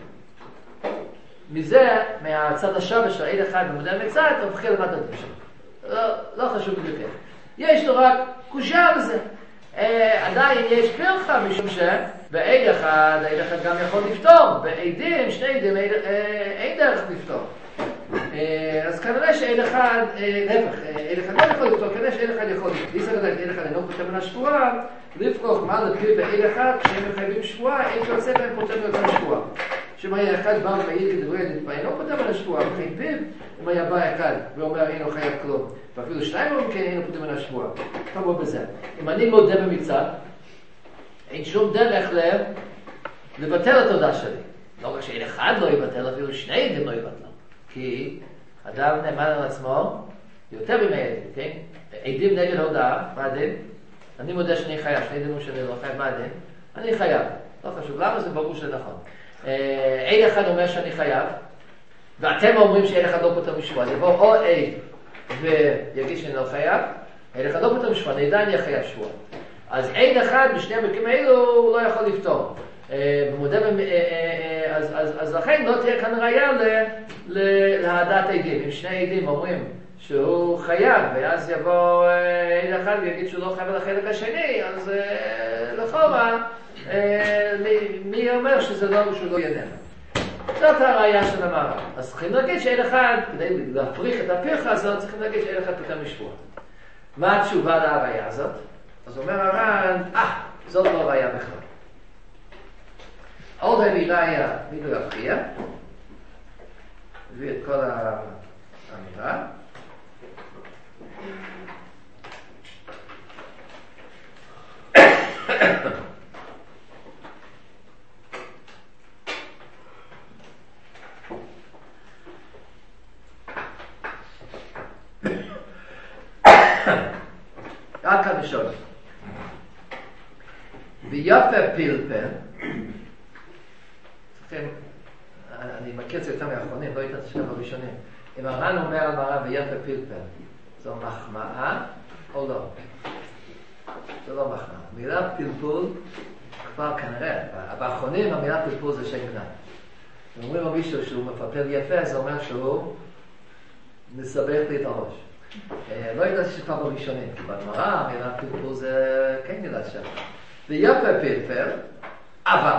מזה, מהצד השווה של עד אחד ומודה במצד, אתה מתחיל למד את זה. לא, לא חשוב בדיוק. יש לו רק קושה בזה. עדיין יש פרחה, משום שבעד אחד, העד אחד גם יכול לפתור. בעדים, שני עדים, אין דרך לפתור. אז כנראה שעד אחד, להפך, עד אחד לא יכול לפתור, כנראה שעד אחד יכול לפתור. איסר לדעת, עד אחד אינו פותר מן השבועה, לפרוח מה לפיר בעד אחד, כשהם מחייבים שבועה, אין שעושה בהם פותר מן השבועה. שאם היה אחד בא ומעיד כדברי נתפע, אינו פותר מן השבועה, וכן פיו, אם היה בא אחד ואומר אינו חייב כלום, ואפילו שניים אומרים כן, אינו פותר מן השבועה. תבוא בזה. אם אני מודה במצד, אין שום דרך לבטל את התודה שלי. לא רק שעד אחד לא יבטל, אפילו שני עדים לא יבטלו. כי אדם נאמן על עצמו יותר ממי עדים, כן? עדים נגד הודעה, מה הדין? אני מודה שאני חייב, שני עדים שאני לא חייב, מה הדין? אני חייב. לא חשוב, למה זה ברור שזה נכון? עד אחד אומר שאני חייב, ואתם אומרים שעד אחד לא פותר משבועה. יבוא או עד ויגיד שאני לא חייב, עד אחד לא פותר משבועה, אני עדיין יהיה חייב שבועה. אז עד אחד בשני המקרים האלו הוא לא יכול לפתור. במודע, אז, אז, אז לכן לא תהיה כאן ראיה להעדת עדים. אם שני עדים אומרים שהוא חייב, ואז יבוא עד אחד ויגיד שהוא לא חייב על החלק השני, אז לכאורה, מי אומר שזה לא, שהוא לא ינם? זאת הראיה של המערב. אז צריכים להגיד שעד אחד, כדי להפריך את הפרחה הזאת, צריכים להגיד שעד אחד פותר משבועה. מה התשובה להראיה הזאת? אז אומר הר"ן, אה, זאת לא ראיה בכלל. עוד הראיה, מי לא יפריע, הביא את כל האמירה. רק הראשון. ויפה פלפל, צריכים, אני מכיר את זה יותר מהאחרונים, לא הייתה תשכב הראשונים. אם הר"ן אומר על מראה ויפה פלפל, זו מחמאה או לא? זה לא מחמאה. מילה פלפול, כבר כנראה, באחרונים המילה פלפול זה שם גנאי. אומרים על מישהו שהוא מפלפל יפה, זה אומר שהוא מסבך לי את הראש. לא ידעתי שכבר בראשונים, כי בגמרא המילה פלפול זה כן מילה שם. ויפה פלפל, אבל.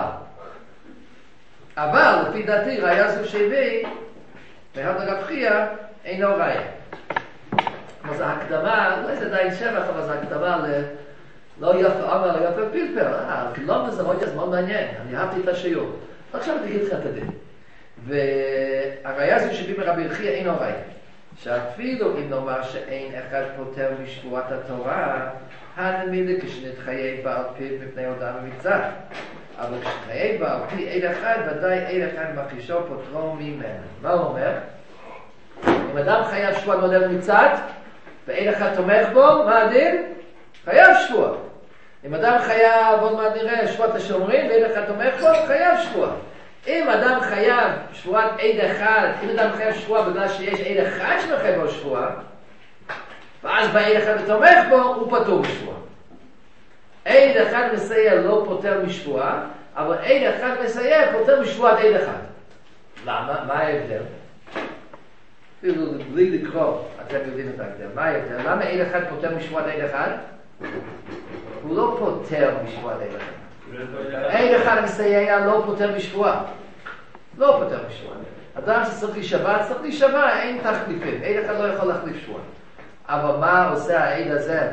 אבל, לפי דעתי, ראיה זו שהביא, מהד הרב חייא, אינו ראיה. כמו זה הקדמה, לא איזה די שבח, אבל זה הקדמה ל... לא יפה אמר, לא יפה פלפל. אה, כלום זה מאוד מאוד מעניין. אני אהבתי את השיעור. עכשיו אני אגיד לך את הדין. והראיה זו שהביא מרבי חייא, אינו ראיה. שאפילו אם נאמר שאין אחד פותר משבועת התורה, הנמילה כשנתחייב בעל פיו מפני הודעה במצד. אבל כשנתחייב בעל פי עד אחד, ודאי עד אחד מכחישו פוטרו ממנו. מה הוא אומר? אם אדם חייב שבועה מודה במצד, ועד אחד תומך בו, מה הדין? חייב שבועה. אם אדם חייב, עוד מעט נראה, שבועת השומרים, ועד אחד תומך בו, חייב שבועה. אם אדם חייב שבועת עד אחד, אם אדם חייב שבועה בגלל שיש עד אחד שמחייב בו שבועה, ואז בעד אחד תומך בו, הוא פטור משבועה. עד אחד מסייע לא פותר משבועה, אבל עד אחד מסייע פותר משבועת עד אחד. למה? מה ההבדל? אפילו בלי לקרוא, אתם יודעים את ההבדל. מה ההבדל? למה עד אחד פותר משבועת עד אחד? הוא לא פותר משבועת עד אחד. עד אחד מסייע לא פותר משבועה. לא פותר משבועה. אדם שצריך להישבע, צריך להישבע, אין תחליפים. עד אחד לא יכול להחליף שבועה. אבל מה עושה העד הזה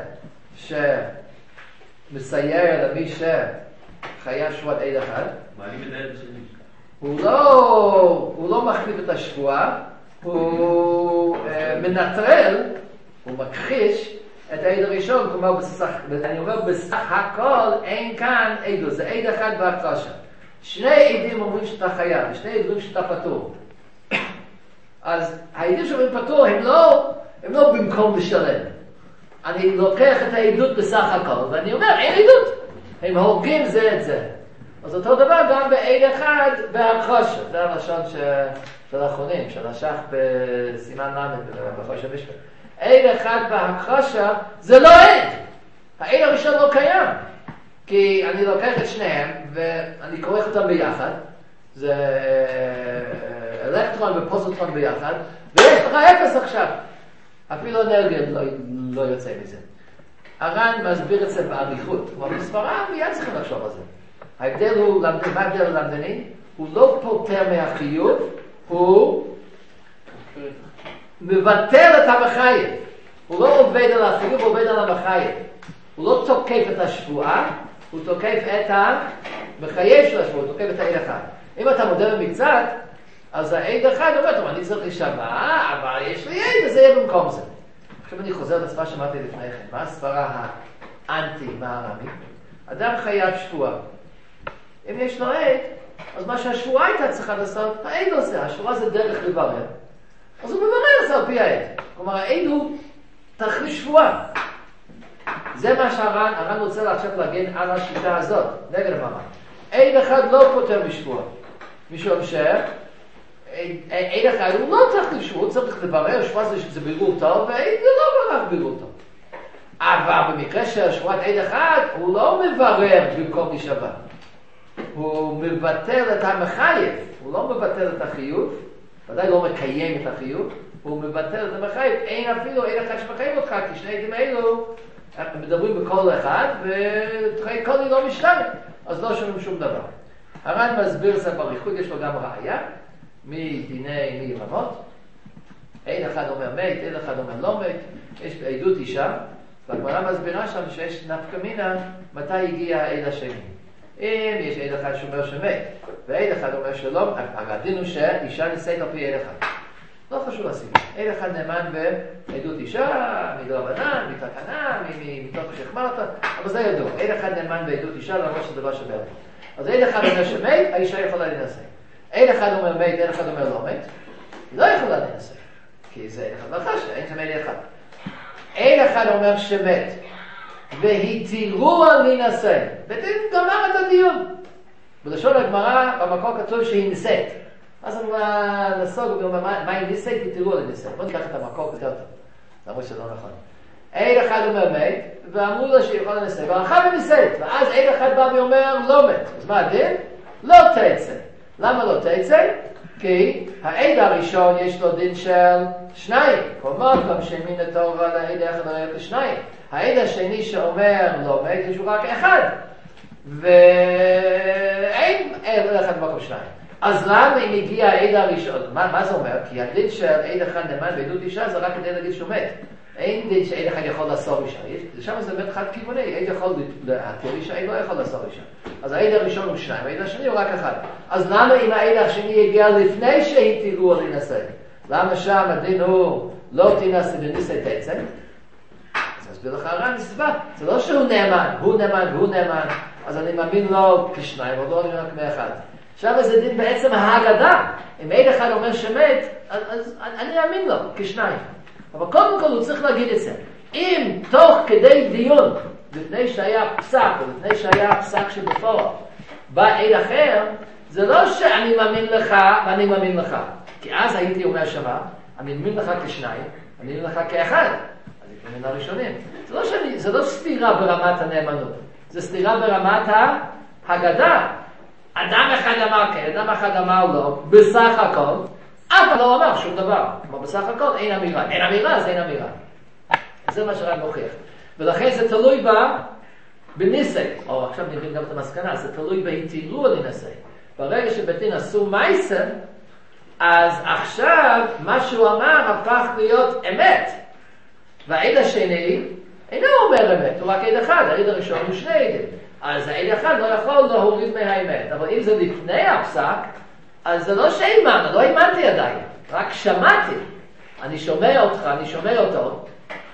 שמסייע למי שחייב שבועת עד אחד? מעלים את העד השני. הוא לא, הוא לא מחליף את השבועה, הוא מנטרל, הוא מכחיש את העד הראשון, כלומר בסך, אני אומר בסך הכל אין כאן עדו, זה עד אחד בהקרשה. שני עדים אומרים שאתה חייב, ושני עדים שאתה פטור. אז העדים שאומרים פטור הם לא, הם לא במקום לשלם. אני לוקח את העדות בסך הכל, ואני אומר אין עדות. הם הורגים זה את זה. אז אותו דבר גם בעד אחד בהקרשה. זה הלשון של האחרונים, של השח בסימן למד, בחוש המשפט. עד אחד בהקרשה זה לא עד. העד הראשון לא קיים. כי אני לוקח את שניהם ואני כורך אותם ביחד. זה אלקטרון ופוזיטרון ביחד. ויש לך אפס עכשיו. אפילו אנרגיה לא, לא יוצא מזה. הר"ן מסביר את זה באריכות. כמו בסברה, מיד צריכים לחשוב על זה. ההבדל הוא, מה ההבדל למדני? הוא לא פותר מהחיוב, הוא מבטל את המחייב. הוא לא עובד על החיוב, הוא עובד על המחייב. הוא לא תוקף את השבועה, הוא תוקף את המחייב של השבועה, הוא תוקף את העד אחד. אם אתה מודד במקצת, אז העד אחד אומר, טוב, אני צריך להישבע, אבל יש לי עד, אז זה יהיה במקום זה. עכשיו אני חוזר לסברה שאמרתי לפני כן. מה הסברה האנטי מערמית? אדם חייב שבועה. אם יש לו עד, אז מה שהשבועה הייתה צריכה לעשות, העד עושה. השבועה זה דרך לברר. אז הוא מברר זה על פי העד. כלומר, העד הוא תכלית שבועה. זה מה שהר"ן, הר"ן רוצה עכשיו להגן על השיטה הזאת, נגד המאמר. עד אחד לא פותר משבועה. משום ש... עד אחד הוא לא צריך לשבוע, הוא צריך לברר, שבועה זה בירור טוב, ועד זה לא רק בירור טוב. אבל במקרה של שבועת עד אחד, הוא לא מברר במקום להישבע. הוא מבטל את המחייב, הוא לא מבטל את החיוב, ודאי לא מקיים את החיוב, הוא מבטל את המחייב, אין אפילו עד אחד שמחייב אותך, כי שני עדים האלו מדברים בכל אחד, וכל היא לא משתנה, אז לא שומעים שום דבר. הר"ן מסביר זה באריכות, יש לו גם ראיה, מדיני מי יבמות. עד אחד אומר מת, עד אחד אומר לא מת, יש עדות אישה, והגמרא מסבירה שם שיש נפקא מינה מתי הגיע העד השני. אם יש עד אחד שאומר שמת, ועד אחד אומר שלא, הדין הוא שאישה נישאת על פי עד אחד. לא חשוב הסיבה. עד אחד נאמן בעדות אישה, מדרבנן, מתקנה, מתוך שחמרת, אבל זה ידוע. עד אחד נאמן בעדות אישה, למרות שזה דבר שבאמת. אז עד אחד אומר שמת, האישה יכולה להינשא. עד אחד אומר מת, עד אחד אומר לא מת, היא לא יכולה להינשא. כי זה עד אחד לחש, אין שם עד אחד. עד אחד אומר שמת, והתירו על להינשא. בדין גמר את הדיון. בלשון הגמרא, במקור כתוב שהיא נישאת. אז אני אומר לסוג, הוא אומר, מה היא נישאת? התירו על להינשא. בוא ניקח את המקור יותר טוב. למרות שזה לא נכון. עד אחד אומר מת, ואמרו לו שהיא יכולה להינשא, והלכה ונישאת. ואז עד אחד בא ואומר לא מת. אז מה הדין? לא תצא. למה לא תצא? כי העד הראשון יש לו דין של שניים. כלומר, גם שמין הטוב על העד האחד הראיית לשניים. העד השני שאומר לא מת, יש הוא רק אחד. ואין אחד במקום שניים. אז למה אם הגיע העד הראשון? מה, מה זה אומר? כי הדין של עד אחד נאמן בעדות אישה זה רק כדי להגיד שהוא מת. אין דין שעד אחד יכול לאסור אישה. שם זה באמת חד כיווני. עד יכול להתיר אישה, עד לא יכול לאסור אישה. אז העד הראשון הוא שניים, העד השני הוא רק אחד. אז למה אם העד השני הגיע לפני שהתירו על להינשא? למה שם הדין הוא לא תינשא ונישא תצא? אז אסביר לך הר"ן סיבה. זה לא שהוא נאמן, הוא נאמן והוא נאמן. אז אני מאמין לו כשניים, או לא אני רק מאחד. עכשיו זה דין בעצם ההגדה. אם עד אחד אומר שמת, אז, אז אני אאמין לו כשניים. אבל קודם כל הוא צריך להגיד את זה. אם תוך כדי דיון, לפני שהיה פסק, או לפני שהיה פסק שבפועל, בא עד אחר, זה לא שאני מאמין לך ואני מאמין לך. כי אז הייתי אומר שמה, אני מאמין לך כשניים, אני מאמין לך כאחד. אז זה מאמין הראשונים. זה לא, שאני, זה לא סתירה ברמת הנאמנות. זה סתירה ברמת ההגדה. אדם אחד אמר כן, אדם אחד אמר לא, בסך הכל, אף אחד לא אמר שום דבר. אבל בסך הכל אין אמירה. אין אמירה, אז אין אמירה. זה מה שרק מוכיח. ולכן זה תלוי בה בניסי. או עכשיו נבין גם את המסקנה, זה תלוי בהתירו להינשא. ברגע שבית עשו מייסן, אז עכשיו מה שהוא אמר הפך להיות אמת. והעד השני אינו אומר אמת, הוא רק עד אחד, העד הראשון הוא שני עדים. אז העד אחד לא יכול להוריד מהאמת. אבל אם זה לפני הפסק, אז זה לא שהאמנו, לא האמנתי עדיין. רק שמעתי. אני שומע אותך, אני שומע אותו.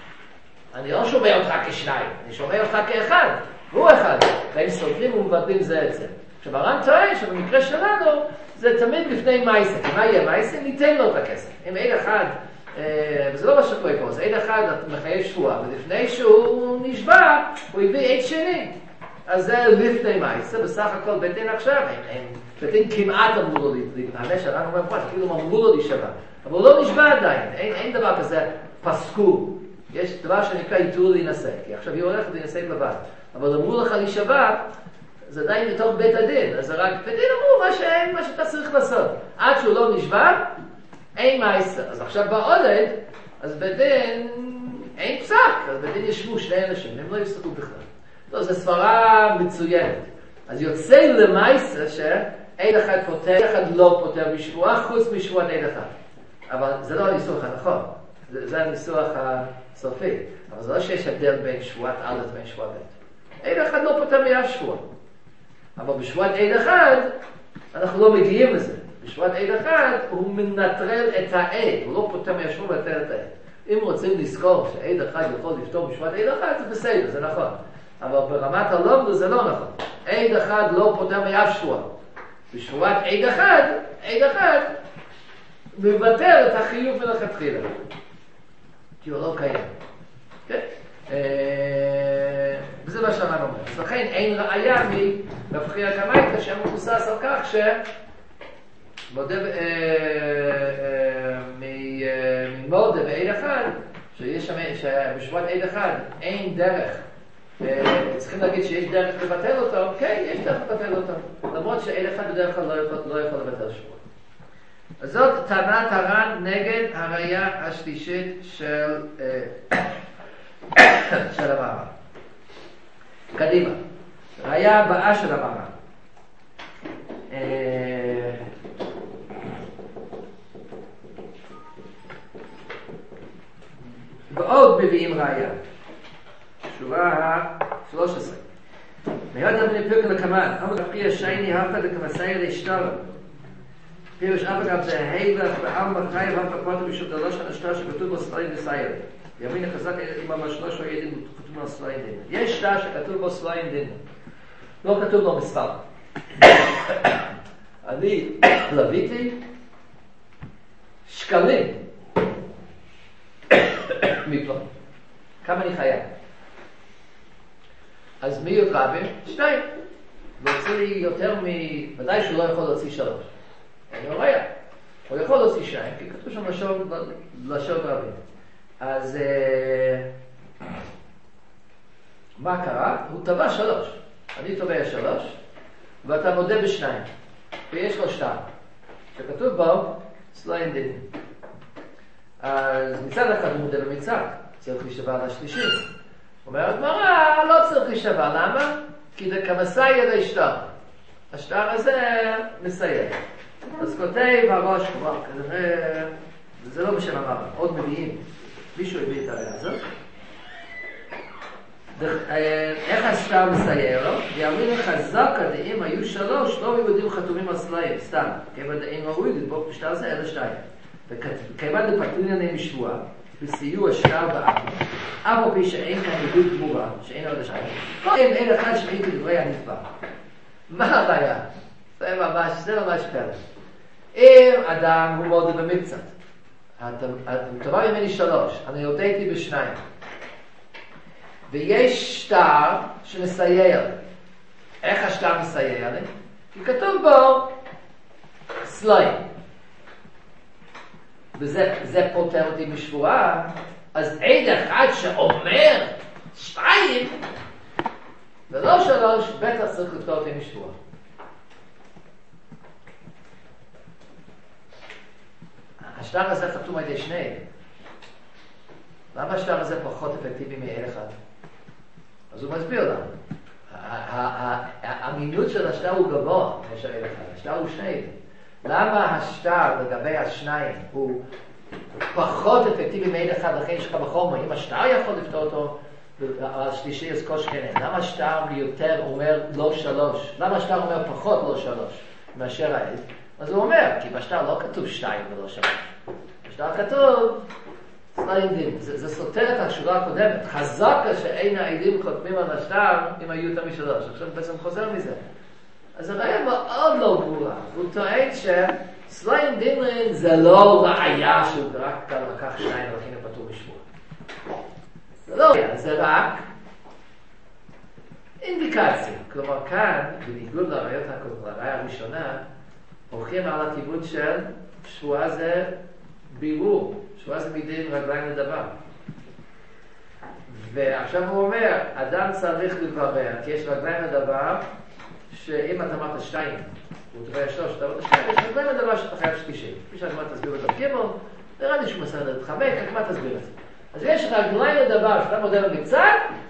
אני לא שומע אותך כשניים, אני שומע אותך כאחד. הוא אחד. והם סותרים ומבטלים זה את זה. עכשיו הר"ן טוען שבמקרה שלנו זה תמיד לפני מייסה. כי מה יהיה מייסה? ניתן לו את הכסף. אם עד אחד, וזה לא מה שקורה פה, זה עד אחד מחייב שבועה, ולפני שהוא נשבע, הוא הביא עד שני. אז זה לפני מייסה, בסך הכל בית דין עכשיו, בית דין כמעט אמרו לו להתנהלש, הר"ן אומר פה, כאילו אמרו לו להישבע. אבל הוא לא נשבע עדיין, אין, אין דבר כזה פסקו. יש דבר שנקרא איתור להינשא, כי עכשיו היא הולכת להינשא לבד. אבל אמרו לך להישבע, זה עדיין בתוך בית הדין, אז רק בית דין אמרו מה, שאין, מה שאתה צריך לעשות. עד שהוא לא נשבע, אין מייסה. אז עכשיו בעודד, אז בית דין אין פסק, אז בדין ישבו שני אנשים, הם לא יפסקו בכלל. לא, זו סברה מצוינת. אז יוצא למעשה שעד אחד פותר, עד אחד לא פותר בשבועה, חוץ משבועת עד אחד. אבל זה לא הניסוח הנכון, זה, זה הניסוח הסופי. אבל זה לא שיש הבדל בין שבועת א' ובין שבועת ב'. עד אחד לא פותר מאף שבועה. אבל בשבועת עד אחד, אנחנו לא מגיעים לזה. בשבועת עד אחד, הוא מנטרל את העד, הוא לא פותר מהשבוע ומנטרל את העד. אם רוצים לזכור שעד אחד יכול לפתור בשבועת עד אחד, זה בסדר, זה נכון. אבל ברמת הלומדות זה לא נכון. עד אחד לא פותר מאף שבועה. בשבועת עד אחד, עד אחד, מבטל את החיוב מלכתחילה. כי הוא לא קיים. כן? וזה מה שאמרנו אומר. אז לכן אין ראיה מרפחיה קמייתא שמבוסס על כך ש... ממודה בעד אחד, שיש שם, שבשבועת עד אחד אין דרך, צריכים להגיד שיש דרך לבטל אותו, כן, יש דרך לבטל אותו, למרות שעד אחד בדרך כלל לא יכול לבטל שבועה. אז זאת טענת הר"ן נגד הראיה השלישית של של המאמר. קדימה, ראיה הבאה של המאמר. ועוד מביאים ראיה. שורה ה-שלוש עשרה. מיד בני פרק לקמן, אמר רפחיה שייני הפתא דקמסייר להשתרם. פירוש אף אגב זה הילך בעלמא חייב הפתא פוטר משום דלוש הנשתר שכתוב בו סלעים וסייר. ימין החזק עם המשלוש וידים כתוב בו סלעים דין. יש שטר שכתוב בו סלעים דין. לא כתוב בו מספר. אני לביתי שקלים מפלון. כמה אני חייב? אז מי עוד רבים? שתיים. להוציא לי יותר מ... ודאי שהוא לא יכול להוציא שלוש. אני לא ראיה. הוא יכול להוציא שתיים, כי כתוב שם לשון, לשון רבים. אז אה, מה קרה? הוא טבע שלוש. אני טובע שלוש, ואתה מודה בשניים. ויש לו שתיים. שכתוב בו סלעים דין. אז מצד אחד הוא מודה במצד. צריך להישבע על השלישי. אומרת מראה, לא צריך להישבע. למה? כי זה כמסייר להשתר. השטר הזה מסייר. אז כותב הראש כבר, כנראה, זה לא בשם המראה, עוד מביאים. מישהו הביא את הראיה הזאת. איך השטר מסייר לו? ויאמרים חזקה דאם היו שלוש, לא יהודים חתומים על סלעים, סתם. כיוון דאם ראוי לדבוק בשטר זה, אלה שתיים. וכיוון דפטרין עליהם משבועה, בסיוע שטר באב, אף על פי שאין כאן עדות גמורה, שאין עוד השתיים. כל אין אין אחד שמעיד כדברי הנתבע. מה הבעיה? זה ממש, זה ממש פלא. אם אדם הוא מודה במקצת, אתם תאמר ממני שלוש, אני הודיתי בשניים, ויש שטר שמסייע לי. איך השטר מסייע לי? כי כתוב בו סלעים. וזה פותר אותי משבועה, אז עד אחד שאומר שתיים, ולא שלוש, בטח צריך לפתור אותי משבועה. השטר הזה חתום על ידי שני. למה השטר הזה פחות אפקטיבי מעד אחד? אז הוא מסביר לנו. האמינות של השטר הוא גבוה מאשר עד אחד. השטר הוא שני. למה השטר לגבי השניים הוא פחות אפקטיבי מעד אחד, לכן יש לך בחומר? אם השטר יכול לפתור אותו, השלישי יזכור שכנן. למה השטר יותר אומר לא שלוש? למה השטר אומר פחות לא שלוש מאשר העד? אז הוא אומר, כי בשטר לא כתוב שתיים ולא שלוש. בשטר כתוב סלעים דין. זה, זה סותר את השורה הקודמת. חזקה שאין העדים חותמים על השטר אם היו יותר משלוש. עכשיו בעצם חוזר מזה. אז הראיה מאוד לא ברורה. הוא טוען שסלעים דין זה לא ראיה שהוא רק לקח שניים ולכן הוא פטור משבועה. זה לא ראיה, זה רק אינדיקציה. כלומר כאן, בניגוד לראיות הקודמות, לראיה הראשונה, הולכים על הכיוון של שבועה זה בירור, שבועה זה מדין רגליים לדבר. ועכשיו הוא אומר, אדם צריך לברר, כי יש רגליים לדבר, שאם אתה אמרת שתיים, הוא תראה שלוש, אתה אמרת שתיים, יש רגליים לדבר שאתה חייב שלישי. מי שאתה אמרת תסביר את הגימון, נראה לי שהוא מסדר את חמק, רק מה תסביר את זה? אז יש רגליים לדבר שאתה מודה לו בקצת,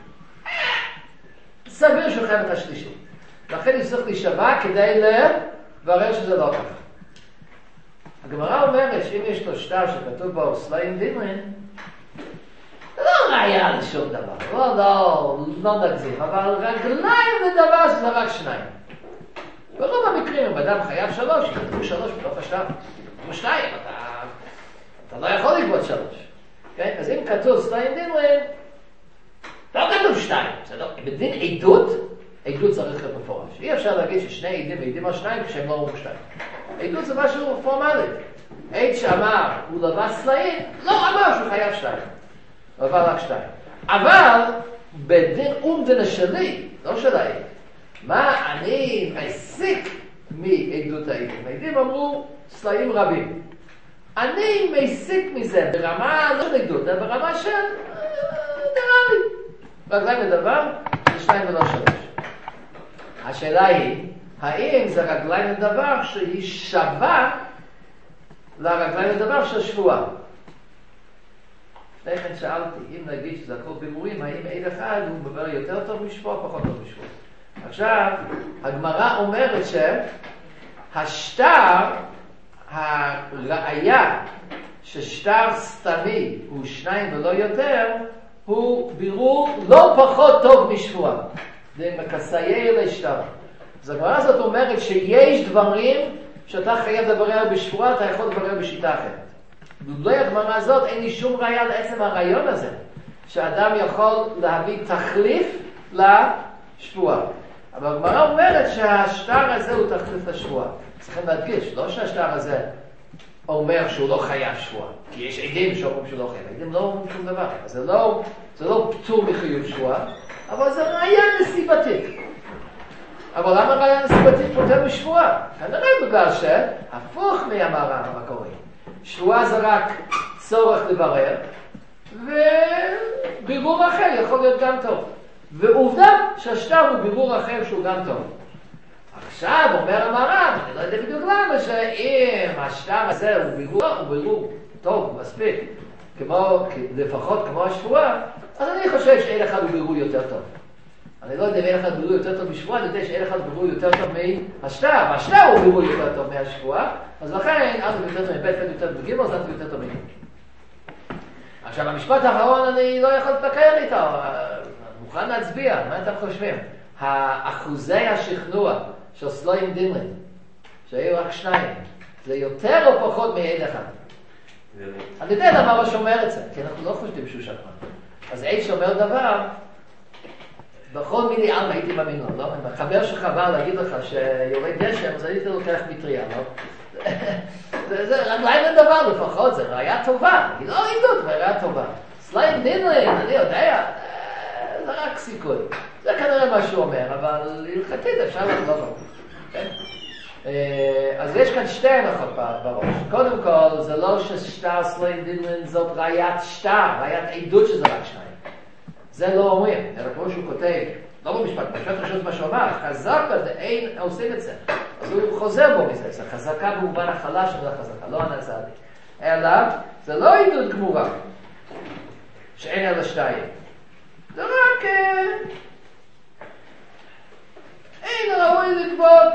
סביר שהוא חייב את השלישית. לכן הוא צריך להישבע כדי לברר שזה לא ככה. הגמרא אומרת שאם יש לו שטר שכתוב בו סלעים דינרין, זה לא ראיה לשום דבר, לא, לא, לא נגזים, אבל רגליים לדבר שזה רק שניים. ברוב המקרים, אם אדם חייב שלוש, יכתבו שלוש בתוך השטר. כתבו שתיים, אתה, אתה לא יכול לגבות שלוש. כן? אז אם כתוב סלעים דינרין, לא כתוב שתיים. בדין עדות, עדות צריך להיות מפורש. אי אפשר להגיד ששני עדים ועדים על שניים כשהם לא אומרים שתיים. עדות זה משהו פורמלי. עד שאמר, הוא לבש סלעים, לא אמר שהוא חייב שתיים. הוא עבר רק שתיים. אבל, בדין אומדנה שלי, לא של העד, מה אני מסיק מעדות העדים? העדים אמרו סלעים רבים. אני מסיק מזה ברמה, לא נגדות, ברמה של נראה לי. רגליים לדבר, זה שניים ולא שלוש. השאלה היא, האם זה רגליים לדבר שהיא שווה לרגליים לדבר של שבועה? לפני כן שאלתי, אם נגיד שזה הכל בירורים, האם עד אחד הוא מדבר יותר טוב משבועה או פחות טוב משבועה? עכשיו, הגמרא אומרת שהשטר, הראיה ששטר סתמי הוא שניים ולא יותר, הוא בירור לא פחות טוב משבועה. זה מקסיי לשטר. אז הגמרא הזאת אומרת שיש דברים שאתה חייב לברר בשבועה, אתה יכול לברר בשיטה אחרת. בלי הגמרא הזאת אין לי שום ראיה לעצם הרעיון הזה, שאדם יכול להביא תחליף לשבועה. אבל הגמרא אומרת שהשטר הזה הוא תחליף לשבועה. צריכים להדגיש, לא שהשטר הזה אומר שהוא לא חייב שבועה, כי יש עדים שאומרים שהוא לא חייב. עדים לא אומרים שום דבר. אז זה לא, זה לא פטור מחיוב שבועה, אבל זה ראיה נסיבתית. אבל למה ראיה נסיבתית פותר משבועה? כנראה בגלל שהפוך מהמראה המקורי. שבועה זה רק צורך לברר, ובירור אחר יכול להיות גם טוב. ועובדה שהשטר הוא בירור אחר שהוא גם טוב. עכשיו אומר המראה, אני לא יודע בדיוק למה, שאם השטר הזה הוא בירור, הוא בירור טוב, מספיק, כמו, לפחות כמו השבועה, אז אני חושב שאין אחד הוא בירור יותר טוב. אני לא יודע אם אין אחד בירור יותר טוב משבועה, אני יודע שאין אחד בירור יותר טוב מהשטר, והשטר הוא בירור יותר טוב מהשבועה, אז לכן, אז הוא יותר טוב מבית, יותר טוב בגימל, אז הוא יותר טוב מגימל. עכשיו, המשפט האחרון אני לא יכול לתקר איתו, מוכן להצביע, מה אתם חושבים? האחוזי השכנוע של סלעים דינרין, שהיו רק שניים, זה יותר או פחות מעד אחד? אני יודע למה הוא שומר את זה, כי אנחנו לא חושבים שהוא שקרן. אז עד שומר דבר, בכל מיני עם הייתי מאמין לו, לא? אם החבר שלך בא להגיד לך שיורד גשם, אז הייתי לוקח מטריה, לא? זה רגליים לדבר לפחות, זה ראיה טובה, היא לא עדות, אבל ראיה טובה. סלעים דינרין, אני יודע, זה רק סיכוי. זה כנראה מה שהוא אומר, אבל הלכתית אפשר לחלוק לו. אז יש כאן שתי הנחות בראש. קודם כל, זה לא ששטר סלעים דינרין זאת ראיית שטר, ראיית עדות שזה רק שניים. זה לא אומרים, אלא כמו שהוא כותב, לא במשפט, במשפט ראשון מה שהוא אמר, חזק בזה, אין עושים את זה. אז הוא חוזר בו מזה, זה חזקה במובן החלש של החזקה, לא הנצעדי. אלא, זה לא עדות גמורה, שאין אלא שתיים. זה רק, אין ראוי לגבות,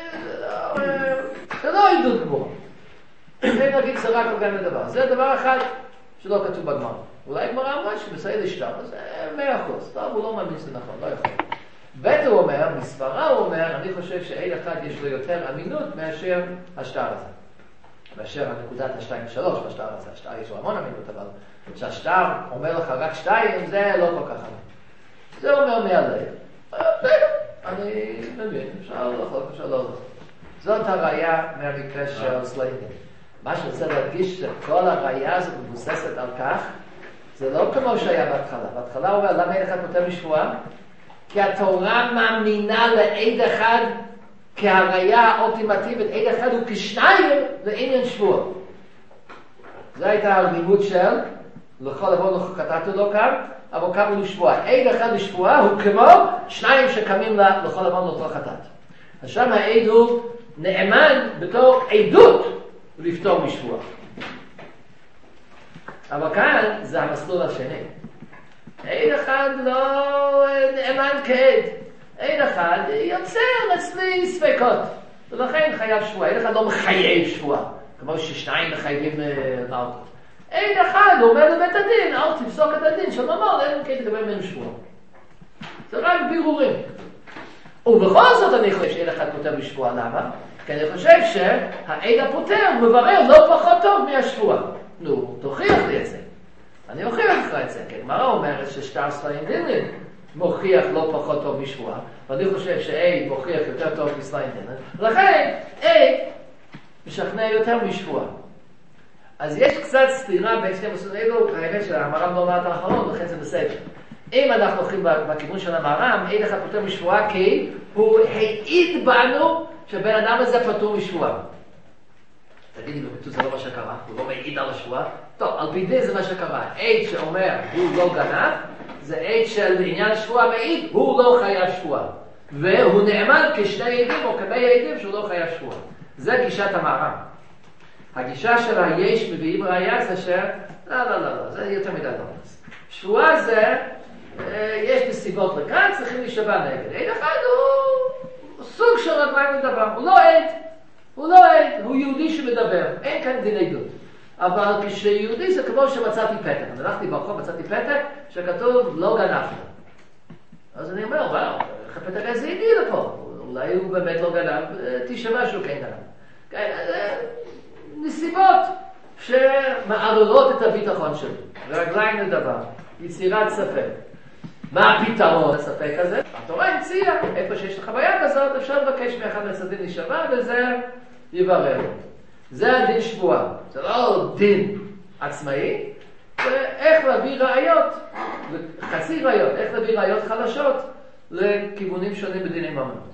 זה לא עדות גמורה. זה נגיד זה רק גם לדבר. זה דבר אחד שלא כתוב בגמרא. אולי גמרא אמרה שבסעיד השטר, זה מאה אחוז. טוב, הוא לא מאמין שזה נכון, לא יכול. בית הוא אומר, מספרה הוא אומר, אני חושב שעד אחד יש לו יותר אמינות מאשר השטר הזה. מאשר הנקודת השתיים שלוש בשטר הזה. השטר יש לו המון אמינות, אבל כשהשטר אומר לך רק שתיים, זה לא כל כך אמינות. זה אומר מהלב. אני מבין, אפשר לא יכול, אפשר לא יכול. זאת הראייה מהמקרה של סלעים. מה שרוצה להדגיש שכל הראייה הזאת מבוססת על כך, זה לא כמו שהיה בהתחלה. בהתחלה הוא אומר, למה עד אחד כותב משבועה? כי התורה מאמינה לעד אחד כהראייה האולטימטיבית, עד אחד הוא כשניים לעניין שבועה. זו הייתה הלימוד של לכל לבוא לך כתבתו לו כאן, אבל קראנו לשבועה. עד אחד לשבועה הוא כמו שניים שקמים לכל לבוא לאותו חטאת. אז שם העד הוא נאמן בתור עדות לפתור משבועה. אבל כאן זה המסלול השני. עד אחד לא נאמן כעד. עד אחד יוצר אצלי ספקות. ולכן חייב שבועה. עד אחד לא מחייב שבועה. כמו ששניים מחייבים מלכות. עד אחד אומר לבית הדין, אל תפסוק את הדין של ממון, אין כן תקבל מהם שבועה. זה רק בירורים. ובכל זאת אני חושב שעד אחד פותר בשבועה. למה? כי אני חושב שהעד הפותר מברר לא פחות טוב מהשבועה. נו, תוכיח לי את זה. אני אוכיח לך את זה, כי הגמרא אומרת ששטר סליין דינלין מוכיח לא פחות טוב משבועה, ואני חושב שעד מוכיח יותר טוב מסליין דינלין, ולכן עד משכנע יותר משבועה. אז יש קצת סתירה בין שני מסלולים אלו, האמת שהמר"ם לא מעט האחרון, לכן זה בסדר. אם אנחנו הולכים בכיוון של המר"ם, עד אחד פותר משבועה כי הוא העיד בנו שבן אדם הזה פטור משבועה. תגידי, בביטוי זה לא מה שקרה, הוא לא מעיד על השבועה. טוב, על פי דין זה מה שקרה. עד שאומר הוא לא גנב, זה עד של עניין שבועה מעיד, הוא לא חייב שבועה. והוא נאמן כשני עדים או כמי עדים שהוא לא חייב שבועה. זה גישת המר"ם. הגישה שלה יש מביאים ראייה זה ש... לא, לא, לא, לא, זה יותר מדי דורס. שבועה זה, יש נסיבות לכאן, צריכים להישבע נגד. עד אחד הוא סוג של רגליים לדבר, הוא לא עד. הוא לא עד, הוא יהודי שמדבר, אין כאן דין עדות. אבל כשיהודי זה כמו שמצאתי פתק. אני הלכתי ברחוב, מצאתי פתק שכתוב לא גנבת. אז אני אומר, וואו, איך הפתק הזה הגיע לפה? אולי הוא באמת לא גנב, תשמע שהוא כן גנב. כן, נסיבות שמערערות את הביטחון שלי. רגליים לדבר, יצירת ספק. מה הפתרון לספק הזה? התורה המציאה, איפה שיש לך בעיה כזאת, אפשר לבקש מאחד מהצדדים להישבע, וזה יברר. זה הדין שבועה. זה לא דין עצמאי, זה איך להביא ראיות, חצי ראיות, איך להביא ראיות חלשות לכיוונים שונים בדיני ממונות.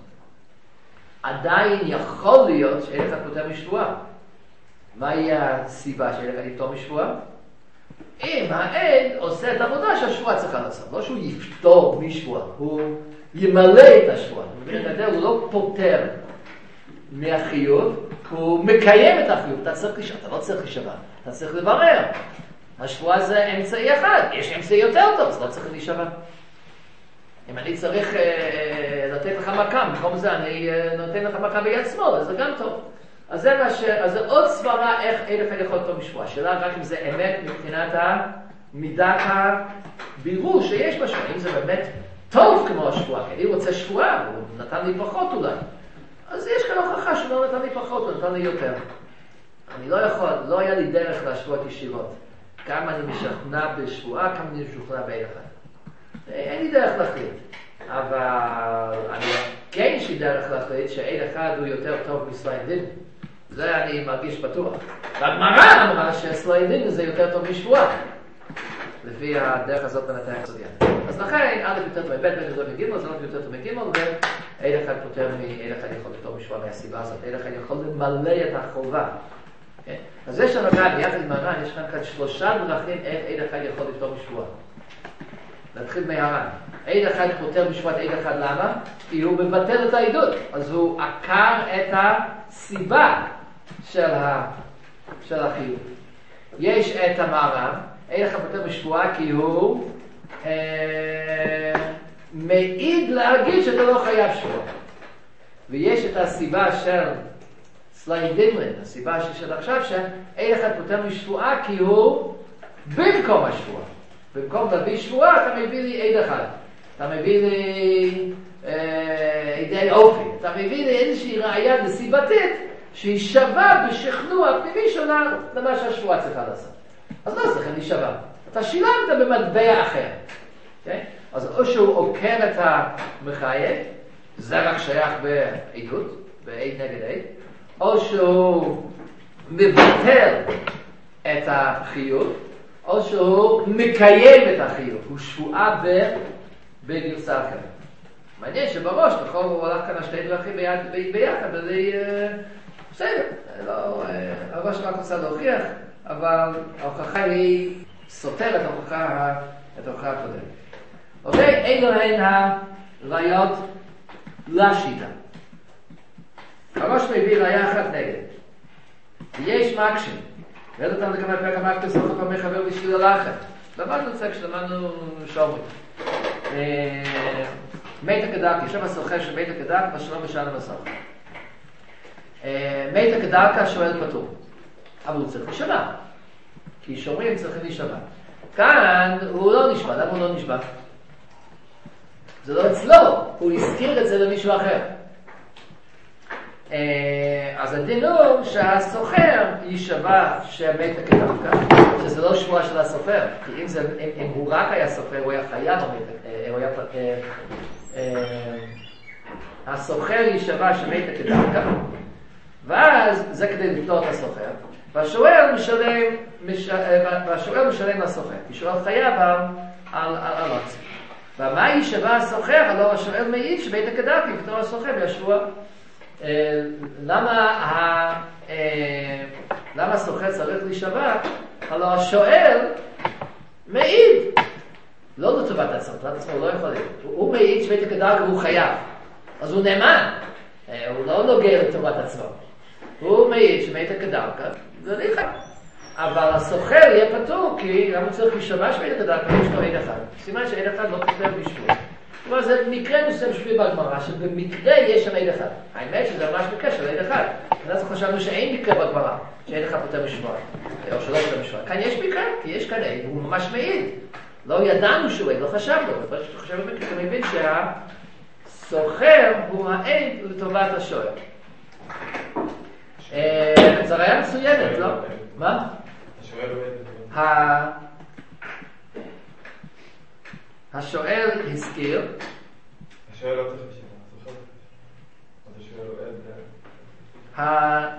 עדיין יכול להיות שאין אחד פותר משבועה. מהי הסיבה שאין אחד יפתור משבועה? אם העד עושה את העבודה שהשבועה צריכה לעשות, לא שהוא יפתור משבועה, הוא ימלא את השבועה. הוא לא פותר מהחיוב, הוא מקיים את החיוב. אתה צריך לשאול, אתה לא צריך להישבע, אתה צריך לברר. השבועה זה אמצעי אחד, יש אמצעי יותר טוב, אז לא צריך להישבע. אם אני צריך אה, לתת לך מכה, במקום זה אני אה, נותן לך מכה ביד שמאל, אז זה גם טוב. אז זה, ש... אז זה עוד סברה איך עד אחד יכול להיות משבועה. השאלה רק אם זה אמת מבחינת מידת הבירור שיש בשבועה. אם זה באמת טוב כמו השבועה, כי אני רוצה שבועה, הוא נתן לי פחות אולי. אז יש כאן הוכחה שהוא לא נתן לי פחות, הוא נתן לי יותר. אני לא יכול, לא היה לי דרך להשוות ישירות. כמה אני משכנע בשבועה, כמה אני משוכנע בעד אחד. אין לי דרך להחליט. אבל אני כן יש לי דרך להחליט שעד אחד הוא יותר טוב מסליין דין. זה אני מרגיש בטוח. והגמרא אמרה שסליין דין זה יותר טוב משבועה. לפי הדרך הזאת בנתיים הסוגיה. אז לכן, א' יותר טוב מבית, ב' יותר מגימל, זה לא יותר טוב מגימל, ועד אחד פותר מעד אחד יכול לפתור משבועה מהסיבה הזאת. עד אחד יכול למלא את החובה. אז יש לנו כאן, ביחד עם הר"ן, יש כאן שלושה דרכים איך עד אחד יכול לפתור משבועה. נתחיל מהר"ן. עד אחד פותר משבועת עד אחד, למה? כי הוא מבטל את העדות. אז הוא עקר את הסיבה של, ה... של החיוב. יש את המערב, עד אחד פותר משבועה כי הוא אה... מעיד להגיד שאתה לא חייב שבועה. ויש את הסיבה של סליין דינלין, הסיבה של עכשיו שעד אחד פותר משבועה כי הוא במקום השבועה. במקום להביא שבועה, אתה מביא לי עד אחד. אתה מביא לי עדי אופי. אתה מביא לי איזושהי ראייה נסיבתית שהיא שווה בשכנוע פנימי שונה למה שהשבועה צריכה לעשות. אז לא צריכים להישבע. אתה שילמת במטבע אחר. Okay? אז או שהוא עוקר את המחייב, זה רק שייך בעדות, בעד נגד עד, או שהוא מבטל את החיוב, או שהוא מקיים את החיוב, הוא שבועה בגרסה אחרת. מעניין שבראש, נכון, הוא הולך כאן השתי דרכים ביחד, וזה בסדר, הראש רק רוצה להוכיח, אבל ההוכחה היא סותרת את ההוכחה הקודמת. אוקיי, אלו הן הראיות לשיטה. הראש מביא ראיה אחת נגד. יש מקשים. ואלה אותנו לגבי פרק המקטע סוכר פעמי חבר בשביל הלחם. למדנו את זה כשלמדנו שומרים. מית הקדקה, יושב הסוחר של מית הקדקה ושלום ושלום הסוחר. מית הקדקה שואל פטור. אבל הוא צריך להישבע. כי שומרים צריכים להישבע. כאן הוא לא נשבע. למה הוא לא נשבע? זה לא אצלו. הוא הזכיר את זה למישהו אחר. אז הדין הוא שהסוחר יישבע שמית הקדקה, שזה לא שבועה של הסוחר. כי אם, זה, אם, אם הוא רק היה סוחר, הוא היה חייב הוא היה... הסוחר יישבע שמית הקדקה, ואז זה כדי לפתור את הסוחר. והשואל משלם, והשואל משלם לסוחר, כי שואל חייב על הלוץ. ומה יישבע הסוחר? הלא השואל מעיד שבית הקדקה יפתור הסוחר והשבוע. למה למה הסוחר צריך להישבע? הלא השואל מעיד, לא לטובת עצמו, לטובת עצמו הוא לא יכול להיות. הוא מעיד שבית הקדקה הוא חייב, אז הוא נאמן, הוא לא נוגע לטובת עצמו. הוא מעיד שבית הקדקה זה לא חייב. אבל הסוחר יהיה פטור, כי למה הוא צריך להישבע שבית הקדקה יש לו עד אחד. סימן שעד אחד לא פותר בשבוע. כלומר, זה מקרה מסוים שבוי בגמרא, שבמקרה יש שם עד אחד. האמת שזה ממש מקרה של עד אחד. אז חשבנו שאין מקרה בגמרא, שעד אחד פותר בשבוע, או שלא פותר בשבוע. כאן יש מקרה, כי יש כאן עד, הוא ממש מעיד. לא ידענו שהוא עד, לא חשבנו. אבל כשאתה חושב במקרה, אתה מבין שהסוחר הוא העד לטובת השואל. זה ראיה מצוינת, לא? מה? השואל הוא עד. השואל הזכיר. השואל לא צריך לשאול. אז השואל הוא עד.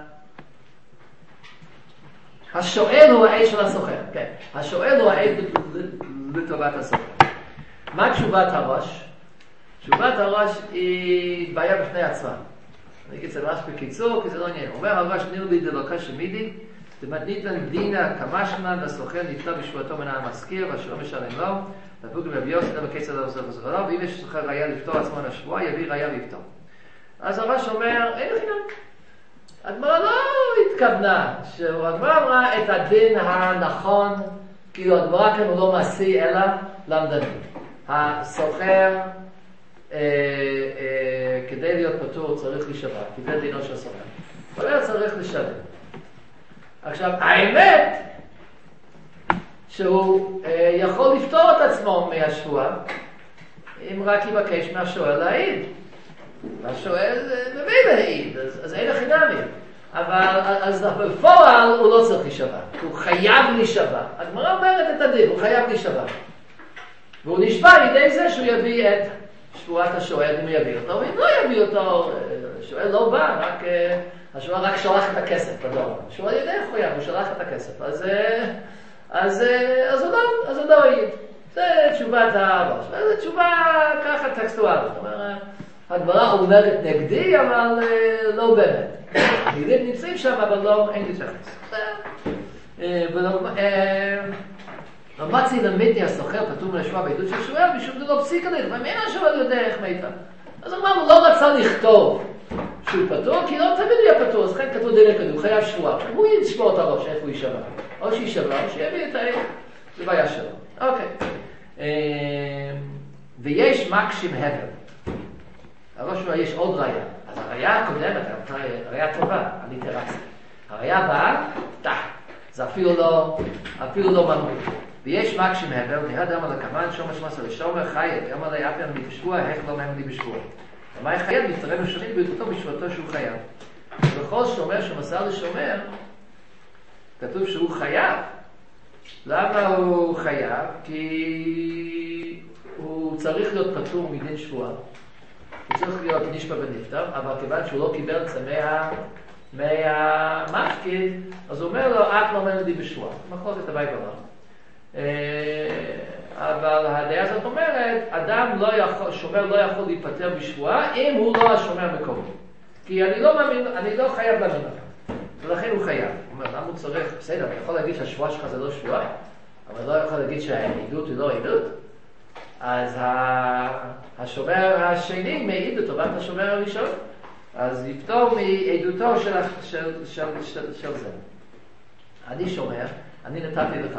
השואל הוא העד של הסוחר. כן. השואל הוא העד לטובת הסוחר. מה תשובת הראש? תשובת הראש היא בעיה בפני עצמה. אני אגיד את זה ממש בקיצור, כי זה לא עניין. אומר הראש, נינו לי דלוקה שמידי, דמתניתן דינה כמה שמן, והסוחר נפטר בשבועתו מן המזכיר, והשלום משלם לו, לפוג רבי יוסי, לבקץ עליו זה וזה ולא, ואם יש סוחר ראיה לפתור עצמו על השבוע, יביא ראיה לפתור. אז הראש אומר, אין חינם. הגמרא לא התכוונה, שהגמרא אמרה את הדין הנכון, כאילו הגמרא כאן הוא לא מעשי, אלא למדני. הסוחר, אה, אה, כדי להיות פטור צריך להישבע, כי זה דינו של הסוחר. אבל הוא צריך לשלם. עכשיו, האמת שהוא אה, יכול לפתור את עצמו מהשבוע, אם רק יבקש מהשואל להעיד. והשואל מביא להעיד, אז, אז אין החינמי. אבל אז בפועל הוא לא צריך להישבע, הוא חייב להישבע. הגמרא אומרת את הדין, הוא חייב להישבע. והוא נשבע לידי זה שהוא יביא את שבועת השואל, אם הוא יביא אותו, ואם לא יביא אותו, השואל לא בא, רק, השואל רק שולח את הכסף בדור. השואל יודע איך הוא יבוא, הוא שולח את הכסף. אז, אז, אז, הוא לא, אז הוא לא יגיד. זה תשובת הראש. זו תשובה ככה טקסטואלית. זאת אומרת, הגמרא אומרת נגדי, אבל לא באמת. נגדים נמצאים שם, אבל לא, אין לי תכנס. ומצי למדני הסוחר פטור מלשמוע בעדות של שואל, משום זה לא פסיק עליך, ומין השואל יודע איך מיתה. אז אמרנו, לא רצה לכתוב שהוא פטור, כי לא תמיד יהיה פטור, אז כאן כתוב דין הכדור, חייב שבועה. הוא ישבור את הראש, איפה הוא יישבע. או שישבע, או שיביא את העד. זה בעיה שלו. אוקיי. ויש מקשים הבל. הראש שלו יש עוד ראיה. אז הראיה הקודמת, הראיה טובה, הליטרציה. הראיה הבאה, תח. זה אפילו לא, אפילו לא מנוי. ויש מקשים הבל, נהד אמר לקמן, שומש מסע לשומר, חייב, אמר לי, אף פעם לי בשבוע, איך לא מהם לי בשבוע. ומה חייב? מתראה משונים בעדותו בשבועתו שהוא חייב. ובכל שומר שמסר לשומר, כתוב שהוא חייב. למה הוא חייב? כי הוא צריך להיות פטור מדין שבוע. הוא צריך להיות נשבע ונפטר, אבל כיוון שהוא לא קיבל את זה מה... מהמפקיד, אז הוא אומר לו, את לא אומרת לי בשבוע. מחלוקת את הבית אמר. אבל הדעה הזאת אומרת, אדם לא יכול, שומר לא יכול להיפטר בשבועה, אם הוא לא השומר מקומי. כי אני לא מאמין, אני לא חייב להאמין לכם. ולכן הוא חייב. הוא אומר, למה הוא צריך? בסדר, אני יכול להגיד שהשבועה שלך זה לא שבועה, אבל לא יכול להגיד שהעדות היא לא עדות. אז השומר השני מעיד לטובת השומר הראשון. אז יפתור מעדותו של, של, של, של, של זה. אני שומר, אני נתתי לך,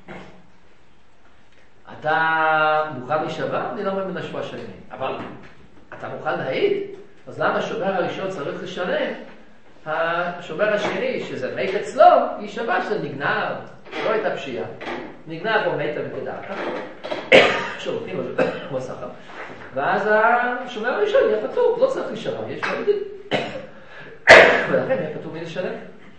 אתה מוכן להישבע? אני לא אומר מן השבוע שני, אבל אתה מוכן להעיד? אז למה השומר הראשון צריך לשלם? השומר השני, שזה מת אצלו, יישבע שזה נגנב, לא הייתה פשיעה, נגנב או מתה בקדקה, שולחים לו כמו שכר, ואז השומר הראשון יהיה פטור, לא צריך להישבע, יש לו עדים, ולכן יהיה פטור מלשלם.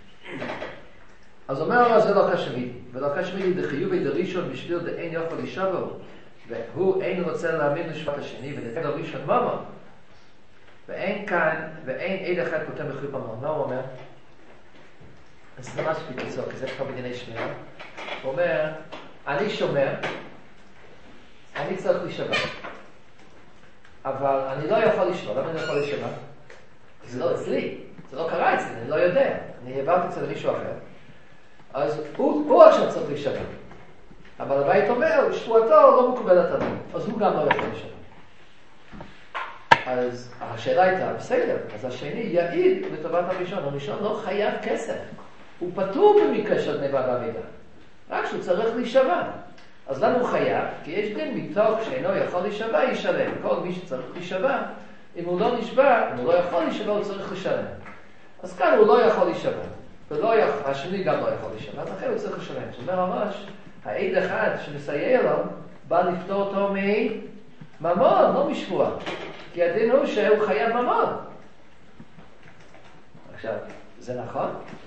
אז אומר, זה לא כשמידי, ולא כשמידי דחיובי דראשון בשביל דאין יכול להישבע, והוא אין רוצה להאמין לשבט השני, ונתן לו ראשון ממון. ואין כאן, ואין עד אחד כותב בחיוב ממון. מה הוא אומר? אז זה ממש בקיצור, כי זה כבר בדיני שמירה. הוא אומר, אני שומר, אני צריך להישבע, אבל אני לא יכול לשמוע. למה אני לא יכול לשמוע? כי זה לא אצלי, זה לא קרה אצלי, אני לא יודע. אני העברתי את זה למישהו אחר. אז הוא, הוא עכשיו צריך להישבע. אבל הבית אומר, שבועתו לא מקובלת עליו, אז הוא גם לא יכול להישבע. אז השאלה הייתה, בסדר, אז השני יעיד לטובת הראשון. הראשון לא חייב כסף. הוא פטור במקרה של גניבה בעמידה. רק שהוא צריך להישבע. אז למה הוא חייב? כי יש דין מתוך שאינו יכול להישבע, ישלם. כל מי שצריך להישבע, אם הוא לא נשבע, אם הוא לא יכול להישבע, הוא צריך לשלם. אז כאן הוא לא יכול להישבע. ולא יכול, השני גם לא יכול להישבע, אז אחרי הוא צריך לשלם. זאת אומרת ממש, העד אחד שמסייע לו, בא לפתור אותו מממון, לא משבוע. כי הדין הוא שהוא חייב ממון. עכשיו, זה נכון?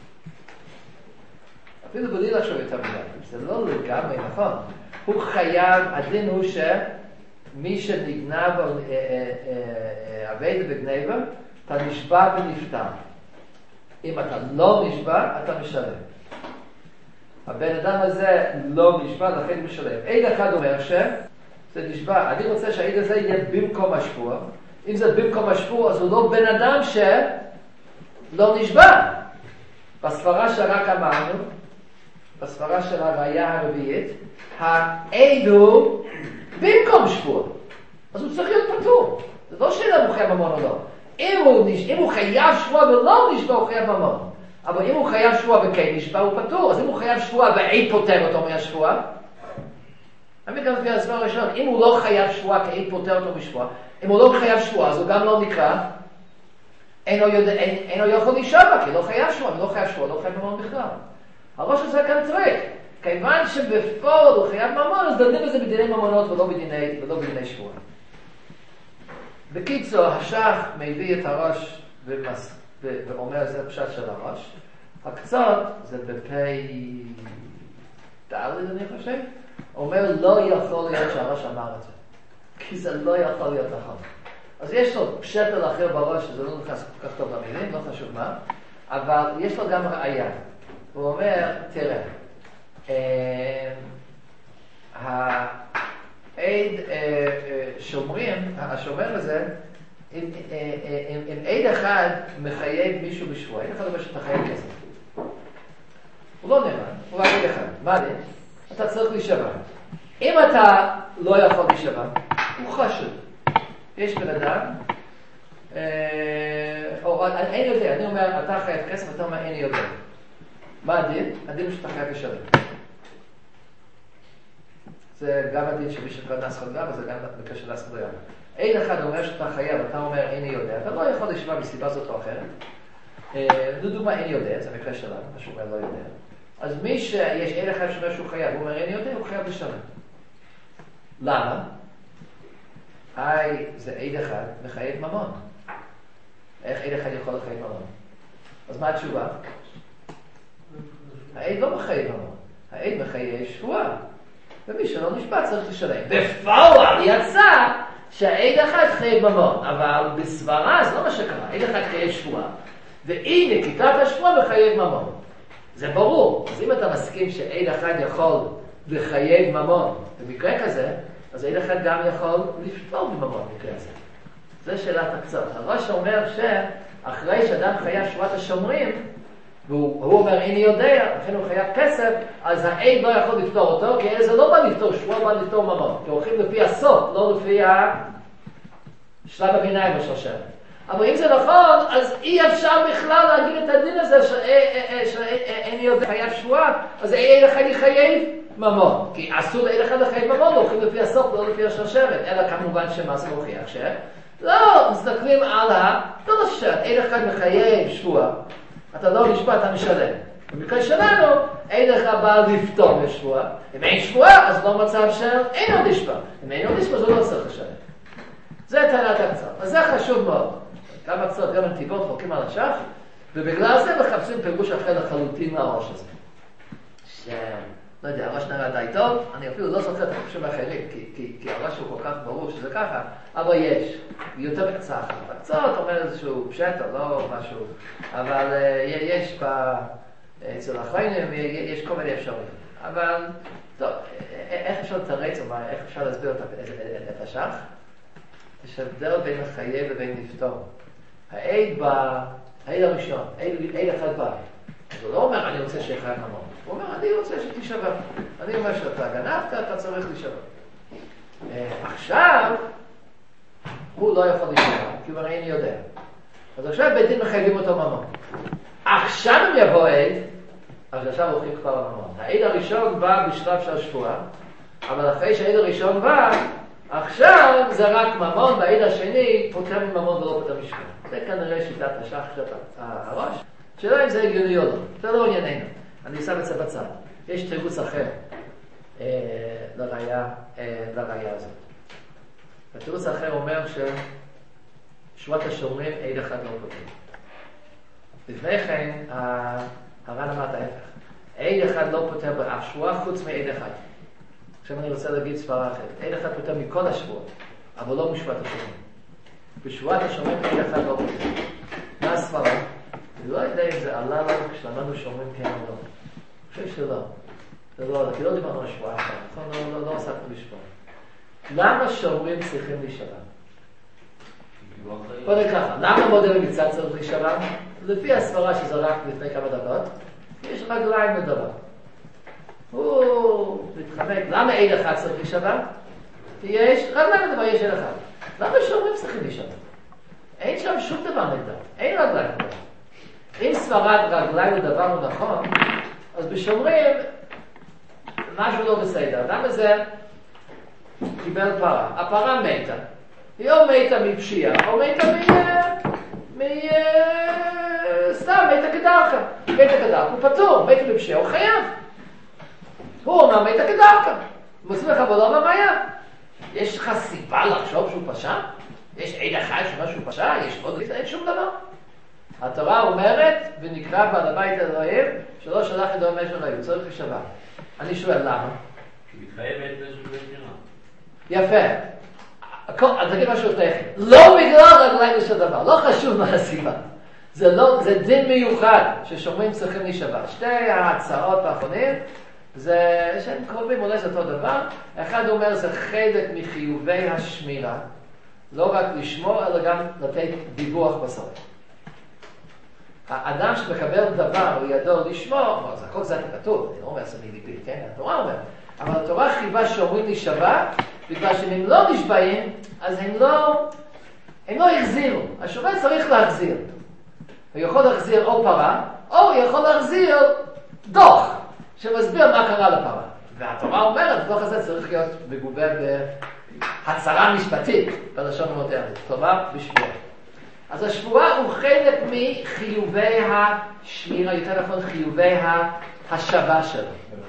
אפילו בלי לחשוב יותר מדי. זה לא לגמרי נכון. הוא חייב, הדין הוא שמי שנגנב או עבד בגניבה, אתה נשבע ונפטר. אם אתה לא נשבע, אתה משלם. הבן אדם הזה לא נשבע, לכן הוא משלם. עד אחד אומר שזה נשבע. אני רוצה שהעד הזה יהיה במקום השבוע. אם זה במקום השבוע, אז הוא לא בן אדם שלא נשבע. בספרה שרק אמרנו, בספרה של הראייה הרביעית, העד הוא במקום שבוע. אז הוא צריך להיות פטור. זה לא שאלה הוא חייב ממון או לא. אם הוא, אם הוא חייב שבוע ולא נשבע, הוא חייב ממון. אבל אם הוא חייב שבוע וכן נשבע, הוא פטור. אז אם הוא חייב שבוע ועד פותר אותו מהשבוע, אני גם לפי הסבר הראשון, אם הוא לא חייב שבוע כעד פותר אותו משבוע, אם הוא לא חייב שבוע, אז הוא גם לא נקרא, אינו, יודע, אין, אינו יכול להישבע, כי לא חייב שבוע, אם לא חייב שבוע, לא חייב ממון בכלל. הראש הזה כאן טועה. כיוון שבפועל הוא חייב ממון, אז דנים בזה בדיני ממונות ולא בדיני, ולא בדיני שבוע. בקיצור, השח מביא את הראש ומס, ו, ואומר זה הפשט של הראש. הקצת זה בפי ד' אני חושב. אומר לא יכול להיות שהראש אמר את זה. כי זה לא יכול להיות נכון. אז יש לו פשטל אחר בראש, שזה לא נכנס כל כך טוב במילים, לא חשוב מה. אבל יש לו גם ראייה. הוא אומר, תראה, העד שומרים, השומר הזה, אם עד אחד מחייב מישהו בשבוע, עד אחד אומר שאתה חייב כסף. הוא לא נאמן, הוא רק עד אחד. מה זה? אתה צריך להישבע. אם אתה לא יכול להישבע, הוא חשוב. יש בן אדם, או אין יודע, אני אומר, אתה חייב כסף, אתה אומר, אין יודע. מה הדין? הדין הוא שאתה חייב לשלם. זה גם הדין שמי שקרא נס חדרה, וזה גם בקשר נס חדרה. אין אחד אומר שאתה חייב, אתה אומר איני יודע, אתה לא יכול לשמוע מסיבה זאת או אחרת. זו דוגמה איני יודע, זה מקרה שלנו, מה שהוא אומר לא יודע. אז מי שיש אין אחד שאומר שהוא חייב, הוא אומר איני יודע, הוא חייב לשלם. למה? היי, זה עד אחד מחייב ממון. איך עד אחד יכול לחייב ממון? אז מה התשובה? העד לא מחייב ממון. העד מחייב שבועה. ומי שלא נשבע צריך לשלם. בפועל יצא שהעד אחד חייב ממון. אבל בסברה זה לא מה שקרה. עד אחד חייב שבועה. ואי נקיטת השבועה מחייב ממון. זה ברור. אז אם אתה מסכים שעד אחד יכול לחייב ממון במקרה כזה, אז העד אחד גם יכול לפתור בממון במקרה הזה. זה שאלת הקצת. הראש אומר שאחרי שאדם חייב שבועת השומרים, והוא אומר, איני יודע, לכן הוא חייב כסף, אז העד לא יכול לפתור אותו, כי זה לא בא לפתור שבוע, בא לפתור ממון. כי הולכים לפי הסוף, לא לפי השלב הביניים בשרשרת. אבל אם זה נכון, אז אי אפשר בכלל להגיד את הדין הזה שאין יודע חייב שבועה, אז אין אחד יחייב ממון. כי אסור אין אחד לחייב ממון, הולכים לפי הסוף, לא לפי השרשרת, אלא כמובן שמה זה מוכיח ש... לא, מסתכלים על ה... לא לשרת, אין אחד מחייב שבועה. אתה לא נשבע, אתה משלם. במקרה שלנו, אין לך בא לפתור משבועה. אם אין שבועה, אז לא מצב של אין עוד נשבע. אם אין עוד נשבע, זה לא צריך לשלם. זה טענת הקצת. אז זה חשוב מאוד. גם הקצת, גם הנתיבות חוקים על השח, ובגלל זה מחפשים פירוש אחר לחלוטין מהראש הזה. ש... לא יודע, הראש נראה די טוב, אני אפילו לא זוכר את החיפושים האחרים, כי, כי, כי הראש הוא כל כך ברור שזה ככה, אבל יש, יותר קצר. הקצת אומר איזשהו פשטה, לא משהו, אבל uh, יש ב... אצל החיינים, יש כל מיני אפשרויות. אבל, טוב, איך אפשר לתרץ, או איך אפשר להסביר את, את, את השח? יש הבדל בין החייב ובין לפתור. העד בא, העד הראשון, העד אחד בא. אז הוא לא אומר, אני רוצה שיחייב ממון. הוא אומר, אני רוצה שתישבע. אני אומר שאתה גנבת, אתה צריך להישבע. עכשיו, הוא לא יכול להישבע, כי הוא הרי אני יודע. אז עכשיו בית דין מחייבים אותו ממון. עכשיו אם יבוא עד, אז עכשיו הולכים כבר לממון. העד הראשון בא בשלב של השבועה, אבל אחרי שהעד הראשון בא, עכשיו זה רק ממון, והעד השני פותר ממון ולא פותר משבועה. זה כנראה שיטת השח, שיטת הראש. שאלה אם זה הגיוני או לא. זה לא ענייננו. אני שם את זה בצד. יש תירוץ אחר אה, לראיה, אה, לראיה הזאת. התירוץ האחר אומר ששבועת השומרים עד אחד לא פותר. לפני כן, הר"ן אמר את ההפך. עד אחד לא פותר באף שבועה חוץ מעד אחד. עכשיו אני רוצה להגיד סברה אחרת. עד אחד פותר מכל השבועות, אבל לא משבועת השומרים. בשבועת השומרים עד אחד לא פותר. מה הסברה? אני לא יודע אם זה עלה לנו כשלמדנו שומרים כן או לא. אני חושב שלא. זה לא, כי לא דיברנו על שבועה אחת. נכון? לא, לא, לא עסקנו בשבועה. למה שומרים צריכים להישבע? קודם ככה, למה מודה במצד צריך להישבע? לפי הסברה שזה רק לפני כמה דקות, יש רגליים לדבר. הוא מתחמק. למה עד אחד צריך להישבע? כי יש רגליים לדבר, יש עד אחד. למה שומרים צריכים להישבע? אין שם שום דבר נגדם. אין רגליים לדבר. אם סברת רגליים לדבר הוא נכון, אז בשומרים משהו לא בסדר. למה זה קיבל פרה? הפרה מתה. היא או מתה מפשיעה, או מתה מ... מ... סתם, מתה כדרכה. מתה כדרכה הוא פטור, מתה מפשיעה הוא חייב. הוא אומר מתה כדרכה. מוצאים לך בו לא במאיה. יש לך סיבה לחשוב שהוא פשע? יש עד אחד שמה שהוא פשע? יש עוד אין שום דבר. התורה אומרת, ונקרא בעל הבית אלוהים, שלא שלח ידו משהו רעי, הוא צריך להישבע. אני שואל למה? כי מתחייב את זה של בית יפה. אז תגיד משהו טכני. לא בגלל רגליים של דבר, לא חשוב מה הסיבה. זה, לא, זה דין מיוחד ששומרים צריכים להישבע. שתי ההצעות האחרונים, זה שהם קרובים אולי זה אותו דבר. אחד אומר זה חלק מחיובי השמירה, לא רק לשמור, אלא גם לתת דיווח בסוף. האדם שמקבל דבר, הוא ידוע לשמור, אז הכל זה כתוב, אני לא אומר זה מליבי, כן? התורה אומר. אבל התורה חייבה שאומרים להישבע, בגלל שאם הם לא נשבעים, אז הם לא, הם לא החזירו. השומר צריך להחזיר. הוא יכול להחזיר או פרה, או הוא יכול להחזיר דוח, שמסביר מה קרה לפרה. והתורה אומרת, הדוח הזה צריך להיות מגובה בהצהרה משפטית, בלשון המודרנית, תורה בשבועה. אז השבועה הוא חלק מחיובי השמירה, יותר נכון חיובי השבה שלו.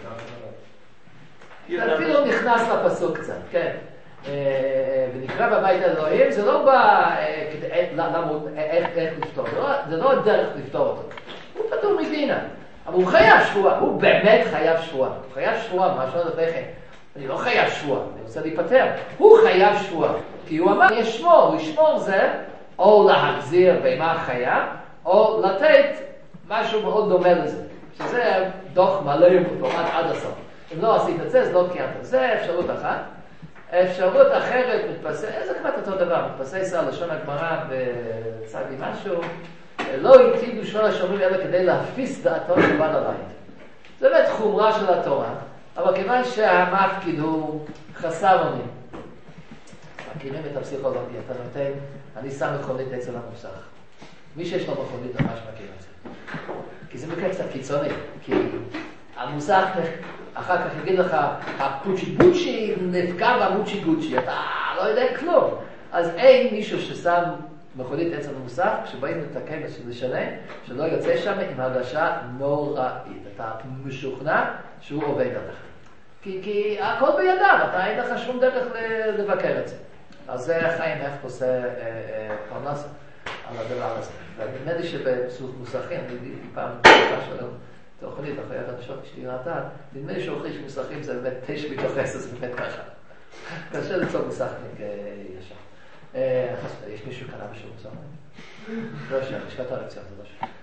זה אפילו נכנס לפסוק קצת, כן. ונקרא בבית אלוהים, זה לא בא איך לפתור, זה לא דרך לפתור אותו. הוא פטור מדינה, אבל הוא חייב שבועה, הוא באמת חייב שבועה. הוא חייב שבועה, מה שלא לפני כן. אני לא חייב שבועה, אני רוצה להיפטר. הוא חייב שבועה, כי הוא אמר, ישמור, לשמור זה או להחזיר בהמה חיה, או לתת משהו מאוד דומה לזה. שזה דוח מלא ופורט עד הסוף. אם לא עשית את זה, זה לא קיימת. זה אפשרות אחת. אפשרות אחרת מתפסה, זה כמעט אותו דבר, מתפסה ישראל לשון הגמרא בצד לי משהו, לא התידו שול השומרים אלא כדי להפיס דעתו של בעל הבית. זה באמת חומרה של התורה, אבל כיוון שהמפקיד הוא חסר אונים, מכירים את הפסיכולוגיה, אתה נותן אני שם מכונית אצל המוסך. מי שיש לו מכונית ממש מכיר את זה. כי זה מקרה קצת קיצוני. כי המוסך אחר כך יגיד לך, הפוצ'י גוצ'י נפגע במוצ'י גוצ'י, אתה לא יודע כלום. אז אין מישהו ששם מכונית אצל המוסך, כשבאים לתקן לשנה, שלא יוצא שם עם הרגשה נוראית. אתה משוכנע שהוא עובד עליך. כי, כי הכל בידיו, אתה אין לך שום דרך לבקר את זה. אז זה חיים איך עושה אה, אה, פרנסה על הדבר הזה. ונדמה לי שבמוסכים, אני דיברתי פעם פעם שלנו, תוכנית, אחרי החדשות שלי ראתה, נדמה לי שהוכיח מוסכים זה באמת תשע מתוך עשר, זה באמת ככה. קשה לצור מוסכניק ישר. יש מישהו קנה בשביל מוסכניק? לא שם, לשכת הרקציה, זה לא שם.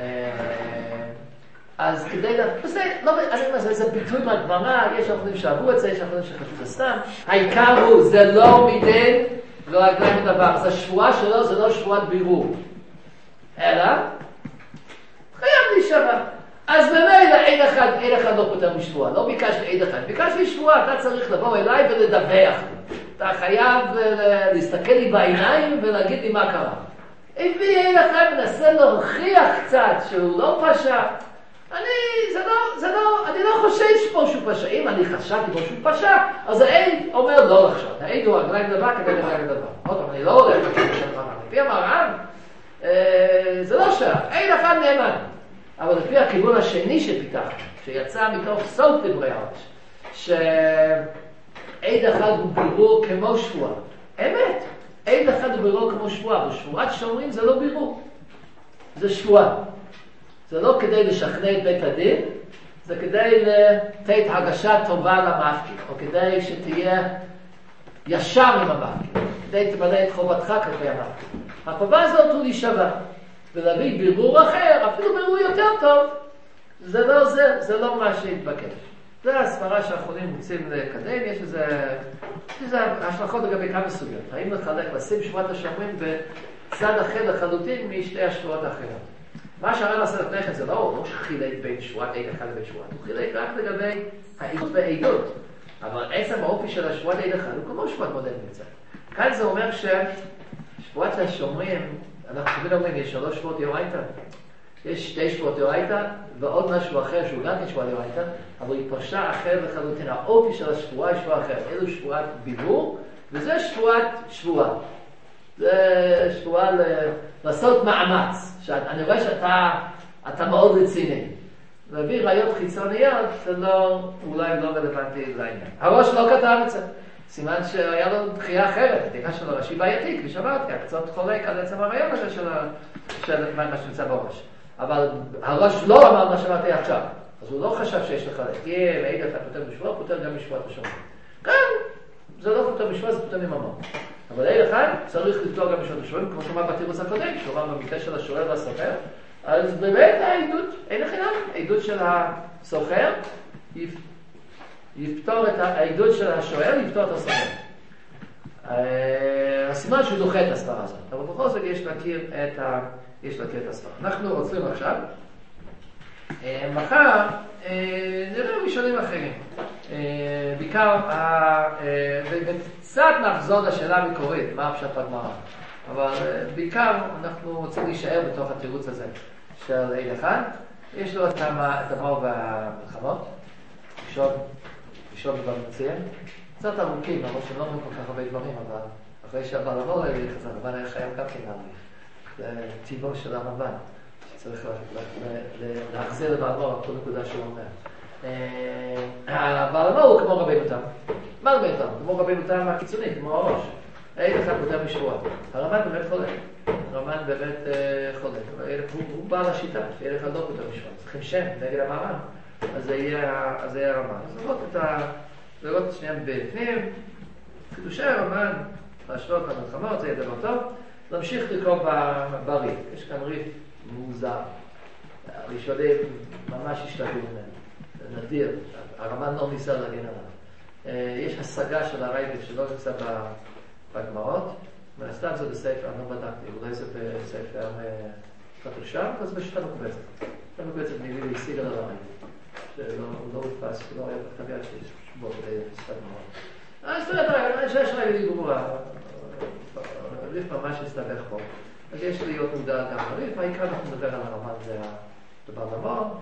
אז כדי לה... זה, לא, אני אומר, זה ביטוי מהגמרא, יש אחרים שאהבו את זה, יש אחרים שחשבו זה סתם. העיקר הוא, זה לא מדין, לא רגליים הדבר, זה שבועה שלו, זה לא שבועת בירור. אלא, חייב להישבע. אז במילא אין אחד, אין אחד לא פותר משבועה, לא ביקשתי אין אחד, ביקשתי שבועה, אתה צריך לבוא אליי ולדווח. אתה חייב להסתכל לי בעיניים ולהגיד לי מה קרה. הביא אין אחד, מנסה להוכיח קצת שהוא לא פשע. אני, זה לא, זה לא, אני לא חושש פה שהוא פשע. אם אני חשבתי פה שהוא פשע, אז האין אומר לא לחשוב. האין הוא רגליים דבר כדי רגליים דבר. עוד פעם, אני לא הולך לחשוב של דבר. לפי המראה, זה לא שעה, אין אחד נאמן. אבל לפי הכיוון השני שפיתחנו, שיצא מתוך סוף דברי הראש, שעד אחד הוא בירור כמו שבועה. אמת, עד אחד הוא בירור כמו שבועה, ושבועת שומרים זה לא בירור, זה שבועה. זה לא כדי לשכנע את בית הדין, זה כדי לתת הרגשה טובה למפקיר, או כדי שתהיה ישר עם המפקיר, כדי תמלא את חובתך כלפי המפקיר. החובה הזאת הוא להישבע. ולהביא בירור אחר, אפילו בירור יותר טוב, זה לא זה, זה לא מה שהתבקש. זה הסברה שהאחרונים רוצים לקדם, יש איזה, יש איזה השלכות לגבי כמה סוגיות. האם לחלק, לשים שבועת השומרים בצד אחר לחלוטין משתי השבועות האחרות. מה שהרב עשה לפני כן זה לא, לא שחילק בין שבועת עד אחד לבין שבועת, הוא חילק רק לגבי העדות והעדות. אבל עצם האופי של השבועת עד אחד הוא כמו שבועת מודד מצד. כאן זה אומר ששבועת השומרים, אנחנו תמיד אומרים, יש שלוש שבועות יורייתא, יש שתי שבועות יורייתא, ועוד משהו אחר שהוא גם כשבועת יורייתא, אבל היא פרשה אחרת לחלוטין. האופי של השבועה היא שבועה אחרת. אלו שבועת בירור, וזה שבועת שבועה. זה שבועה ל... לעשות מאמץ. שאני רואה שאתה אתה מאוד רציני. להביא ראיות חיצוניות, זה לא, אולי לא רלוונטי לעניין. הראש לא כתב את זה. סימן שהיה לו דחייה אחרת, דחייה של הראשי בעייתי, כפי שאמרתי, קצת חולק על עצם הרעיון הזה של, של מה שנמצא בראש. אבל הראש לא אמר מה שאמרתי עכשיו, אז הוא לא חשב שיש לך להגיע, להגיד אתה פותר בשבוע, פותר גם בשבועת השומרים. כאן, זה לא פותר בשבוע, זה פותר מממון. אבל אין אחד, צריך לפתור גם בשבועת השומרים, כמו שאומר בתירוץ הקודם, שאומר במקרה של השורר והסוחר, אז באמת העדות, אין חינם, העדות של הסוחר, יפתור את העדות של השואל, יפתור את הסוחר. הסימן שהוא דוחה את הסברה הזאת, אבל בכל זאת יש להכיר את ה... יש להכיר את הסברה. אנחנו רוצים עכשיו, מחר נראה ראשונים אחרים. בעיקר, וקצת נחזור לשאלה המקורית, מה הפשט בגמרא. אבל בעיקר אנחנו רוצים להישאר בתוך התירוץ הזה של עד אחד. יש לו את המאור והמלחמות, לשאול לשאול במציעים, קצת ארוכים, אבל שלא אומרים כל כך הרבה דברים, אבל אחרי שהבא לבוא להגיד את זה, הרמב"ן היה חייב גם כן להאריך. זה טיבו של הרמב"ן, שצריך להחזיר לבעלו על כל נקודה שהוא אומר. הבעלו הוא כמו רבינו תם. מה רבינו תם? כמו רבינו תם הקיצוני, כמו הראש. אין לך פותר משבוע. הרמב"ן באמת חולק. הרמב"ן באמת חולק. הוא בא לשיטה, שיהיה לך לא פותר משבוע. צריכים שם נגד המערב. אז זה יהיה הרמב"ן. אז לראות את ה... לראות את שניהם בפנים. חידושי הרמב"ן, להשוות למלחמות, זה יהיה דבר טוב. להמשיך לקרוא בריף. יש כאן ריף מוזר. הראשונים ממש השתגעו ממנו. נדיר. הרמב"ן לא ניסה להגן עליו. יש השגה של הרייבד שלא נמצא בגמרות. מהסתם זה בספר, אני לא בדקתי. אולי זה בספר כתוב שם, אז פשוט המקובצת. המקובצת מביא לי סיגל על הרייבד. שלא הודפס, לא היה בכתב יד שיש בו כדי לסתר מאוד. אז זאת אומרת, שיש רייבד גמורה. ריף ממש הסתבך פה. אז יש להיות מודע גם לריף, העיקר אנחנו נדבר על הרמב"ן, זה הדבר למור.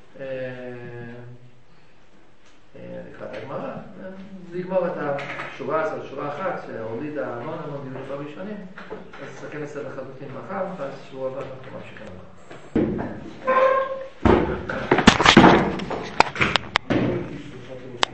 לקראת הגמרא, לגמור את השורה הזאת, שורה אחת, שהולידה המון המון דיונים בראשונים, אז נסכם את זה לחלוטין מחר, ואז שבוע הבא אנחנו ממשיכים.